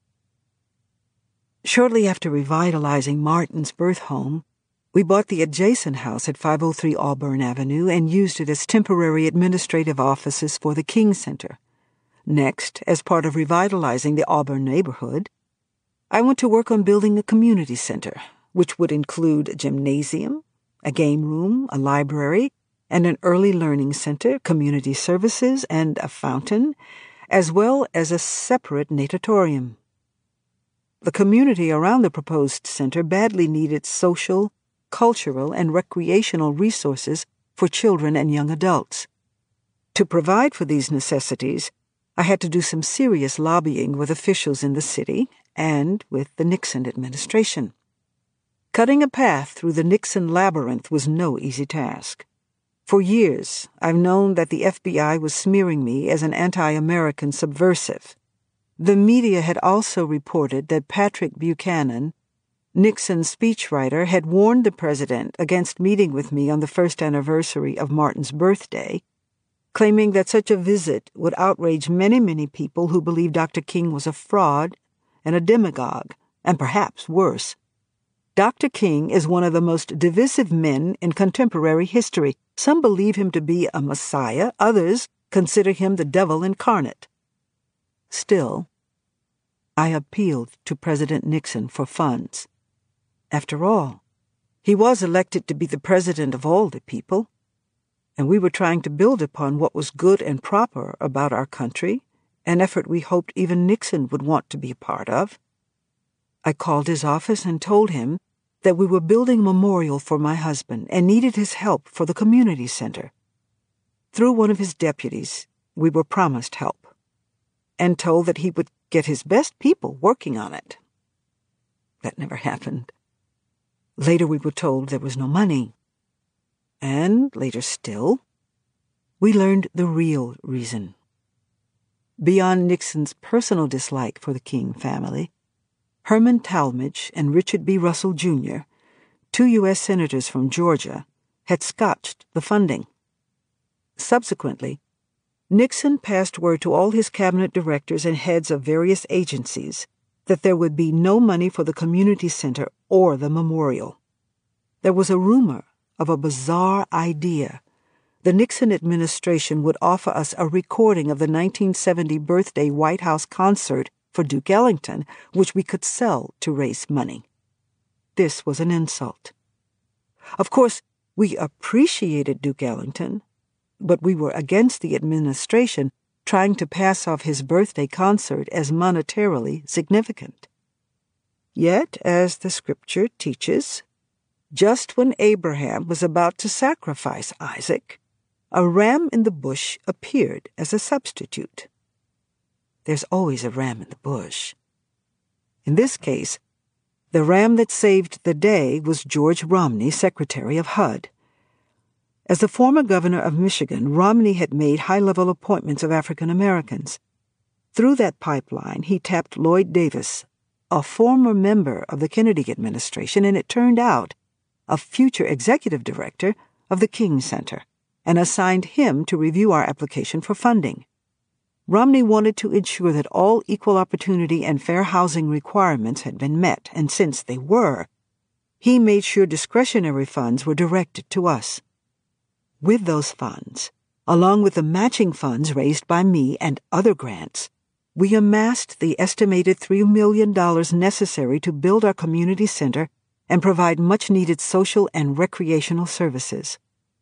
Shortly after revitalizing Martin's birth home, we bought the adjacent house at five oh three Auburn Avenue and used it as temporary administrative offices for the King Center. Next, as part of revitalizing the Auburn neighborhood, I went to work on building a community center, which would include a gymnasium, a game room, a library, and an early learning center, community services, and a fountain, as well as a separate natatorium. The community around the proposed center badly needed social, cultural, and recreational resources for children and young adults. To provide for these necessities, I had to do some serious lobbying with officials in the city and with the Nixon administration. Cutting a path through the Nixon labyrinth was no easy task. For years, I've known that the F B I was smearing me as an anti-American subversive. The media had also reported that Patrick Buchanan, Nixon's speechwriter, had warned the president against meeting with me on the first anniversary of Martin's birthday, claiming that such a visit would outrage many, many people who believed Doctor King was a fraud and a demagogue, and perhaps worse. Doctor King is one of the most divisive men in contemporary history. Some believe him to be a messiah, others consider him the devil incarnate. Still, I appealed to President Nixon for funds. After all, he was elected to be the president of all the people, and we were trying to build upon what was good and proper about our country, an effort we hoped even Nixon would want to be a part of. I called his office and told him that we were building a memorial for my husband and needed his help for the community center. Through one of his deputies, we were promised help and told that he would get his best people working on it. That never happened. Later we were told there was no money. And later still, we learned the real reason. Beyond Nixon's personal dislike for the King family, Herman Talmadge and Richard B. Russell, Junior, two U S senators from Georgia, had scotched the funding. Subsequently, Nixon passed word to all his cabinet directors and heads of various agencies that there would be no money for the community center or the memorial. There was a rumor of a bizarre idea. The Nixon administration would offer us a recording of the nineteen seventy birthday White House concert for Duke Ellington, which we could sell to raise money. This was an insult. Of course, we appreciated Duke Ellington, but we were against the administration trying to pass off his birthday concert as monetarily significant. Yet, as the scripture teaches, just when Abraham was about to sacrifice Isaac, a ram in the bush appeared as a substitute. There's always a ram in the bush. In this case, the ram that saved the day was George Romney, Secretary of H U D. As the former governor of Michigan, Romney had made high-level appointments of African Americans. Through that pipeline, he tapped Lloyd Davis, a former member of the Kennedy administration, and it turned out a future executive director of the King Center, and assigned him to review our application for funding. Romney wanted to ensure that all equal opportunity and fair housing requirements had been met, and since they were, he made sure discretionary funds were directed to us. With those funds, along with the matching funds raised by me and other grants, we amassed the estimated three million dollars necessary to build our community center and provide much-needed social and recreational services.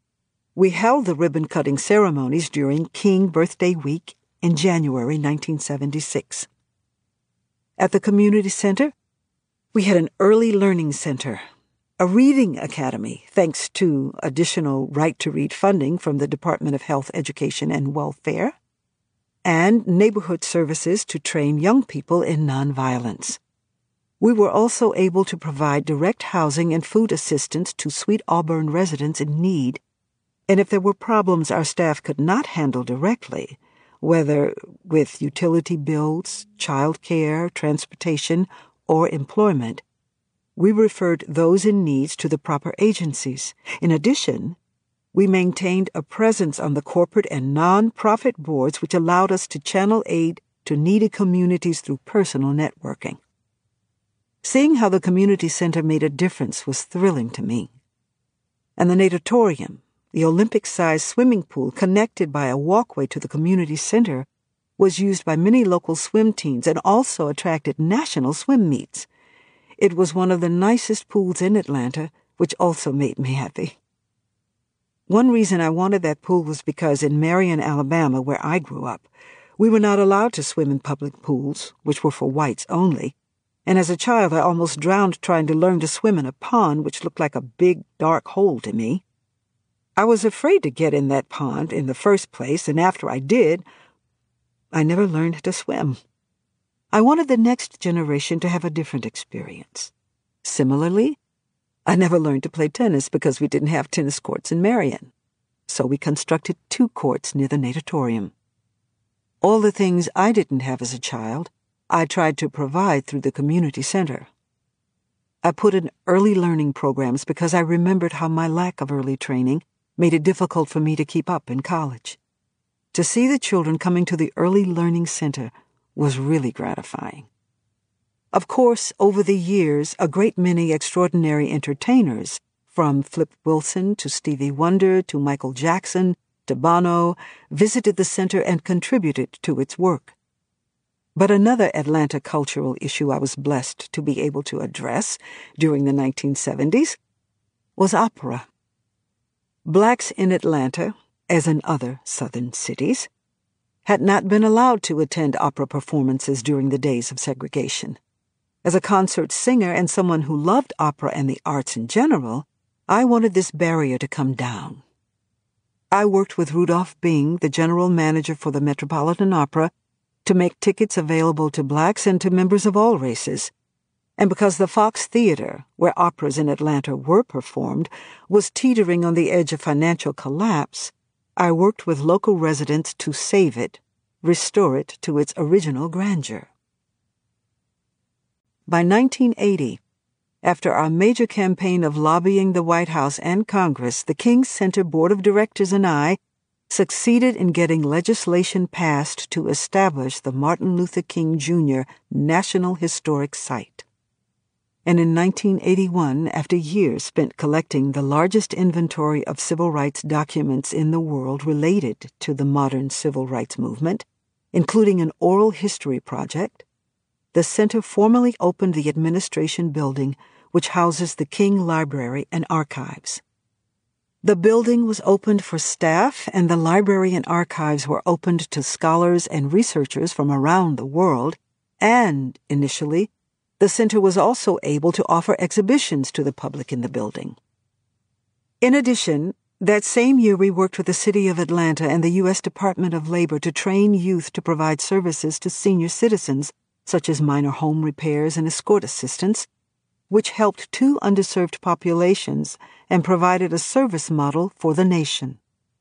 We held the ribbon-cutting ceremonies during King Birthday Week in January nineteen seventy-six. At the community center, we had an early learning center, a reading academy, thanks to additional right-to-read funding from the Department of Health, Education, and Welfare, and neighborhood services to train young people in nonviolence. We were also able to provide direct housing and food assistance to Sweet Auburn residents in need, and if there were problems our staff could not handle directly, whether with utility bills, child care, transportation, or employment, we referred those in need to the proper agencies. In addition, we maintained a presence on the corporate and non-profit boards, which allowed us to channel aid to needy communities through personal networking. Seeing how the community center made a difference was thrilling to me. And the natatorium, the Olympic-sized swimming pool connected by a walkway to the community center, was used by many local swim teams and also attracted national swim meets. It was one of the nicest pools in Atlanta, which also made me happy. One reason I wanted that pool was because in Marion, Alabama, where I grew up, we were not allowed to swim in public pools, which were for whites only, and as a child I almost drowned trying to learn to swim in a pond which looked like a big, dark hole to me. I was afraid to get in that pond in the first place, and after I did, I never learned to swim. I wanted the next generation to have a different experience. Similarly, I never learned to play tennis because we didn't have tennis courts in Marion, so we constructed two courts near the natatorium. All the things I didn't have as a child, I tried to provide through the community center. I put in early learning programs because I remembered how my lack of early training made it difficult for me to keep up in college. To see the children coming to the early learning center was really gratifying. Of course, over the years, a great many extraordinary entertainers, from Flip Wilson to Stevie Wonder to Michael Jackson to Bono, visited the center and contributed to its work. But another Atlanta cultural issue I was blessed to be able to address during the nineteen seventies was opera. Blacks in Atlanta, as in other southern cities, had not been allowed to attend opera performances during the days of segregation. As a concert singer and someone who loved opera and the arts in general, I wanted this barrier to come down. I worked with Rudolph Bing, the general manager for the Metropolitan Opera, to make tickets available to blacks and to members of all races. And because the Fox Theater, where operas in Atlanta were performed, was teetering on the edge of financial collapse, I worked with local residents to save it, restore it to its original grandeur. By nineteen eighty, after our major campaign of lobbying the White House and Congress, the King Center Board of Directors and I succeeded in getting legislation passed to establish the Martin Luther King Junior National Historic Site. And in nineteen eighty-one, after years spent collecting the largest inventory of civil rights documents in the world related to the modern civil rights movement, including an oral history project, the center formally opened the administration building, which houses the King Library and Archives. The building was opened for staff, and the library and archives were opened to scholars and researchers from around the world, and, initially, the center was also able to offer exhibitions to the public in the building. In addition, that same year we worked with the City of Atlanta and the U S Department of Labor to train youth to provide services to senior citizens, such as minor home repairs and escort assistance, which helped two underserved populations and provided a service model for the nation.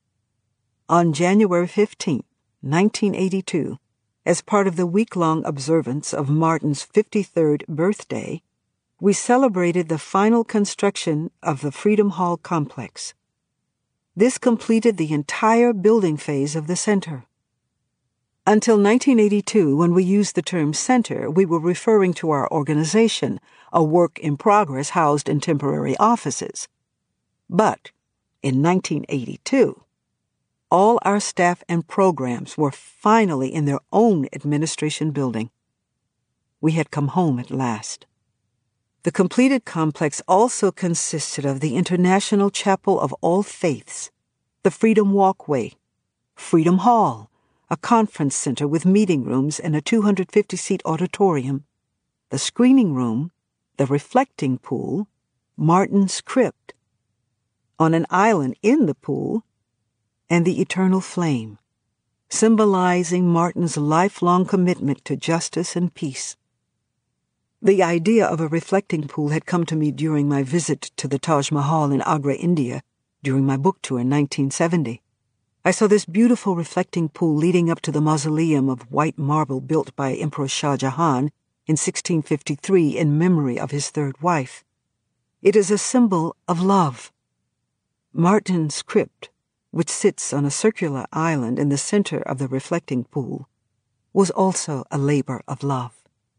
On January fifteenth, nineteen eighty-two, as part of the week-long observance of Martin's fifty-third birthday, we celebrated the final construction of the Freedom Hall complex. This completed the entire building phase of the center. Until nineteen eighty-two, when we used the term center, we were referring to our organization, a work in progress housed in temporary offices. But in nineteen eighty-two, all our staff and programs were finally in their own administration building. We had come home at last. The completed complex also consisted of the International Chapel of All Faiths, the Freedom Walkway, Freedom Hall, a conference center with meeting rooms and a two hundred fifty seat auditorium, the screening room, the reflecting pool, Martin's crypt, on an island in the pool, and the eternal flame, symbolizing Martin's lifelong commitment to justice and peace. The idea of a reflecting pool had come to me during my visit to the Taj Mahal in Agra, India, during my book tour in nineteen seventy. I saw this beautiful reflecting pool leading up to the mausoleum of white marble built by Emperor Shah Jahan in sixteen fifty-three in memory of his third wife. It is a symbol of love. Martin's crypt, which sits on a circular island in the center of the reflecting pool, was also a labor of love.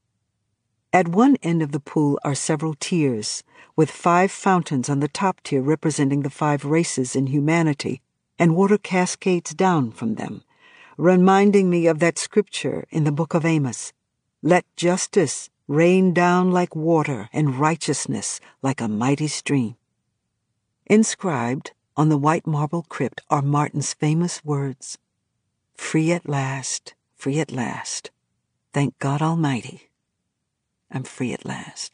At one end of the pool are several tiers, with five fountains on the top tier representing the five races in humanity, and water cascades down from them, reminding me of that scripture in the book of Amos, "Let justice rain down like water and righteousness like a mighty stream." Inscribed on the white marble crypt are Martin's famous words, "Free at last, free at last. Thank God Almighty, I'm free at last."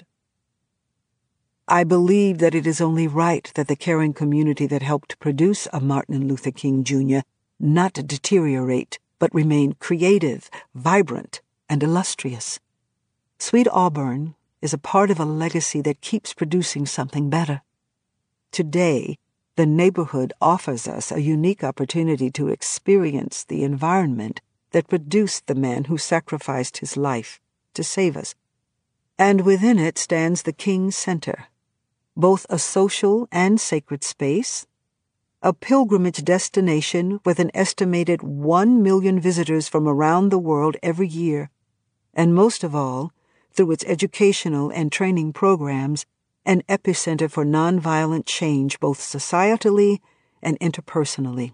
I believe that it is only right that the caring community that helped produce a Martin Luther King Junior not deteriorate, but remain creative, vibrant, and illustrious. Sweet Auburn is a part of a legacy that keeps producing something better. Today, the neighborhood offers us a unique opportunity to experience the environment that produced the man who sacrificed his life to save us. And within it stands the King Center, both a social and sacred space, a pilgrimage destination with an estimated one million visitors from around the world every year, and most of all, through its educational and training programs, an epicenter for nonviolent change both societally and interpersonally.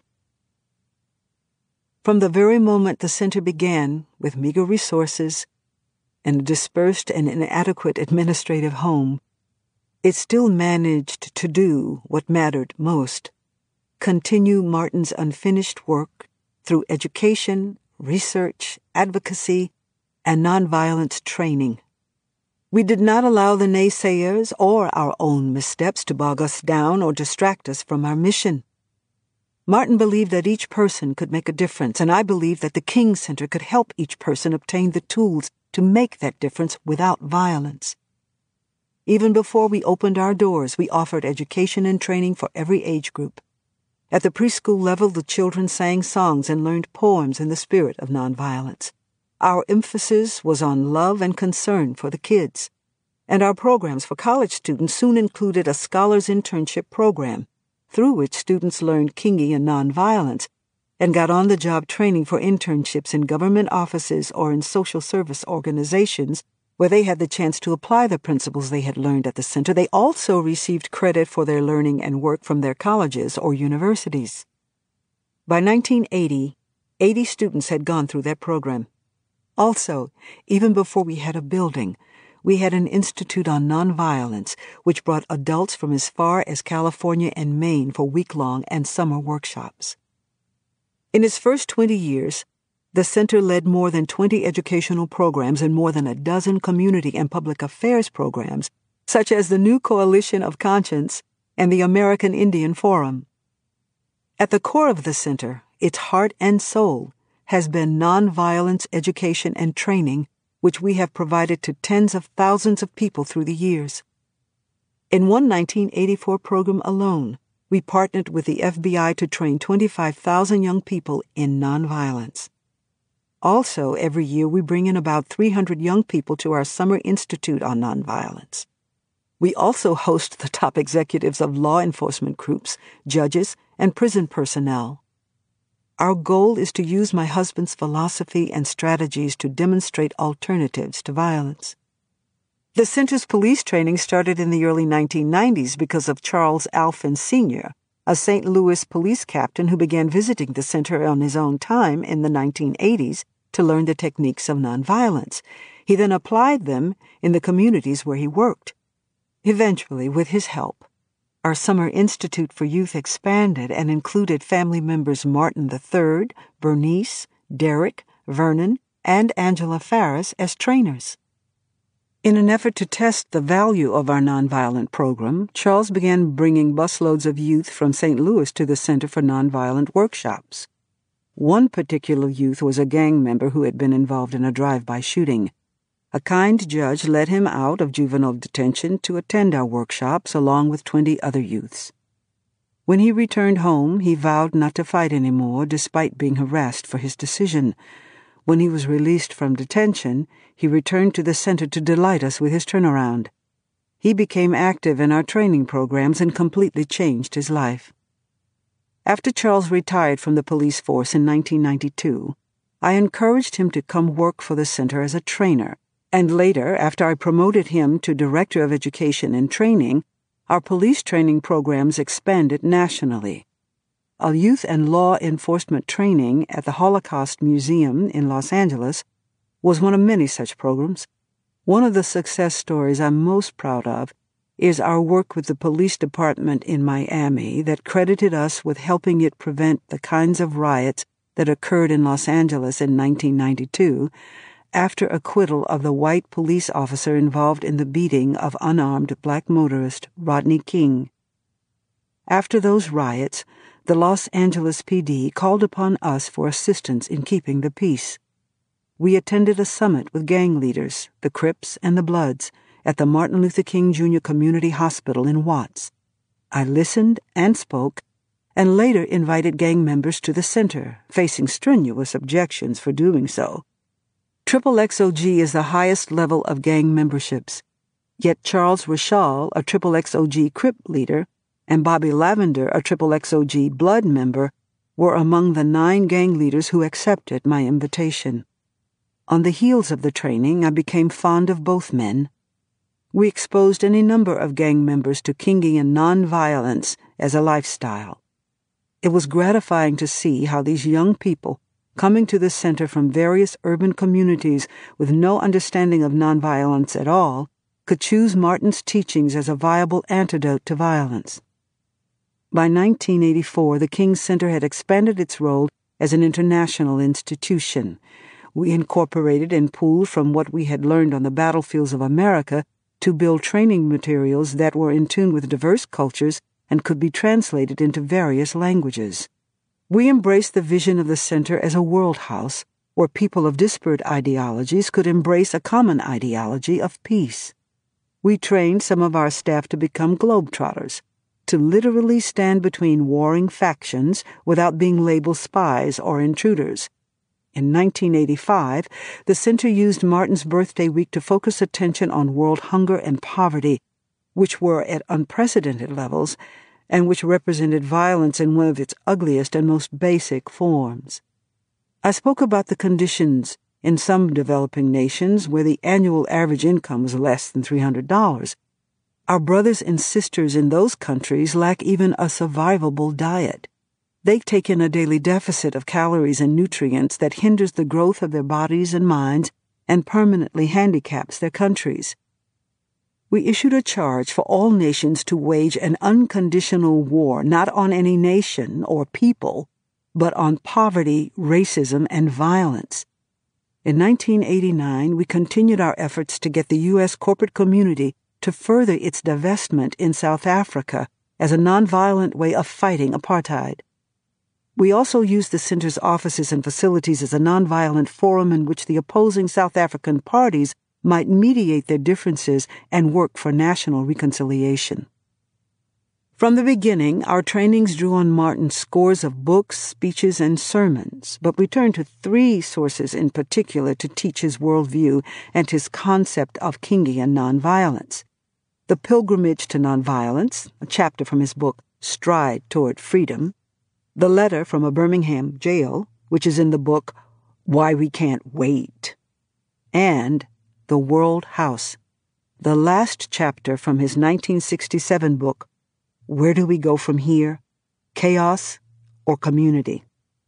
From the very moment the center began, with meager resources and a dispersed and inadequate administrative home, it still managed to do what mattered most: continue Martin's unfinished work through education, research, advocacy, and nonviolence training. We did not allow the naysayers or our own missteps to bog us down or distract us from our mission. Martin believed that each person could make a difference, and I believed that the King Center could help each person obtain the tools to make that difference without violence. Even before we opened our doors, we offered education and training for every age group. At the preschool level, the children sang songs and learned poems in the spirit of nonviolence. Our emphasis was on love and concern for the kids, and our programs for college students soon included a scholars internship program, through which students learned Kingian nonviolence and got on-the-job training for internships in government offices or in social service organizations where they had the chance to apply the principles they had learned at the center. They also received credit for their learning and work from their colleges or universities. By nineteen eighty, eighty students had gone through that program. Also, even before we had a building, we had an Institute on Nonviolence, which brought adults from as far as California and Maine for week-long and summer workshops. In its first twenty years, the center led more than twenty educational programs and more than a dozen community and public affairs programs, such as the New Coalition of Conscience and the American Indian Forum. At the core of the center, its heart and soul, has been nonviolence education and training, which we have provided to tens of thousands of people through the years. In one nineteen eighty-four program alone, we partnered with the F B I to train twenty-five thousand young people in nonviolence. Also, every year we bring in about three hundred young people to our Summer Institute on Nonviolence. We also host the top executives of law enforcement groups, judges, and prison personnel. Our goal is to use my husband's philosophy and strategies to demonstrate alternatives to violence. The center's police training started in the early nineteen nineties because of Charles Alphin Senior, a Saint Louis police captain who began visiting the center on his own time in the nineteen eighties to learn the techniques of nonviolence. He then applied them in the communities where he worked. Eventually, with his help, our Summer Institute for Youth expanded and included family members Martin the Third, Bernice, Derek, Vernon, and Angela Farris as trainers. In an effort to test the value of our nonviolent program, Charles began bringing busloads of youth from Saint Louis to the Center for Nonviolent workshops. One particular youth was a gang member who had been involved in a drive-by shooting. A kind judge let him out of juvenile detention to attend our workshops along with twenty other youths. When he returned home, he vowed not to fight anymore despite being harassed for his decision. When he was released from detention, he returned to the center to delight us with his turnaround. He became active in our training programs and completely changed his life. After Charles retired from the police force in nineteen ninety-two, I encouraged him to come work for the center as a trainer, and later, after I promoted him to Director of Education and Training, our police training programs expanded nationally. A youth and law enforcement training at the Holocaust Museum in Los Angeles was one of many such programs. One of the success stories I'm most proud of is our work with the police department in Miami that credited us with helping it prevent the kinds of riots that occurred in Los Angeles in nineteen ninety-two after acquittal of the white police officer involved in the beating of unarmed black motorist Rodney King. After those riots, the Los Angeles P D called upon us for assistance in keeping the peace. We attended a summit with gang leaders, the Crips and the Bloods, at the Martin Luther King Junior Community Hospital in Watts. I listened and spoke, and later invited gang members to the center, facing strenuous objections for doing so. Triple X O G is the highest level of gang memberships, yet Charles Rashall, a Triple X O G Crip leader, and Bobby Lavender, a Triple X O G Blood member, were among the nine gang leaders who accepted my invitation. On the heels of the training, I became fond of both men. We exposed any number of gang members to Kingian nonviolence as a lifestyle. It was gratifying to see how these young people, coming to the center from various urban communities with no understanding of nonviolence at all, could choose Martin's teachings as a viable antidote to violence. By nineteen eighty-four, the King Center had expanded its role as an international institution. We incorporated and pulled from what we had learned on the battlefields of America to build training materials that were in tune with diverse cultures and could be translated into various languages. We embraced the vision of the center as a world house where people of disparate ideologies could embrace a common ideology of peace. We trained some of our staff to become globetrotters, to literally stand between warring factions without being labeled spies or intruders. In nineteen eighty-five, the center used Martin's birthday week to focus attention on world hunger and poverty, which were at unprecedented levels and which represented violence in one of its ugliest and most basic forms. I spoke about the conditions in some developing nations where the annual average income was less than three hundred dollars. Our brothers and sisters in those countries lack even a survivable diet. They take in a daily deficit of calories and nutrients that hinders the growth of their bodies and minds and permanently handicaps their countries. We issued a charge for all nations to wage an unconditional war not on any nation or people, but on poverty, racism, and violence. In nineteen eighty-nine, we continued our efforts to get the U S corporate community to further its divestment in South Africa as a nonviolent way of fighting apartheid. We also used the center's offices and facilities as a nonviolent forum in which the opposing South African parties might mediate their differences and work for national reconciliation. From the beginning, our trainings drew on Martin's scores of books, speeches, and sermons, but we turned to three sources in particular to teach his worldview and his concept of Kingian nonviolence. The Pilgrimage to Nonviolence, a chapter from his book Stride Toward Freedom, the letter from a Birmingham jail, which is in the book Why We Can't Wait, and The World House, the last chapter from his nineteen sixty-seven book, Where Do We Go From Here? Chaos or Community?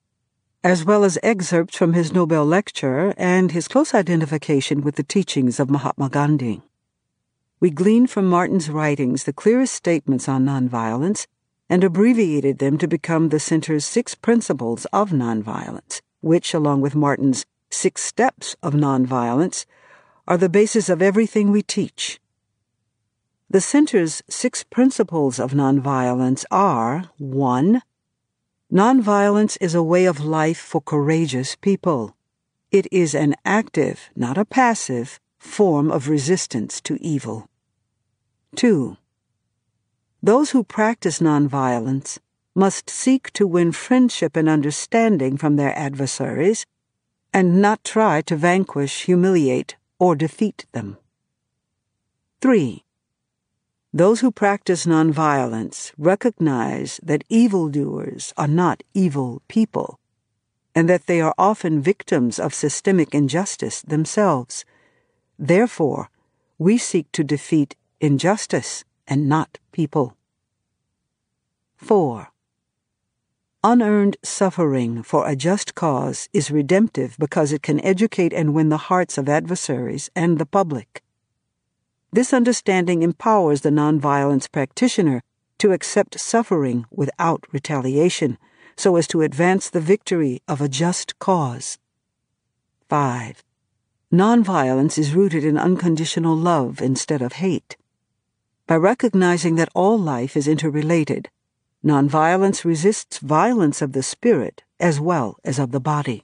As well as excerpts from his Nobel lecture and his close identification with the teachings of Mahatma Gandhi. We gleaned from Martin's writings the clearest statements on nonviolence and abbreviated them to become the center's six principles of nonviolence, which, along with Martin's six steps of nonviolence, are the basis of everything we teach. The Center's six principles of nonviolence are: one. Nonviolence is a way of life for courageous people. It is an active, not a passive, form of resistance to evil. Two. Those who practice nonviolence must seek to win friendship and understanding from their adversaries and not try to vanquish, humiliate, or defeat them. Three. Those who practice nonviolence recognize that evildoers are not evil people, and that they are often victims of systemic injustice themselves. Therefore, we seek to defeat injustice and not people. Four. Unearned suffering for a just cause is redemptive because it can educate and win the hearts of adversaries and the public. This understanding empowers the nonviolence practitioner to accept suffering without retaliation, so as to advance the victory of a just cause. Five. Nonviolence is rooted in unconditional love instead of hate. By recognizing that all life is interrelated, nonviolence resists violence of the spirit as well as of the body.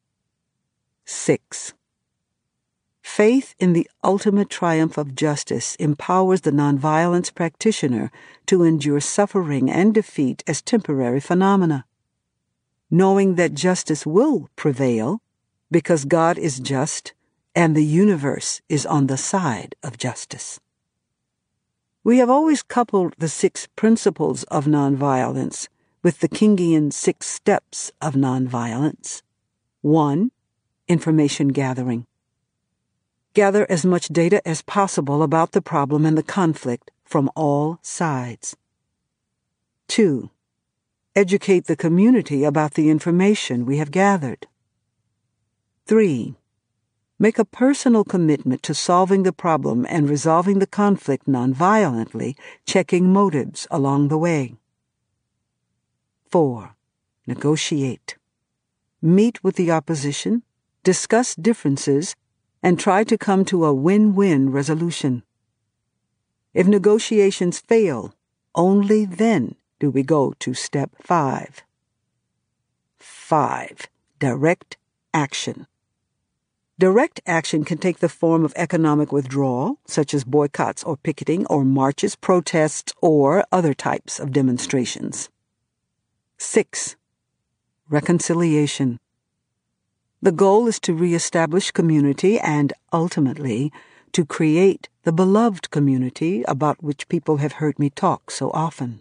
Six. Faith in the ultimate triumph of justice empowers the nonviolence practitioner to endure suffering and defeat as temporary phenomena. Knowing that justice will prevail because God is just and the universe is on the side of justice. We have always coupled the six principles of nonviolence with the Kingian six steps of nonviolence. One. Information gathering. Gather as much data as possible about the problem and the conflict from all sides. Two. Educate the community about the information we have gathered. Three. Make a personal commitment to solving the problem and resolving the conflict nonviolently, checking motives along the way. Four. Negotiate. Meet with the opposition, discuss differences, and try to come to a win-win resolution. If negotiations fail, only then do we go to step five. Five. Direct action. Direct action can take the form of economic withdrawal, such as boycotts or picketing or marches, protests, or other types of demonstrations. Six. Reconciliation. The goal is to reestablish community and, ultimately, to create the beloved community about which people have heard me talk so often.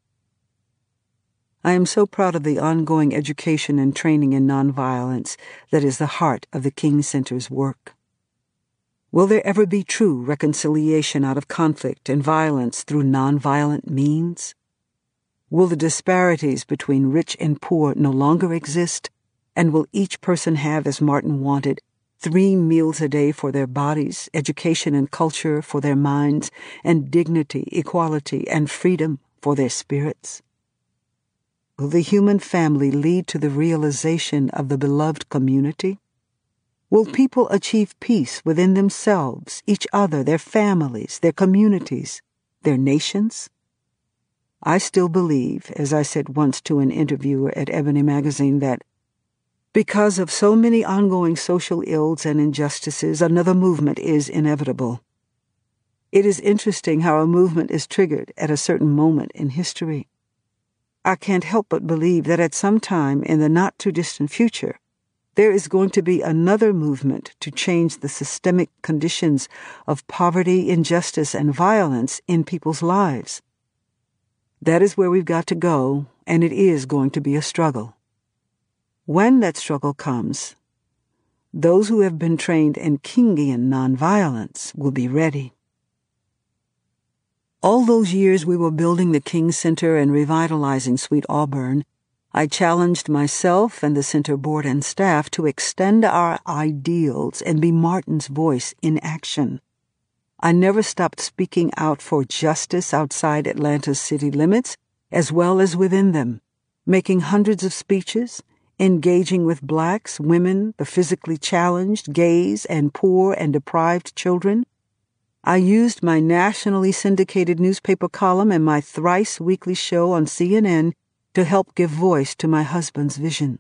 I am so proud of the ongoing education and training in nonviolence that is the heart of the King Center's work. Will there ever be true reconciliation out of conflict and violence through nonviolent means? Will the disparities between rich and poor no longer exist? And will each person have, as Martin wanted, three meals a day for their bodies, education and culture for their minds, and dignity, equality, and freedom for their spirits? Will the human family lead to the realization of the beloved community? Will people achieve peace within themselves, each other, their families, their communities, their nations? I still believe, as I said once to an interviewer at Ebony Magazine, that because of so many ongoing social ills and injustices, another movement is inevitable. It is interesting how a movement is triggered at a certain moment in history. I can't help but believe that at some time in the not-too-distant future, there is going to be another movement to change the systemic conditions of poverty, injustice, and violence in people's lives. That is where we've got to go, and it is going to be a struggle. When that struggle comes, those who have been trained in Kingian nonviolence will be ready. All those years we were building the King Center and revitalizing Sweet Auburn, I challenged myself and the center board and staff to extend our ideals and be Martin's voice in action. I never stopped speaking out for justice outside Atlanta's city limits, as well as within them, making hundreds of speeches, engaging with blacks, women, the physically challenged, gays, and poor and deprived children. I used my nationally syndicated newspaper column and my thrice weekly show on C N N to help give voice to my husband's vision.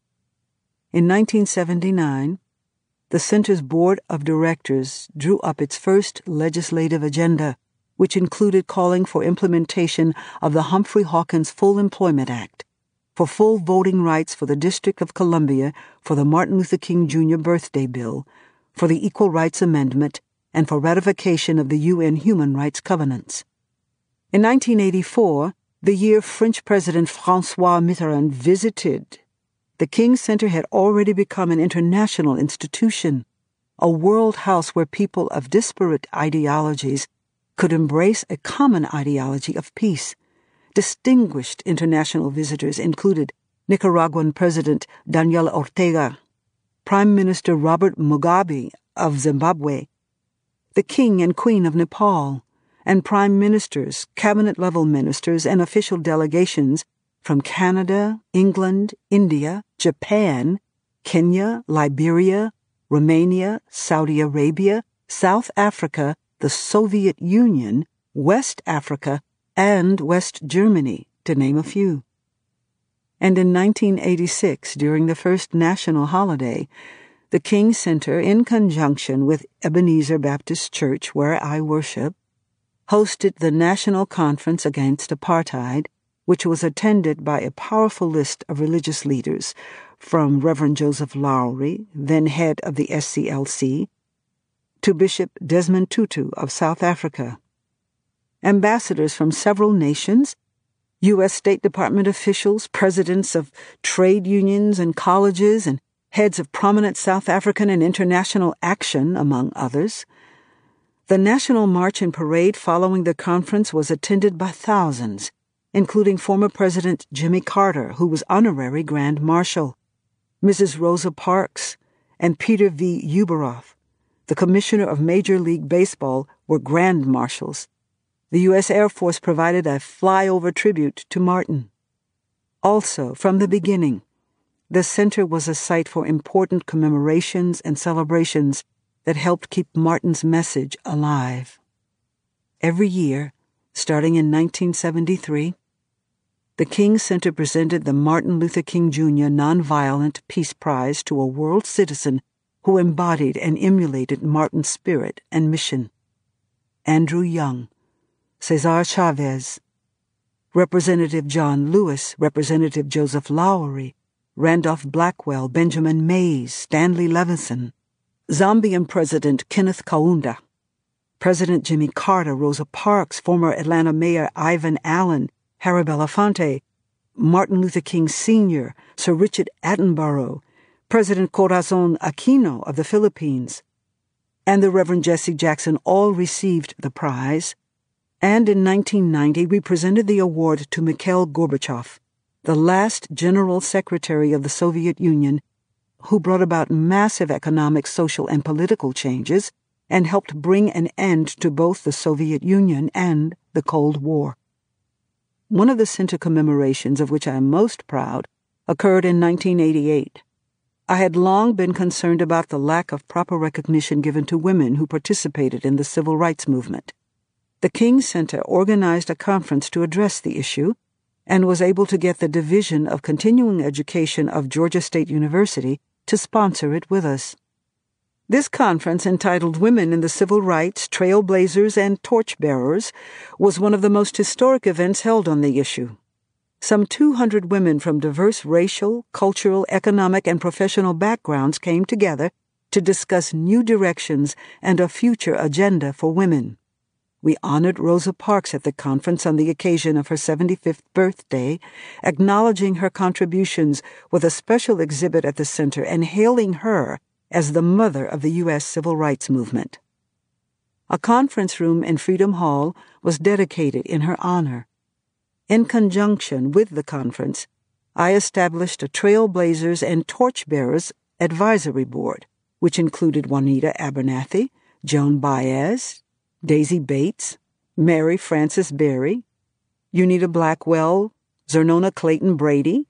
In nineteen seventy-nine, the Center's Board of Directors drew up its first legislative agenda, which included calling for implementation of the Humphrey Hawkins Full Employment Act, for full voting rights for the District of Columbia, for the Martin Luther King Junior Birthday Bill, for the Equal Rights Amendment, and for ratification of the U N Human Rights Covenants. In nineteen eighty-four, the year French President François Mitterrand visited, the King Center had already become an international institution, a world house where people of disparate ideologies could embrace a common ideology of peace. Distinguished international visitors included Nicaraguan President Daniel Ortega, Prime Minister Robert Mugabe of Zimbabwe, the King and Queen of Nepal, and prime ministers, cabinet-level ministers, and official delegations from Canada, England, India, Japan, Kenya, Liberia, Romania, Saudi Arabia, South Africa, the Soviet Union, West Africa, and West Germany, to name a few. And in nineteen eighty-six, during the first national holiday, the King Center, in conjunction with Ebenezer Baptist Church, where I worship, hosted the National Conference Against Apartheid, which was attended by a powerful list of religious leaders, from Reverend Joseph Lowry, then head of the S C L C, to Bishop Desmond Tutu of South Africa. Ambassadors from several nations, U S State Department officials, presidents of trade unions and colleges, and heads of prominent South African and international action, among others. The National March and Parade following the conference was attended by thousands, including former President Jimmy Carter, who was honorary Grand Marshal, Missus Rosa Parks, and Peter V. Ueberroth, the Commissioner of Major League Baseball, were Grand Marshals. The U S Air Force provided a flyover tribute to Martin. Also, from the beginning, the center was a site for important commemorations and celebrations that helped keep Martin's message alive. Every year, starting in nineteen seventy-three, the King Center presented the Martin Luther King Junior Nonviolent Peace Prize to a world citizen who embodied and emulated Martin's spirit and mission. Andrew Young, Cesar Chavez, Representative John Lewis, Representative Joseph Lowry, Randolph Blackwell, Benjamin Mays, Stanley Levinson, Zambian President Kenneth Kaunda, President Jimmy Carter, Rosa Parks, former Atlanta Mayor Ivan Allen, Harry Belafonte, Martin Luther King Senior, Sir Richard Attenborough, President Corazon Aquino of the Philippines, and the Reverend Jesse Jackson all received the prize. And in nineteen ninety, we presented the award to Mikhail Gorbachev, the last General Secretary of the Soviet Union, who brought about massive economic, social, and political changes and helped bring an end to both the Soviet Union and the Cold War. One of the center commemorations of which I am most proud occurred in nineteen eighty-eight. I had long been concerned about the lack of proper recognition given to women who participated in the civil rights movement. The King Center organized a conference to address the issue and was able to get the Division of Continuing Education of Georgia State University to sponsor it with us. This conference, entitled Women in the Civil Rights, Trailblazers, and Torchbearers, was one of the most historic events held on the issue. Some two hundred women from diverse racial, cultural, economic, and professional backgrounds came together to discuss new directions and a future agenda for women. We honored Rosa Parks at the conference on the occasion of her seventy-fifth birthday, acknowledging her contributions with a special exhibit at the center and hailing her as the mother of the U S civil rights movement. A conference room in Freedom Hall was dedicated in her honor. In conjunction with the conference, I established a Trailblazers and Torchbearers Advisory Board, which included Juanita Abernathy, Joan Baez, Daisy Bates, Mary Frances Berry, Unita Blackwell, Zernona Clayton Brady,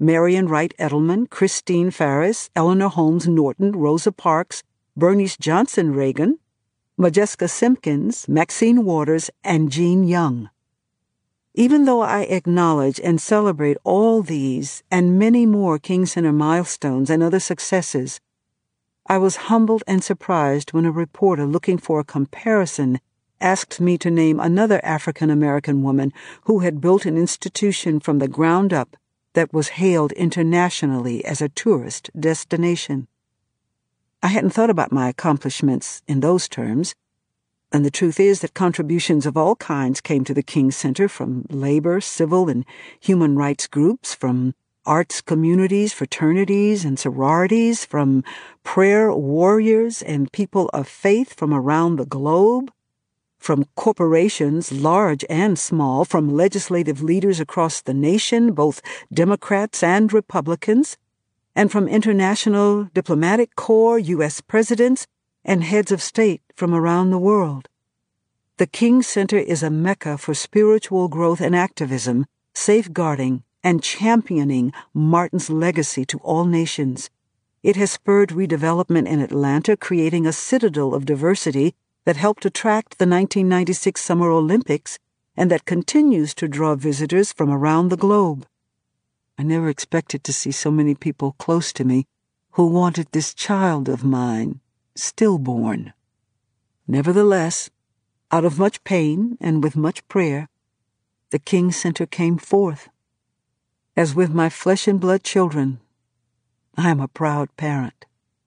Marion Wright Edelman, Christine Farris, Eleanor Holmes Norton, Rosa Parks, Bernice Johnson Reagan, Majeska Simpkins, Maxine Waters, and Jean Young. Even though I acknowledge and celebrate all these and many more King Center milestones and other successes, I was humbled and surprised when a reporter looking for a comparison asked me to name another African-American woman who had built an institution from the ground up that was hailed internationally as a tourist destination. I hadn't thought about my accomplishments in those terms, and the truth is that contributions of all kinds came to the King Center from labor, civil, and human rights groups, from arts communities, fraternities, and sororities, from prayer warriors and people of faith from around the globe, from corporations, large and small, from legislative leaders across the nation, both Democrats and Republicans, and from international diplomatic corps, U S presidents, and heads of state from around the world. The King Center is a mecca for spiritual growth and activism, safeguarding and championing Martin's legacy to all nations. It has spurred redevelopment in Atlanta, creating a citadel of diversity that helped attract the nineteen ninety-six Summer Olympics and that continues to draw visitors from around the globe. I never expected to see so many people close to me who wanted this child of mine stillborn. Nevertheless, out of much pain and with much prayer, the King Center came forth. As with my flesh and blood children, I am a proud parent.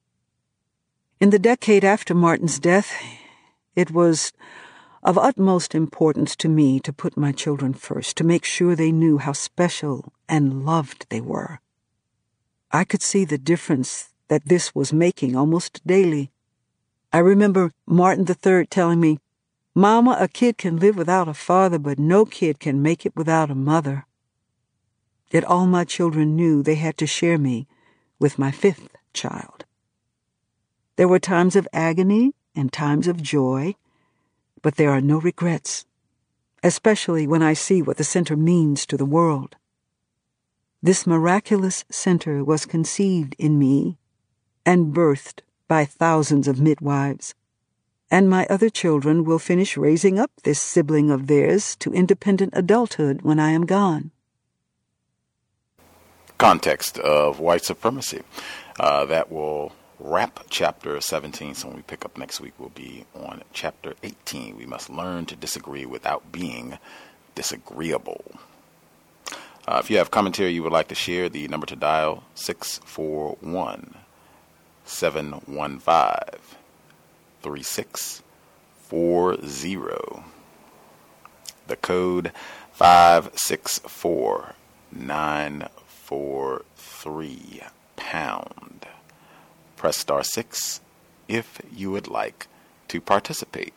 In the decade after Martin's death, it was of utmost importance to me to put my children first, to make sure they knew how special and loved they were. I could see the difference that this was making almost daily. I remember Martin the Third telling me, "Mama, a kid can live without a father, but no kid can make it without a mother." Yet all my children knew they had to share me with my fifth child. There were times of agony and times of joy, but there are no regrets, especially when I see what the center means to the world. This miraculous center was conceived in me and birthed by thousands of midwives, and my other children will finish raising up this sibling of theirs to independent adulthood when I am gone. Context of white supremacy. Uh, that will wrap chapter seventeen. So when we pick up next week, we'll be on chapter eighteen. We must learn to disagree without being disagreeable. Uh, if you have commentary you would like to share, the number to dial, six four one, seven one five, three six four zero. The code five six four nine four three pound. Press star six if you would like to participate.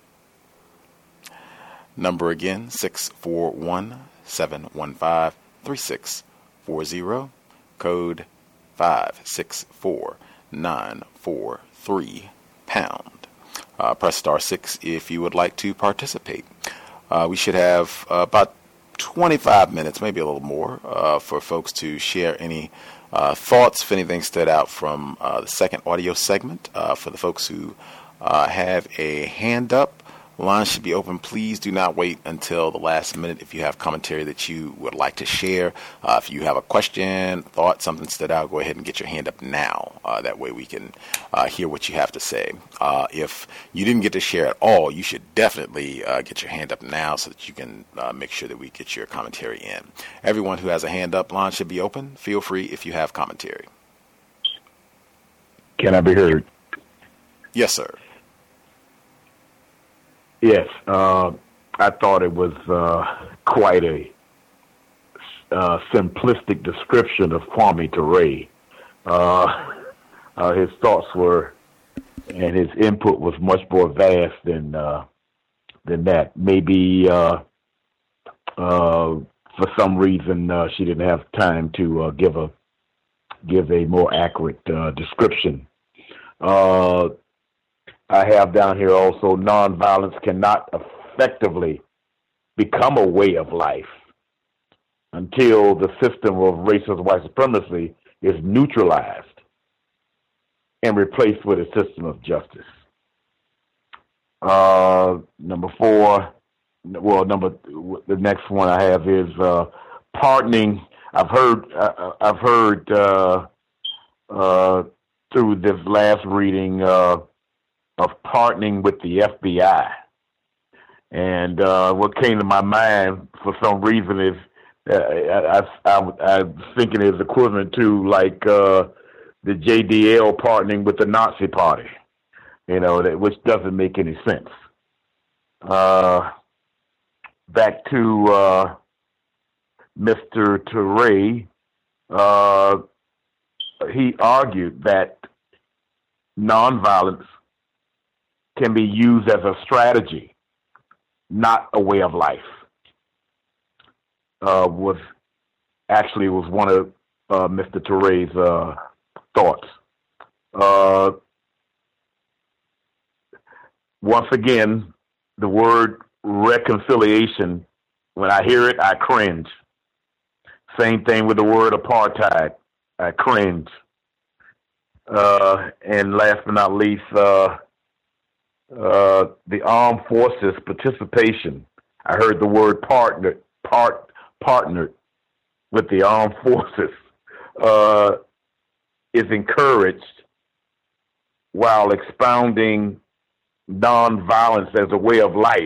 Number again, six four one, seven one five, three six four zero. Code five six four nine four three pound. Uh, press star six if you would like to participate. Uh, we should have uh, about twenty-five minutes, maybe a little more, uh, for folks to share any uh, thoughts, if anything stood out from uh, the second audio segment. Uh, for the folks who uh, have a hand up, line should be open. Please do not wait until the last minute if you have commentary that you would like to share. Uh, if you have a question, thought, something stood out, go ahead and get your hand up now. Uh, that way we can uh, hear what you have to say. Uh, if you didn't get to share at all, you should definitely uh, get your hand up now so that you can uh, make sure that we get your commentary in. Everyone who has a hand up, line should be open. Feel free if you have commentary. Can I be heard? Yes, sir. Yes, uh, I thought it was uh, quite a uh, simplistic description of Kwame Ture. Uh, uh, his thoughts were, and his input was much more vast than uh, than that. Maybe uh, uh, for some reason uh, she didn't have time to uh, give a give a more accurate uh, description. Uh, I have down here also, nonviolence cannot effectively become a way of life until the system of racist white supremacy is neutralized and replaced with a system of justice. Uh, number four, well, number the next one I have is uh, pardoning. I've heard, uh, I've heard uh, uh, through this last reading uh, of pardoning with the F B I, and uh, what came to my mind for some reason is uh, I, I, I, I'm thinking is equivalent to like uh, the J D L partnering with the Nazi Party. You know, that, which doesn't make any sense. Uh, back to uh, Mister Toure, uh, he argued that nonviolence can be used as a strategy, not a way of life. Uh, was actually was one of uh, Mister Toure's uh, thoughts. Uh, Once again, the word reconciliation, when I hear it, I cringe. Same thing with the word apartheid. I cringe. Uh, and last but not least, uh, uh, the armed forces participation. I heard the word partner, part, partnered with the armed forces uh, is encouraged while expounding nonviolence as a way of life.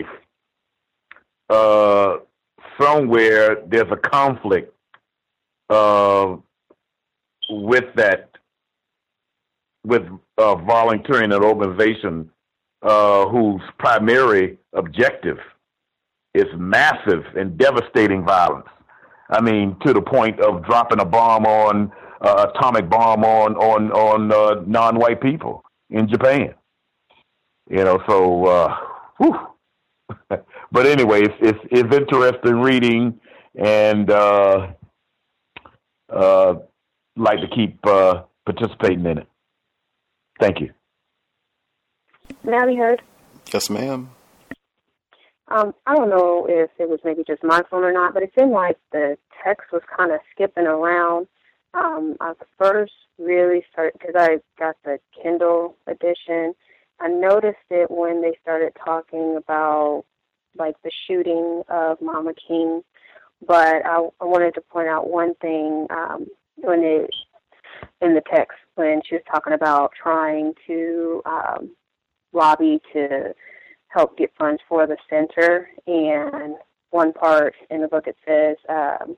Uh, somewhere there's a conflict uh, with that, with uh, volunteering an organization uh, whose primary objective is massive and devastating violence. I mean, to the point of dropping a bomb on, uh, atomic bomb on on on uh, non-white people in Japan. You know, so, uh, whew. But anyway, it's, it's, it's interesting reading, and uh, uh, like to keep uh, participating in it. Thank you. May I be heard? Yes, ma'am. Um, I don't know if it was maybe just my phone or not, but it seemed like the text was kind of skipping around. Um, I first really started, because I got the Kindle edition. I noticed it when they started talking about, like, the shooting of Mama King, but I, I wanted to point out one thing um, when it, in the text when she was talking about trying to um, lobby to help get funds for the center, and one part in the book it says um,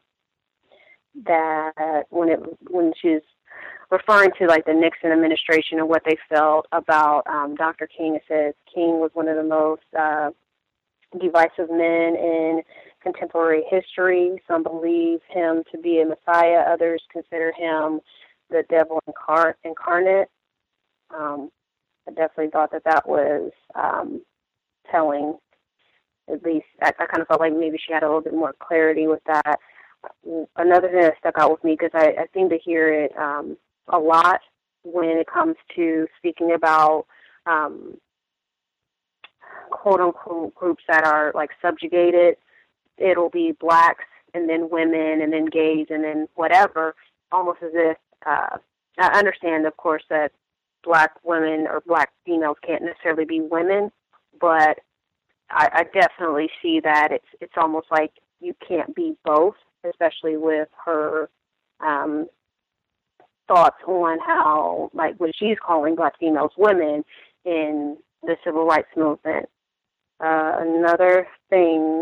that when it when she's referring to like the Nixon administration and what they felt about um, Doctor King, it says King was one of the most uh, divisive men in contemporary history. Some believe him to be a messiah. Others consider him the devil incar- incarnate. Um, I definitely thought that that was um, telling. At least I, I kind of felt like maybe she had a little bit more clarity with that. Another thing that stuck out with me, because I, I seem to hear it um, a lot when it comes to speaking about um, quote-unquote groups that are, like, subjugated. It'll be blacks and then women and then gays and then whatever, almost as if, uh, I understand, of course, that black women or black females can't necessarily be women, but I, I definitely see that it's it's almost like you can't be both, especially with her um, thoughts on how, like, what she's calling black females women in the civil rights movement. Uh, another thing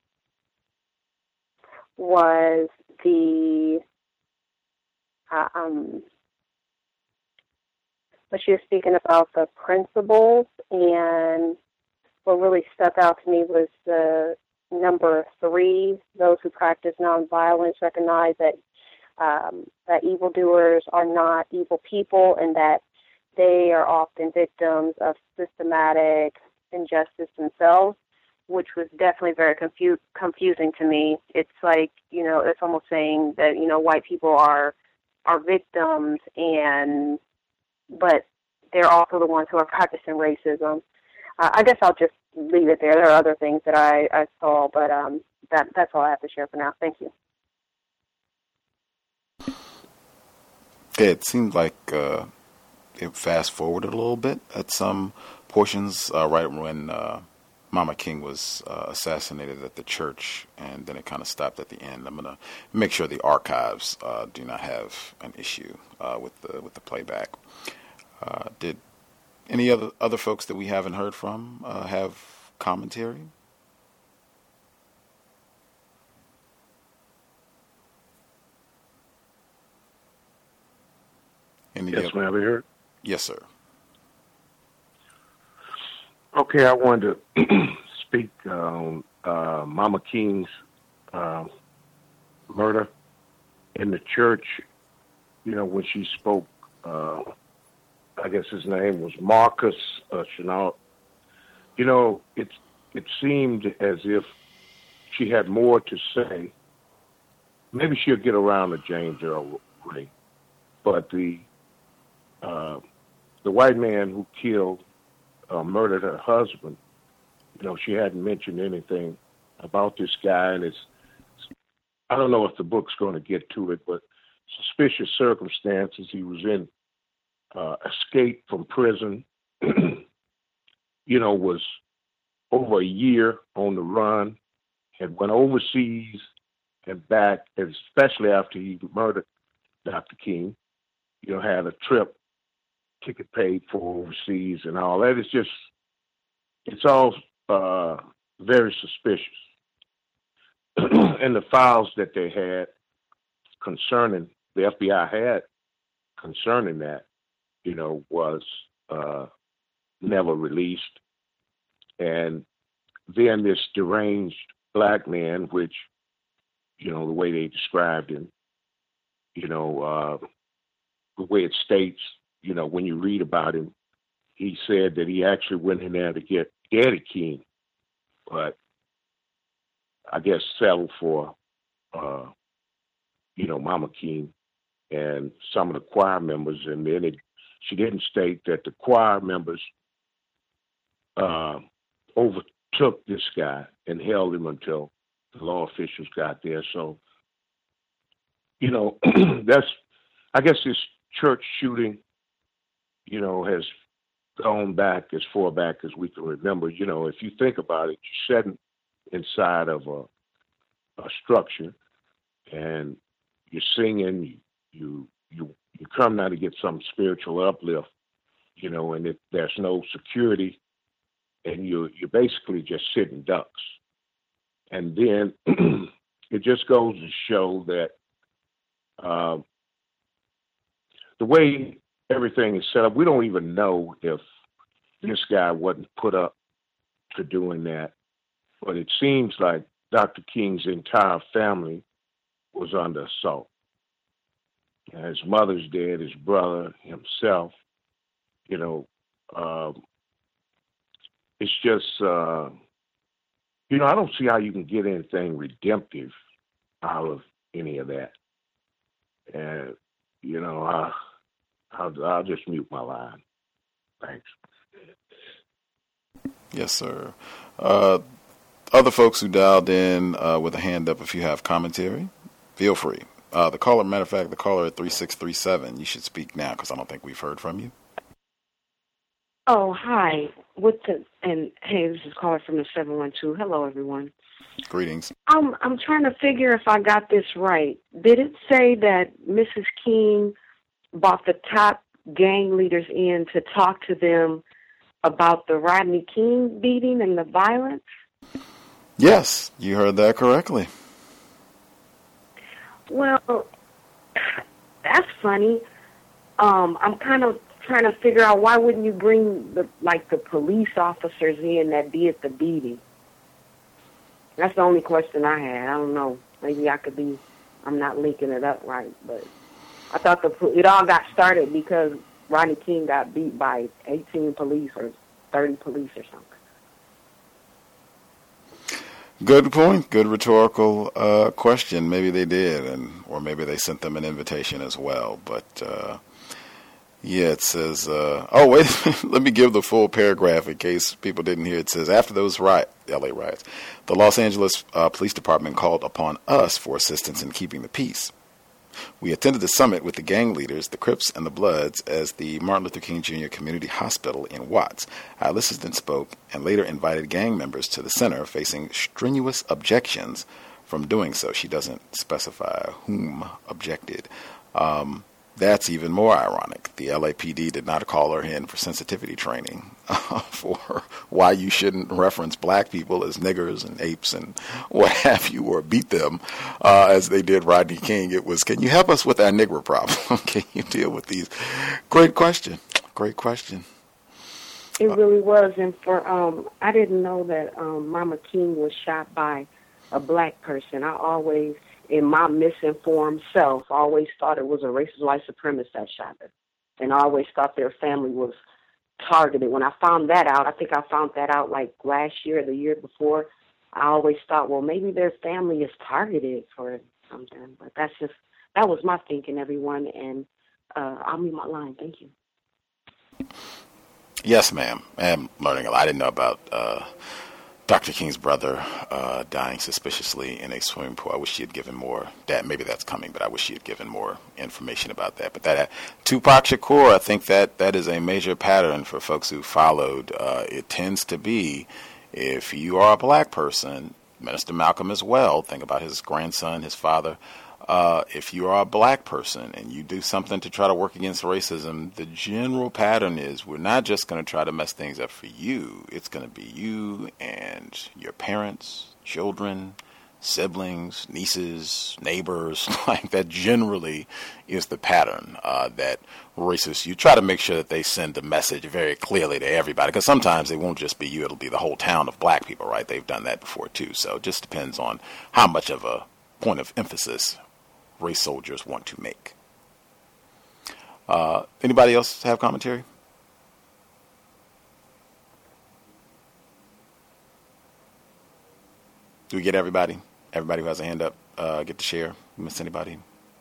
was the, uh, um, but she was speaking about the principles, and what really stuck out to me was the number three, those who practice nonviolence recognize that um, that evildoers are not evil people and that they are often victims of systematic injustice themselves, which was definitely very confu- confusing to me. It's like, you know, it's almost saying that, you know, white people are are victims, and but they're also the ones who are practicing racism. Uh, I guess I'll just leave it there. There are other things that I, I saw, but um, that that's all I have to share for now. Thank you. It seemed like uh, it fast forwarded a little bit at some portions, uh, right when uh, Mama King was uh, assassinated at the church, and then it kind of stopped at the end. I'm gonna make sure the archives uh, do not have an issue uh, with the with the playback. Uh, did any other other folks that we haven't heard from uh, have commentary? Any yes, ma'am. Have you heard? Yes, sir. Okay, I wanted to speak on uh, Mama King's uh, murder in the church. You know, when she spoke, uh, I guess his name was Marcus uh, Chenault. You know, it it seemed as if she had more to say. Maybe she'll get around to James Earl Ray, but the uh, the white man who killed, uh, murdered her husband, you know, she hadn't mentioned anything about this guy, and it's, I don't know if the book's going to get to it, but suspicious circumstances. He was in, uh, escape from prison, you know, was over a year on the run, had went overseas and back, especially after he murdered Doctor King, you know, had a trip, ticket paid for overseas and all that. It's just, it's all uh, very suspicious. And the files that they had concerning, the F B I had concerning that, you know, was uh, never released. And then this deranged black man, which, you know, the way they described him, you know, uh, the way it states, you know, when you read about him, he said that he actually went in there to get Eddie King, but I guess settled for, uh, you know, Mama King and some of the choir members. And then it, she didn't state that the choir members uh, overtook this guy and held him until the law officials got there. So, you know, that's, I guess this church shooting, you know, has gone back as far back as we can remember. You know, if you think about it, you're sitting inside of a, a structure and you're singing, you, you, you come now to get some spiritual uplift, you know, and it, there's no security and you, you're basically just sitting ducks. And then it just goes to show that uh, the way everything is set up, we don't even know if this guy wasn't put up to doing that. But it seems like Doctor King's entire family was under assault. And his mother's dead, his brother, himself, you know, um, it's just, uh, you know, I don't see how you can get anything redemptive out of any of that. And, you know, I, I'll, I'll just mute my line. Thanks. Yes, sir. Uh, other folks who dialed in uh, with a hand up, if you have commentary, feel free. Uh, the caller, matter of fact, the caller at three six three seven, you should speak now because I don't think we've heard from you. Oh, hi. What's the, and hey, this is caller from the seven one two. Hello, everyone. Greetings. I'm, I'm trying to figure if I got this right. Did it say that Missus King brought the top gang leaders in to talk to them about the Rodney King beating and the violence? Yes, you heard that correctly. Well, that's funny. Um, I'm kind of trying to figure out why wouldn't you bring the like the police officers in that did the beating? That's the only question I had. I don't know. Maybe I could be. I'm not linking it up right, but I thought the it all got started because Rodney King got beat by eighteen police or thirty police or something. Good point. Good rhetorical uh, question. Maybe they did, and or maybe they sent them an invitation as well. But uh, yeah, it says. Uh, oh wait, let me give the full paragraph in case people didn't hear. It says after those riot, L A riots, the Los Angeles uh, Police Department called upon us for assistance in keeping the peace. We attended the summit with the gang leaders, the Crips and the Bloods, as the Martin Luther King Junior Community Hospital in Watts. Our listener spoke and later invited gang members to the center, facing strenuous objections from doing so. She doesn't specify whom objected. Um, that's even more ironic. The L A P D did not call her in for sensitivity training uh, for why you shouldn't reference black people as niggers and apes and what have you, or beat them uh, as they did Rodney King. It was, can you help us with our nigger problem? Can you deal with these? Great question. Great question. It really was. And for um, I didn't know that um, Mama King was shot by a black person. I always, in my misinformed self, always thought it was a racist white supremacist that shot her. And I always thought their family was targeted. When I found that out, I think I found that out like last year or the year before, I always thought, well, maybe their family is targeted for something. But that's just, that was my thinking, everyone. And uh, I'll mute my line. Thank you. Yes, ma'am. I'm learning a lot. I didn't know about uh, Doctor King's brother uh, dying suspiciously in a swimming pool. I wish she had given more. That maybe that's coming, but I wish she had given more information about that. But that uh, Tupac Shakur, I think that that is a major pattern for folks who followed. Uh, it tends to be, if you are a black person, Minister Malcolm as well. Think about his grandson, his father. Uh, if you are a black person and you do something to try to work against racism, the general pattern is we're not just going to try to mess things up for you. It's going to be you and your parents, children, siblings, nieces, neighbors. Like that generally is the pattern uh, that racists, you try to make sure that they send the message very clearly to everybody, because sometimes it won't just be you. It'll be the whole town of black people, right? They've done that before, too. So it just depends on how much of a point of emphasis race soldiers want to make. Uh, anybody else have commentary? Do we get everybody? Everybody who has a hand up, uh, get to share. Miss anybody?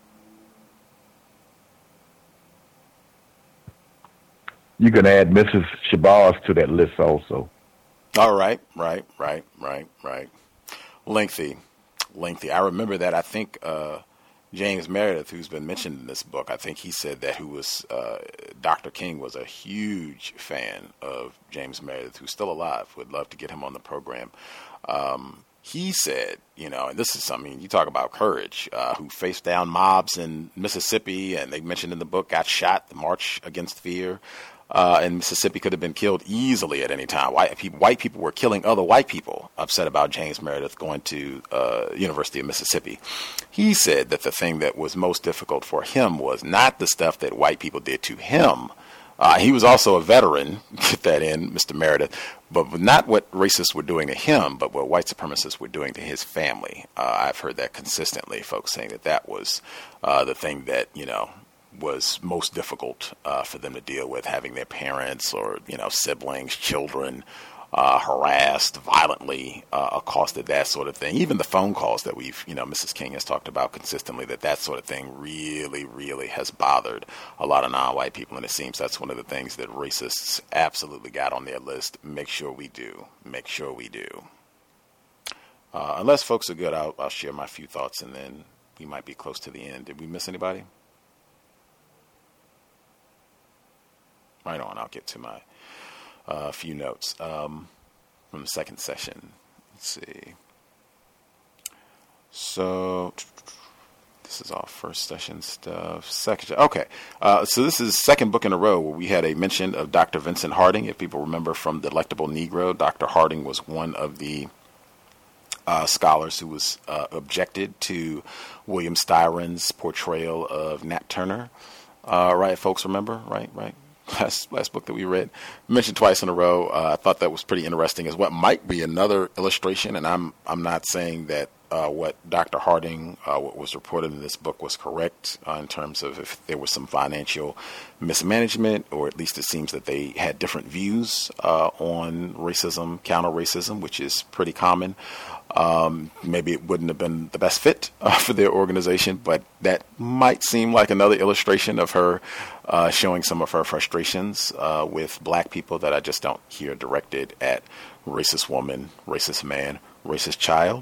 You can add Missus Shabazz to that list also. All right, right, right, right, right. Lengthy, lengthy. I remember that. I think uh, James Meredith, who's been mentioned in this book, I think he said that who was uh, Doctor King was a huge fan of James Meredith, who's still alive. Would love to get him on the program. Um, he said, you know, and this is something, you talk about courage, uh, who faced down mobs in Mississippi, and they mentioned in the book, got shot, the March Against Fear. Uh, and Mississippi could have been killed easily at any time. White people, white people were killing other white people, upset about James Meredith going to uh, University of Mississippi. He said that the thing that was most difficult for him was not the stuff that white people did to him. Uh, he was also a veteran, get that in, Mister Meredith, but not what racists were doing to him, but what white supremacists were doing to his family. Uh, I've heard that consistently, folks saying that that was uh, the thing that, you know, was most difficult uh, for them to deal with, having their parents or, you know, siblings, children uh, harassed, violently uh, accosted, that sort of thing. Even the phone calls that we've, you know, Missus King has talked about consistently, that that sort of thing really, really has bothered a lot of non-white people. And it seems that's one of the things that racists absolutely got on their list. Make sure we do. Make sure we do. Uh, unless folks are good, I'll, I'll share my few thoughts and then we might be close to the end. Did we miss anybody? Right on. I'll get to my uh, few notes um, from the second session. Let's see. So this is all first session stuff. Second, okay. Uh, so this is second book in a row where we had a mention of Doctor Vincent Harding. If people remember from Delectable Negro, Doctor Harding was one of the uh, scholars who was uh, objected to William Styron's portrayal of Nat Turner. Uh, right, folks, remember? Right, right. Last, last book that we read, mentioned twice in a row. Uh, I thought that was pretty interesting as what might be another illustration. And I'm I'm not saying that uh, what Doctor Harding, uh, what was reported in this book was correct uh, in terms of if there was some financial mismanagement, or at least it seems that they had different views uh, on racism, counter-racism, which is pretty common. Um, maybe it wouldn't have been the best fit uh, for their organization, but that might seem like another illustration of her uh, showing some of her frustrations uh, with black people that I just don't hear directed at racist woman, racist man, racist child.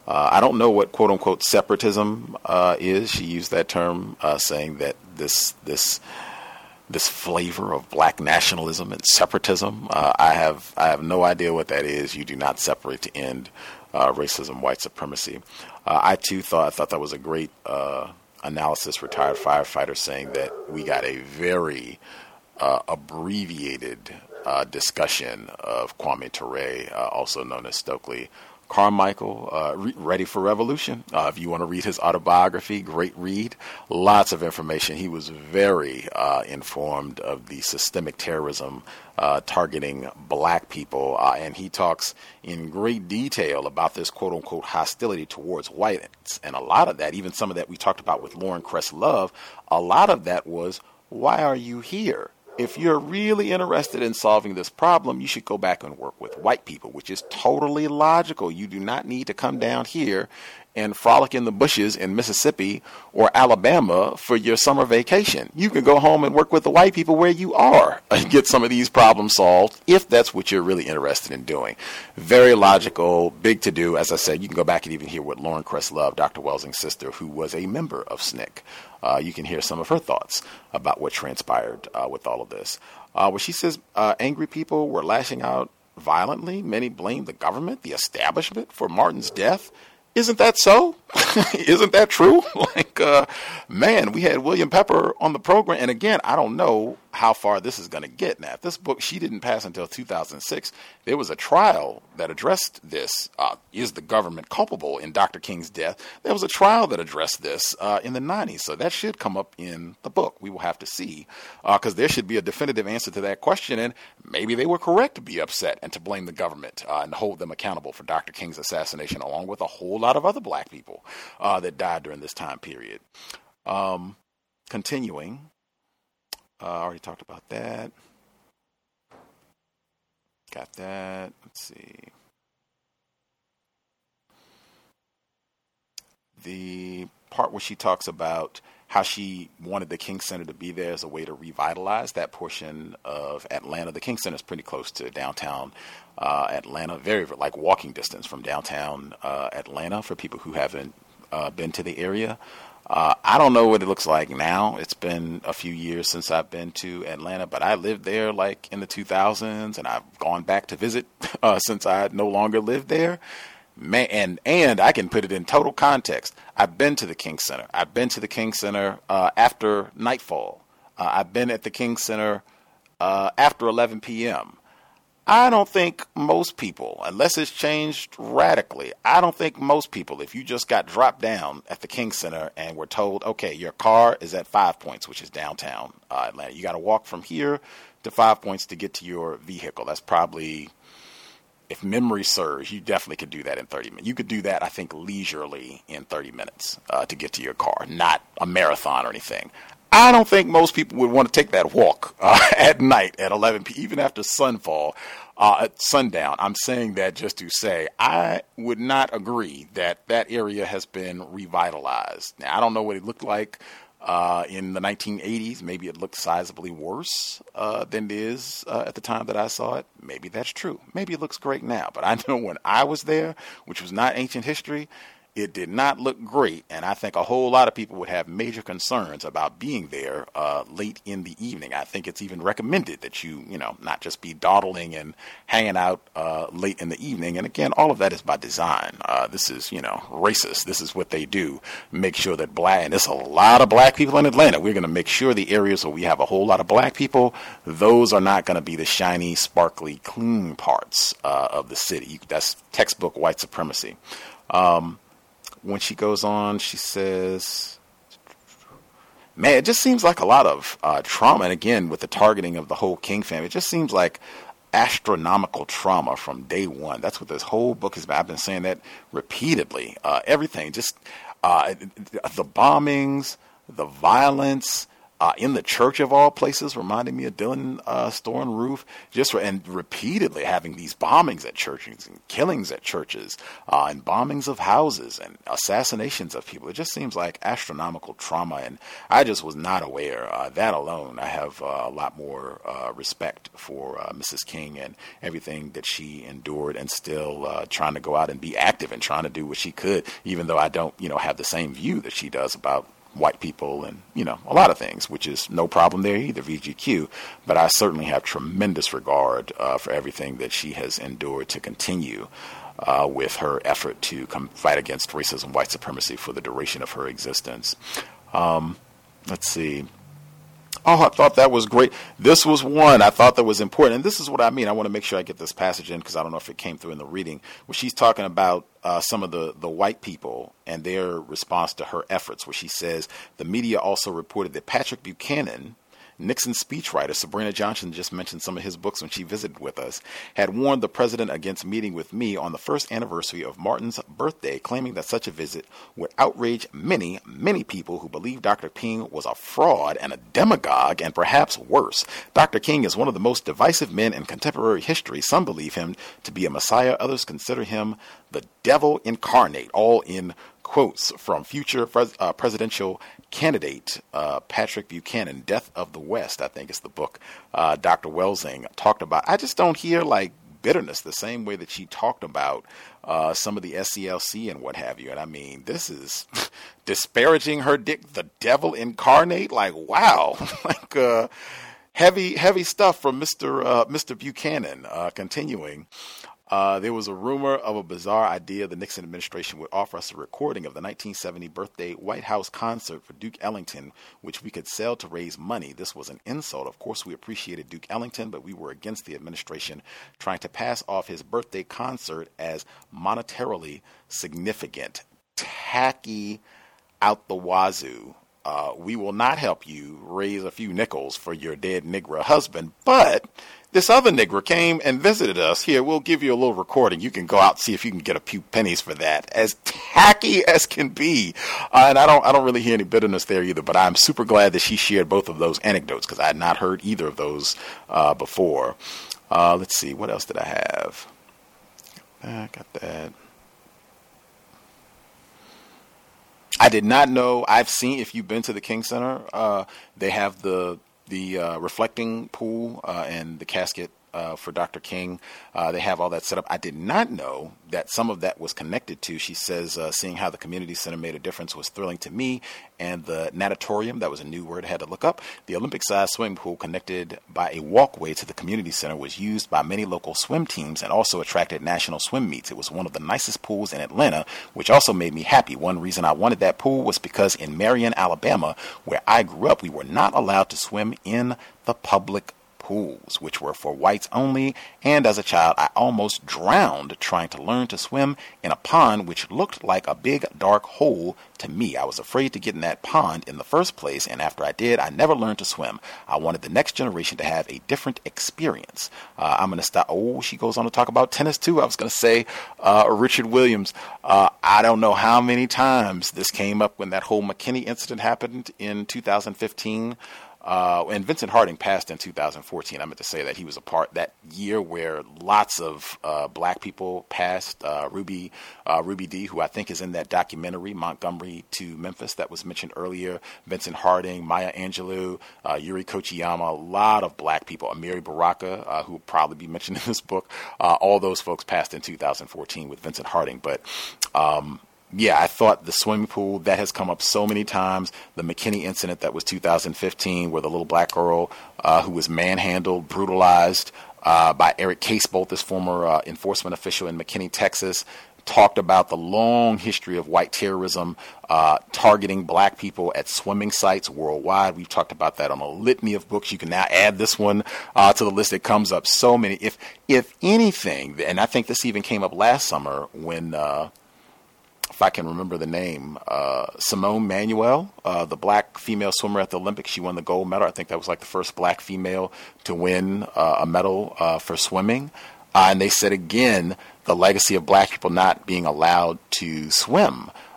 Uh, I don't know what quote unquote separatism uh, is. She used that term, uh, saying that this this this flavor of black nationalism and separatism. Uh, I have I have no idea what that is. You do not separate to end uh, racism, white supremacy. Uh, I too thought I thought that was a great uh, analysis. Retired firefighter saying that we got a very uh, abbreviated uh, discussion of Kwame Ture, uh, also known as Stokely Carmichael, uh, re- Ready for Revolution. Uh, if you want to read his autobiography, great read. Lots of information. He was very uh, informed of the systemic terrorism uh, targeting black people, uh, and he talks in great detail about this quote-unquote hostility towards whites. And a lot of that, even some of that we talked about with Lauren Cress Love, a lot of that was, why are you here? If you're really interested in solving this problem, you should go back and work with white people, which is totally logical. You do not need to come down here and frolic in the bushes in Mississippi or Alabama for your summer vacation. You can go home and work with the white people where you are and get some of these problems solved if that's what you're really interested in doing. Very logical, big to do. As I said, you can go back and even hear what Lauren Cress Love, Doctor Welsing's sister, who was a member of S N C C, Uh, you can hear some of her thoughts about what transpired uh, with all of this. Uh, where she says uh, angry people were lashing out violently. Many blame the government, the establishment, for Martin's death. Isn't that so? Isn't that true? Like, uh, man, we had William Pepper on the program. And again, I don't know how far this is going to get. Now, if this book, she didn't pass until two thousand six. There was a trial that addressed this. Uh, is the government culpable in Doctor King's death? There was a trial that addressed this uh, in the nineties. So that should come up in the book. We will have to see, because uh, there should be a definitive answer to that question. And maybe they were correct to be upset and to blame the government uh, and hold them accountable for Doctor King's assassination, along with a whole lot of other black people uh, that died during this time period. Um, continuing. I uh, already talked about that. Got that. Let's see. The part where she talks about how she wanted the King Center to be there as a way to revitalize that portion of Atlanta. The King Center is pretty close to downtown uh, Atlanta, very like walking distance from downtown uh, Atlanta for people who haven't uh, been to the area. Uh, I don't know what it looks like now. It's been a few years since I've been to Atlanta, but I lived there like in the two thousands, and I've gone back to visit uh, since I no longer lived there. Man, and and I can put it in total context. I've been to the King Center. I've been to the King Center uh, after nightfall. Uh, I've been at the King Center uh, after eleven p.m. I don't think most people, unless it's changed radically, I don't think most people, if you just got dropped down at the King Center and were told, okay, your car is at Five Points, which is downtown uh, Atlanta. You got to walk from here to Five Points to get to your vehicle. That's probably, if memory serves, you definitely could do that in thirty minutes. You could do that, I think, leisurely in thirty minutes uh, to get to your car, not a marathon or anything. I don't think most people would want to take that walk uh, at night at eleven p.m., even after sunfall, uh, at sundown. I'm saying that just to say I would not agree that that area has been revitalized. Now, I don't know what it looked like uh, in the nineteen eighties. Maybe it looked sizably worse uh, than it is uh, at the time that I saw it. Maybe that's true. Maybe it looks great now. But I know when I was there, which was not ancient history, it did not look great, and I think a whole lot of people would have major concerns about being there uh, late in the evening. I think it's even recommended that you, you know, not just be dawdling and hanging out uh, late in the evening. And again, all of that is by design. Uh, this is, you know, racist. This is what they do. Make sure that black, and there's a lot of black people in Atlanta. We're going to make sure the areas where we have a whole lot of black people, those are not going to be the shiny, sparkly, clean parts uh, of the city. That's textbook white supremacy. Um, When she goes on, she says, man, it just seems like a lot of uh, trauma. And again, with the targeting of the whole King family, it just seems like astronomical trauma from day one. That's what this whole book is about. I've been saying that repeatedly. Uh, everything, just uh, the bombings, the violence, uh, in the church of all places, reminding me of Dylan uh, Storm Roof, just for, and repeatedly having these bombings at churches and killings at churches uh, and bombings of houses and assassinations of people. It just seems like astronomical trauma, and I just was not aware. Uh, that alone, I have uh, a lot more uh, respect for uh, Missus King and everything that she endured, and still uh, trying to go out and be active and trying to do what she could, even though I don't, you know, have the same view that she does about white people and, you know, a lot of things, which is no problem there either, V G Q. But I certainly have tremendous regard uh, for everything that she has endured to continue uh, with her effort to come fight against racism, white supremacy for the duration of her existence. Um, let's see. Oh, I thought that was great. This was one I thought that was important. And this is what I mean. I want to make sure I get this passage in because I don't know if it came through in the reading, where she's talking about uh, some of the, the white people and their response to her efforts, where she says, the media also reported that Patrick Buchanan, Nixon's speechwriter, Sabrina Johnson just mentioned some of his books when she visited with us, had warned the president against meeting with me on the first anniversary of Martin's birthday, claiming that such a visit would outrage many, many people who believe Doctor King was a fraud and a demagogue, and perhaps worse. Doctor King is one of the most divisive men in contemporary history. Some believe him to be a messiah. Others consider him the devil incarnate, all in quotes from future pres- uh, presidential candidate uh, Patrick Buchanan. Death of the West, I think is the book uh, Doctor Welsing talked about. I just don't hear like bitterness the same way that she talked about uh, some of the S C L C and what have you. And I mean, this is disparaging her dick, the devil incarnate. Like, wow, like uh, heavy, heavy stuff from Mister Uh, Mister Buchanan. Uh, continuing. Uh, there was a rumor of a bizarre idea the Nixon administration would offer us a recording of the nineteen seventy birthday White House concert for Duke Ellington, which we could sell to raise money. This was an insult. Of course, we appreciated Duke Ellington, but we were against the administration trying to pass off his birthday concert as monetarily significant. Tacky out the wazoo. Uh, we will not help you raise a few nickels for your dead Negro husband, but this other Negro came and visited us. Here, we'll give you a little recording. You can go out and see if you can get a few pennies for that. As tacky as can be. Uh, and I don't I don't really hear any bitterness there either, but I'm super glad that she shared both of those anecdotes because I had not heard either of those uh, before. Uh, let's see. What else did I have? I got that. I did not know. I've seen, if you've been to the King Center, uh, they have the the uh, reflecting pool uh, and the casket uh, for Doctor King. Uh, they have all that set up. I did not know that some of that was connected to, she says, uh, seeing how the community center made a difference was thrilling to me. And the natatorium, that was a new word I had to look up. The Olympic-sized swimming pool connected by a walkway to the community center was used by many local swim teams and also attracted national swim meets. It was one of the nicest pools in Atlanta, which also made me happy. One reason I wanted that pool was because in Marion, Alabama, where I grew up, we were not allowed to swim in the public pools, which were for whites only, and as a child I almost drowned trying to learn to swim in a pond which looked like a big dark hole to me. I was afraid to get in that pond in the first place, and after I did, I never learned to swim. I wanted the next generation to have a different experience. Uh, I'm going to stop. Oh, she goes on to talk about tennis too. I was going to say uh, Richard Williams. Uh, I don't know how many times this came up when that whole McKinney incident happened in two thousand fifteen. Uh, and Vincent Harding passed in two thousand fourteen. I meant to say that he was a part that year where lots of uh, black people passed. Uh, Ruby uh, Ruby Dee, who I think is in that documentary, Montgomery to Memphis, that was mentioned earlier. Vincent Harding, Maya Angelou, uh, Yuri Kochiyama, a lot of black people. Amiri Baraka, uh, who will probably be mentioned in this book. Uh, all those folks passed in two thousand fourteen with Vincent Harding. But um, yeah, I thought the swimming pool, that has come up so many times. The McKinney incident that was two thousand fifteen, where the little black girl uh, who was manhandled, brutalized uh, by Eric Casebolt, this former uh, enforcement official in McKinney, Texas, talked about the long history of white terrorism uh, targeting black people at swimming sites worldwide. We've talked about that on a litany of books. You can now add this one uh, to the list. It comes up so many. If if anything, and I think this even came up last summer when uh, if I can remember the name, uh, Simone Manuel, uh, the black female swimmer at the Olympics. She won the gold medal. I think that was like the first black female to win uh, a medal uh, for swimming. Uh, and they said, again, the legacy of black people not being allowed to swim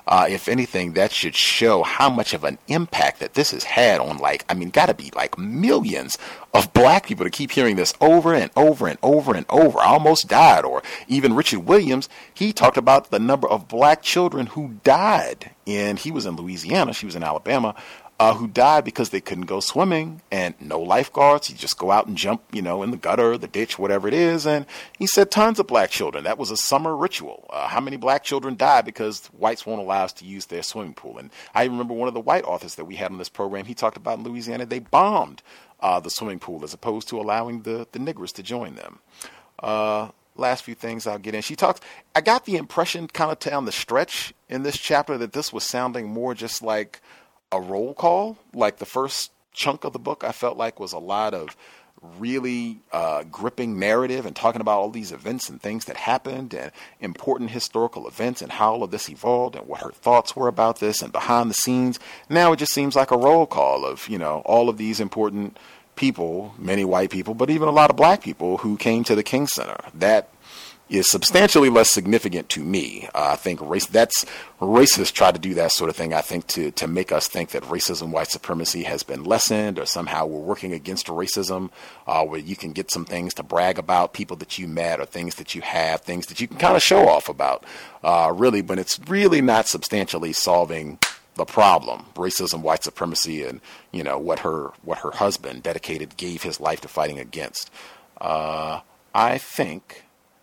Uh, if anything, that should show how much of an impact that this has had on, like, I mean, got to be like millions of black people to keep hearing this over and over and over and over. I almost died. Or even Richard Williams, he talked about the number of black children who died. And he was in Louisiana, she was in Alabama, uh, who died because they couldn't go swimming and no lifeguards. You just go out and jump, you know, in the gutter, the ditch, whatever it is. And he said tons of black children. That was a summer ritual. Uh, how many black children died because whites won't allow us to use their swimming pool? And I remember one of the white authors that we had on this program, he talked about in Louisiana, they bombed uh, the swimming pool as opposed to allowing the, the niggers to join them. Uh, last few things I'll get in. She talks, I got the impression kind of down the stretch in this chapter that this was sounding more just like a roll call. Like the first chunk of the book I felt like was a lot of really uh, gripping narrative and talking about all these events and things that happened and important historical events and how all of this evolved and what her thoughts were about this and behind the scenes. Now it just seems like a roll call of, you know, all of these important people, many white people, but even a lot of black people who came to the King Center. That is substantially less significant to me. Uh, I think race, that's racists try to do that sort of thing, I think, to, to make us think that racism, white supremacy has been lessened or somehow we're working against racism, uh, where you can get some things to brag about, people that you met or things that you have, things that you can kind of show off about, uh, really, but it's really not substantially solving the problem, racism, white supremacy, and, you know, what her, what her husband dedicated, gave his life to fighting against. Uh, I think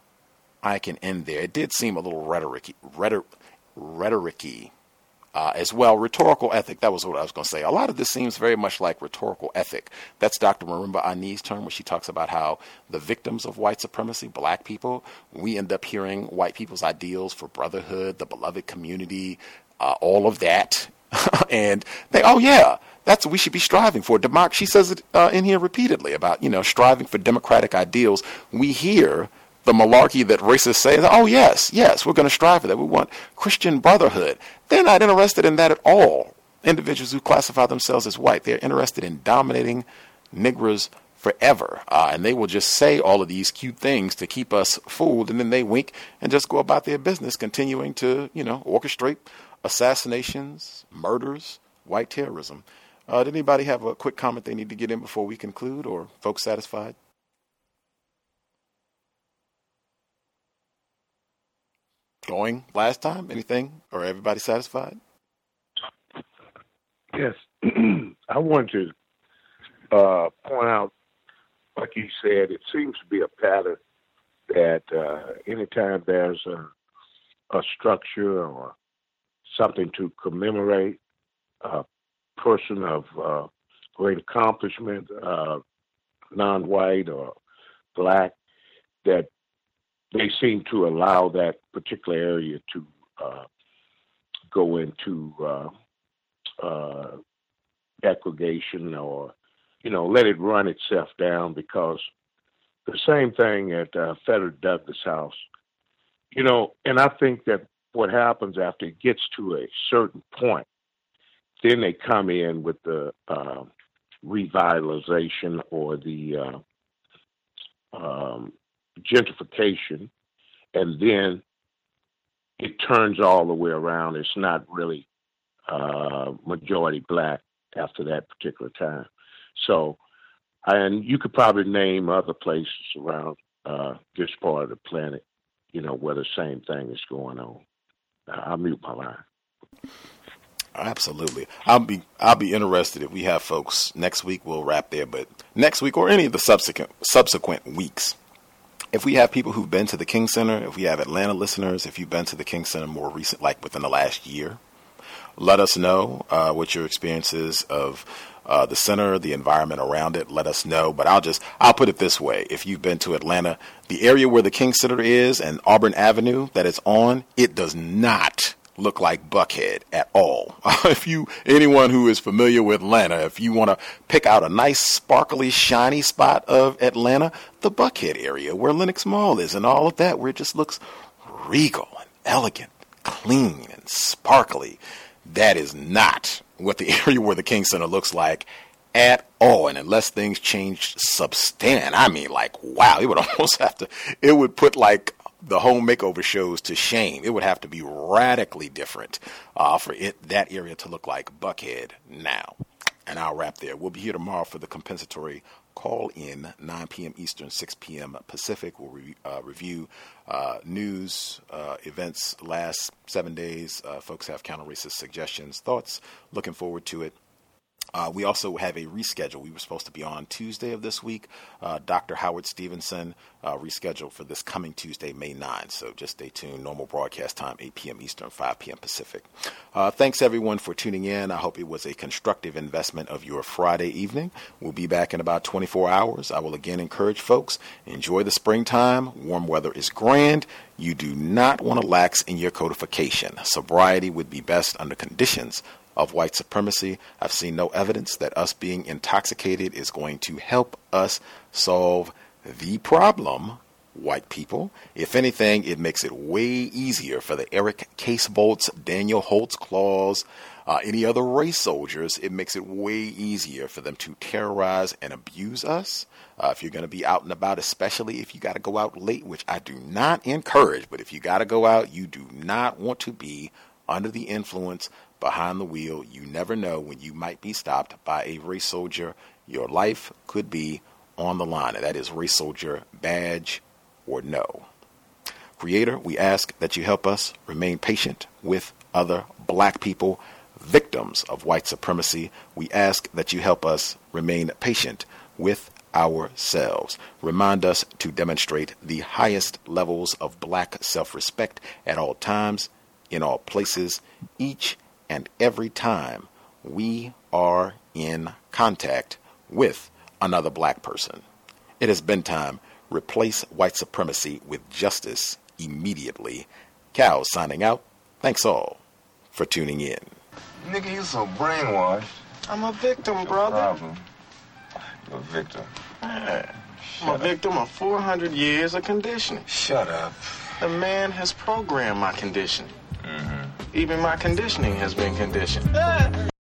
I can end there. It did seem a little rhetoric, rhetoric, rhetoric-y uh, as well. Rhetorical ethic, that was what I was going to say. A lot of this seems very much like rhetorical ethic. That's Doctor Marimba Ani's term, where she talks about how the victims of white supremacy, black people, we end up hearing white people's ideals for brotherhood, the beloved community, uh, all of that. And they, oh yeah, that's what we should be striving for. Democ- she says it uh, in here repeatedly about, you know, striving for democratic ideals. We hear the malarkey that racists say, oh, yes, yes, we're going to strive for that. We want Christian brotherhood. They're not interested in that at all. Individuals who classify themselves as white, they're interested in dominating Negroes forever. Uh, and they will just say all of these cute things to keep us fooled, and then they wink and just go about their business, continuing to, you know, orchestrate assassinations, murders, white terrorism. Uh, did anybody have a quick comment they need to get in before we conclude, or folks satisfied? Going last time, anything, or everybody satisfied? Yes. I wanted to uh, point out, like you said, it seems to be a pattern that uh, anytime there's a, a structure or something to commemorate a person of uh, great accomplishment, uh, non-white or black, that they seem to allow that particular area to uh, go into uh, uh, aggregation, or, you know, let it run itself down, because the same thing at uh, Frederick Douglass House, you know, and I think that what happens after it gets to a certain point, then they come in with the uh, revitalization or the uh, um, gentrification, and then it turns all the way around. It's not really uh, majority black after that particular time. So, and you could probably name other places around uh, this part of the planet, you know, where the same thing is going on. I'll mute my line. Absolutely. I'll be I'll be interested if we have folks next week. We'll wrap there, but next week or any of the subsequent subsequent weeks, if we have people who've been to the King Center, if we have Atlanta listeners, if you've been to the King Center more recent, like within the last year, let us know uh, what your experience is of uh, the center, the environment around it. Let us know. But I'll just I'll put it this way: if you've been to Atlanta, the area where the King Center is and Auburn Avenue that it's on, it does not look like Buckhead at all. If you, anyone who is familiar with Atlanta, if you want to pick out a nice, sparkly, shiny spot of Atlanta, the Buckhead area where Lenox Mall is and all of that, where it just looks regal and elegant, clean and sparkly. That is not what the area where the King Center looks like at all. And unless things change substantially, I mean, like, wow, it would almost have to, it would put like the home makeover shows to shame. It would have to be radically different uh, for it that area to look like Buckhead now. And I'll wrap there. We'll be here tomorrow for the compensatory call-in, nine p.m. Eastern, six p.m. Pacific. We'll re- uh, review uh, news, uh, events last seven days. Uh, folks have counter-racist suggestions, thoughts. Looking forward to it. Uh, we also have a reschedule. We were supposed to be on Tuesday of this week. Uh, Doctor Howard Stevenson uh, rescheduled for this coming Tuesday, May ninth. So just stay tuned. Normal broadcast time, eight p.m. Eastern, five p.m. Pacific. Uh, thanks, everyone, for tuning in. I hope it was a constructive investment of your Friday evening. We'll be back in about twenty-four hours. I will again encourage folks, enjoy the springtime. Warm weather is grand. You do not want to lax in your codification. Sobriety would be best under conditions of white supremacy. I've seen no evidence that us being intoxicated is going to help us solve the problem, white people. If anything, it makes it way easier for the Eric Case Bolts, Daniel Holtzclaws, uh, any other race soldiers. It makes it way easier for them to terrorize and abuse us. Uh, if you're going to be out and about, especially if you got to go out late, which I do not encourage, but if you got to go out, you do not want to be under the influence behind the wheel. You never know when you might be stopped by a race soldier. Your life could be on the line, and that is race soldier badge or no. Creator, we ask that you help us remain patient with other black people, victims of white supremacy. We ask that you help us remain patient with ourselves. Remind us to demonstrate the highest levels of black self-respect at all times, in all places, each and every time we are in contact with another black person. It has been time. Replace white supremacy with justice immediately. Cal signing out. Thanks all for tuning in. Nigga, you so brainwashed. I'm a victim, brother. Problem. You're a victim. Yeah. I'm a victim of four hundred years of conditioning. Shut up. The man has programmed my conditioning. Mm-hmm. Even my conditioning has been conditioned.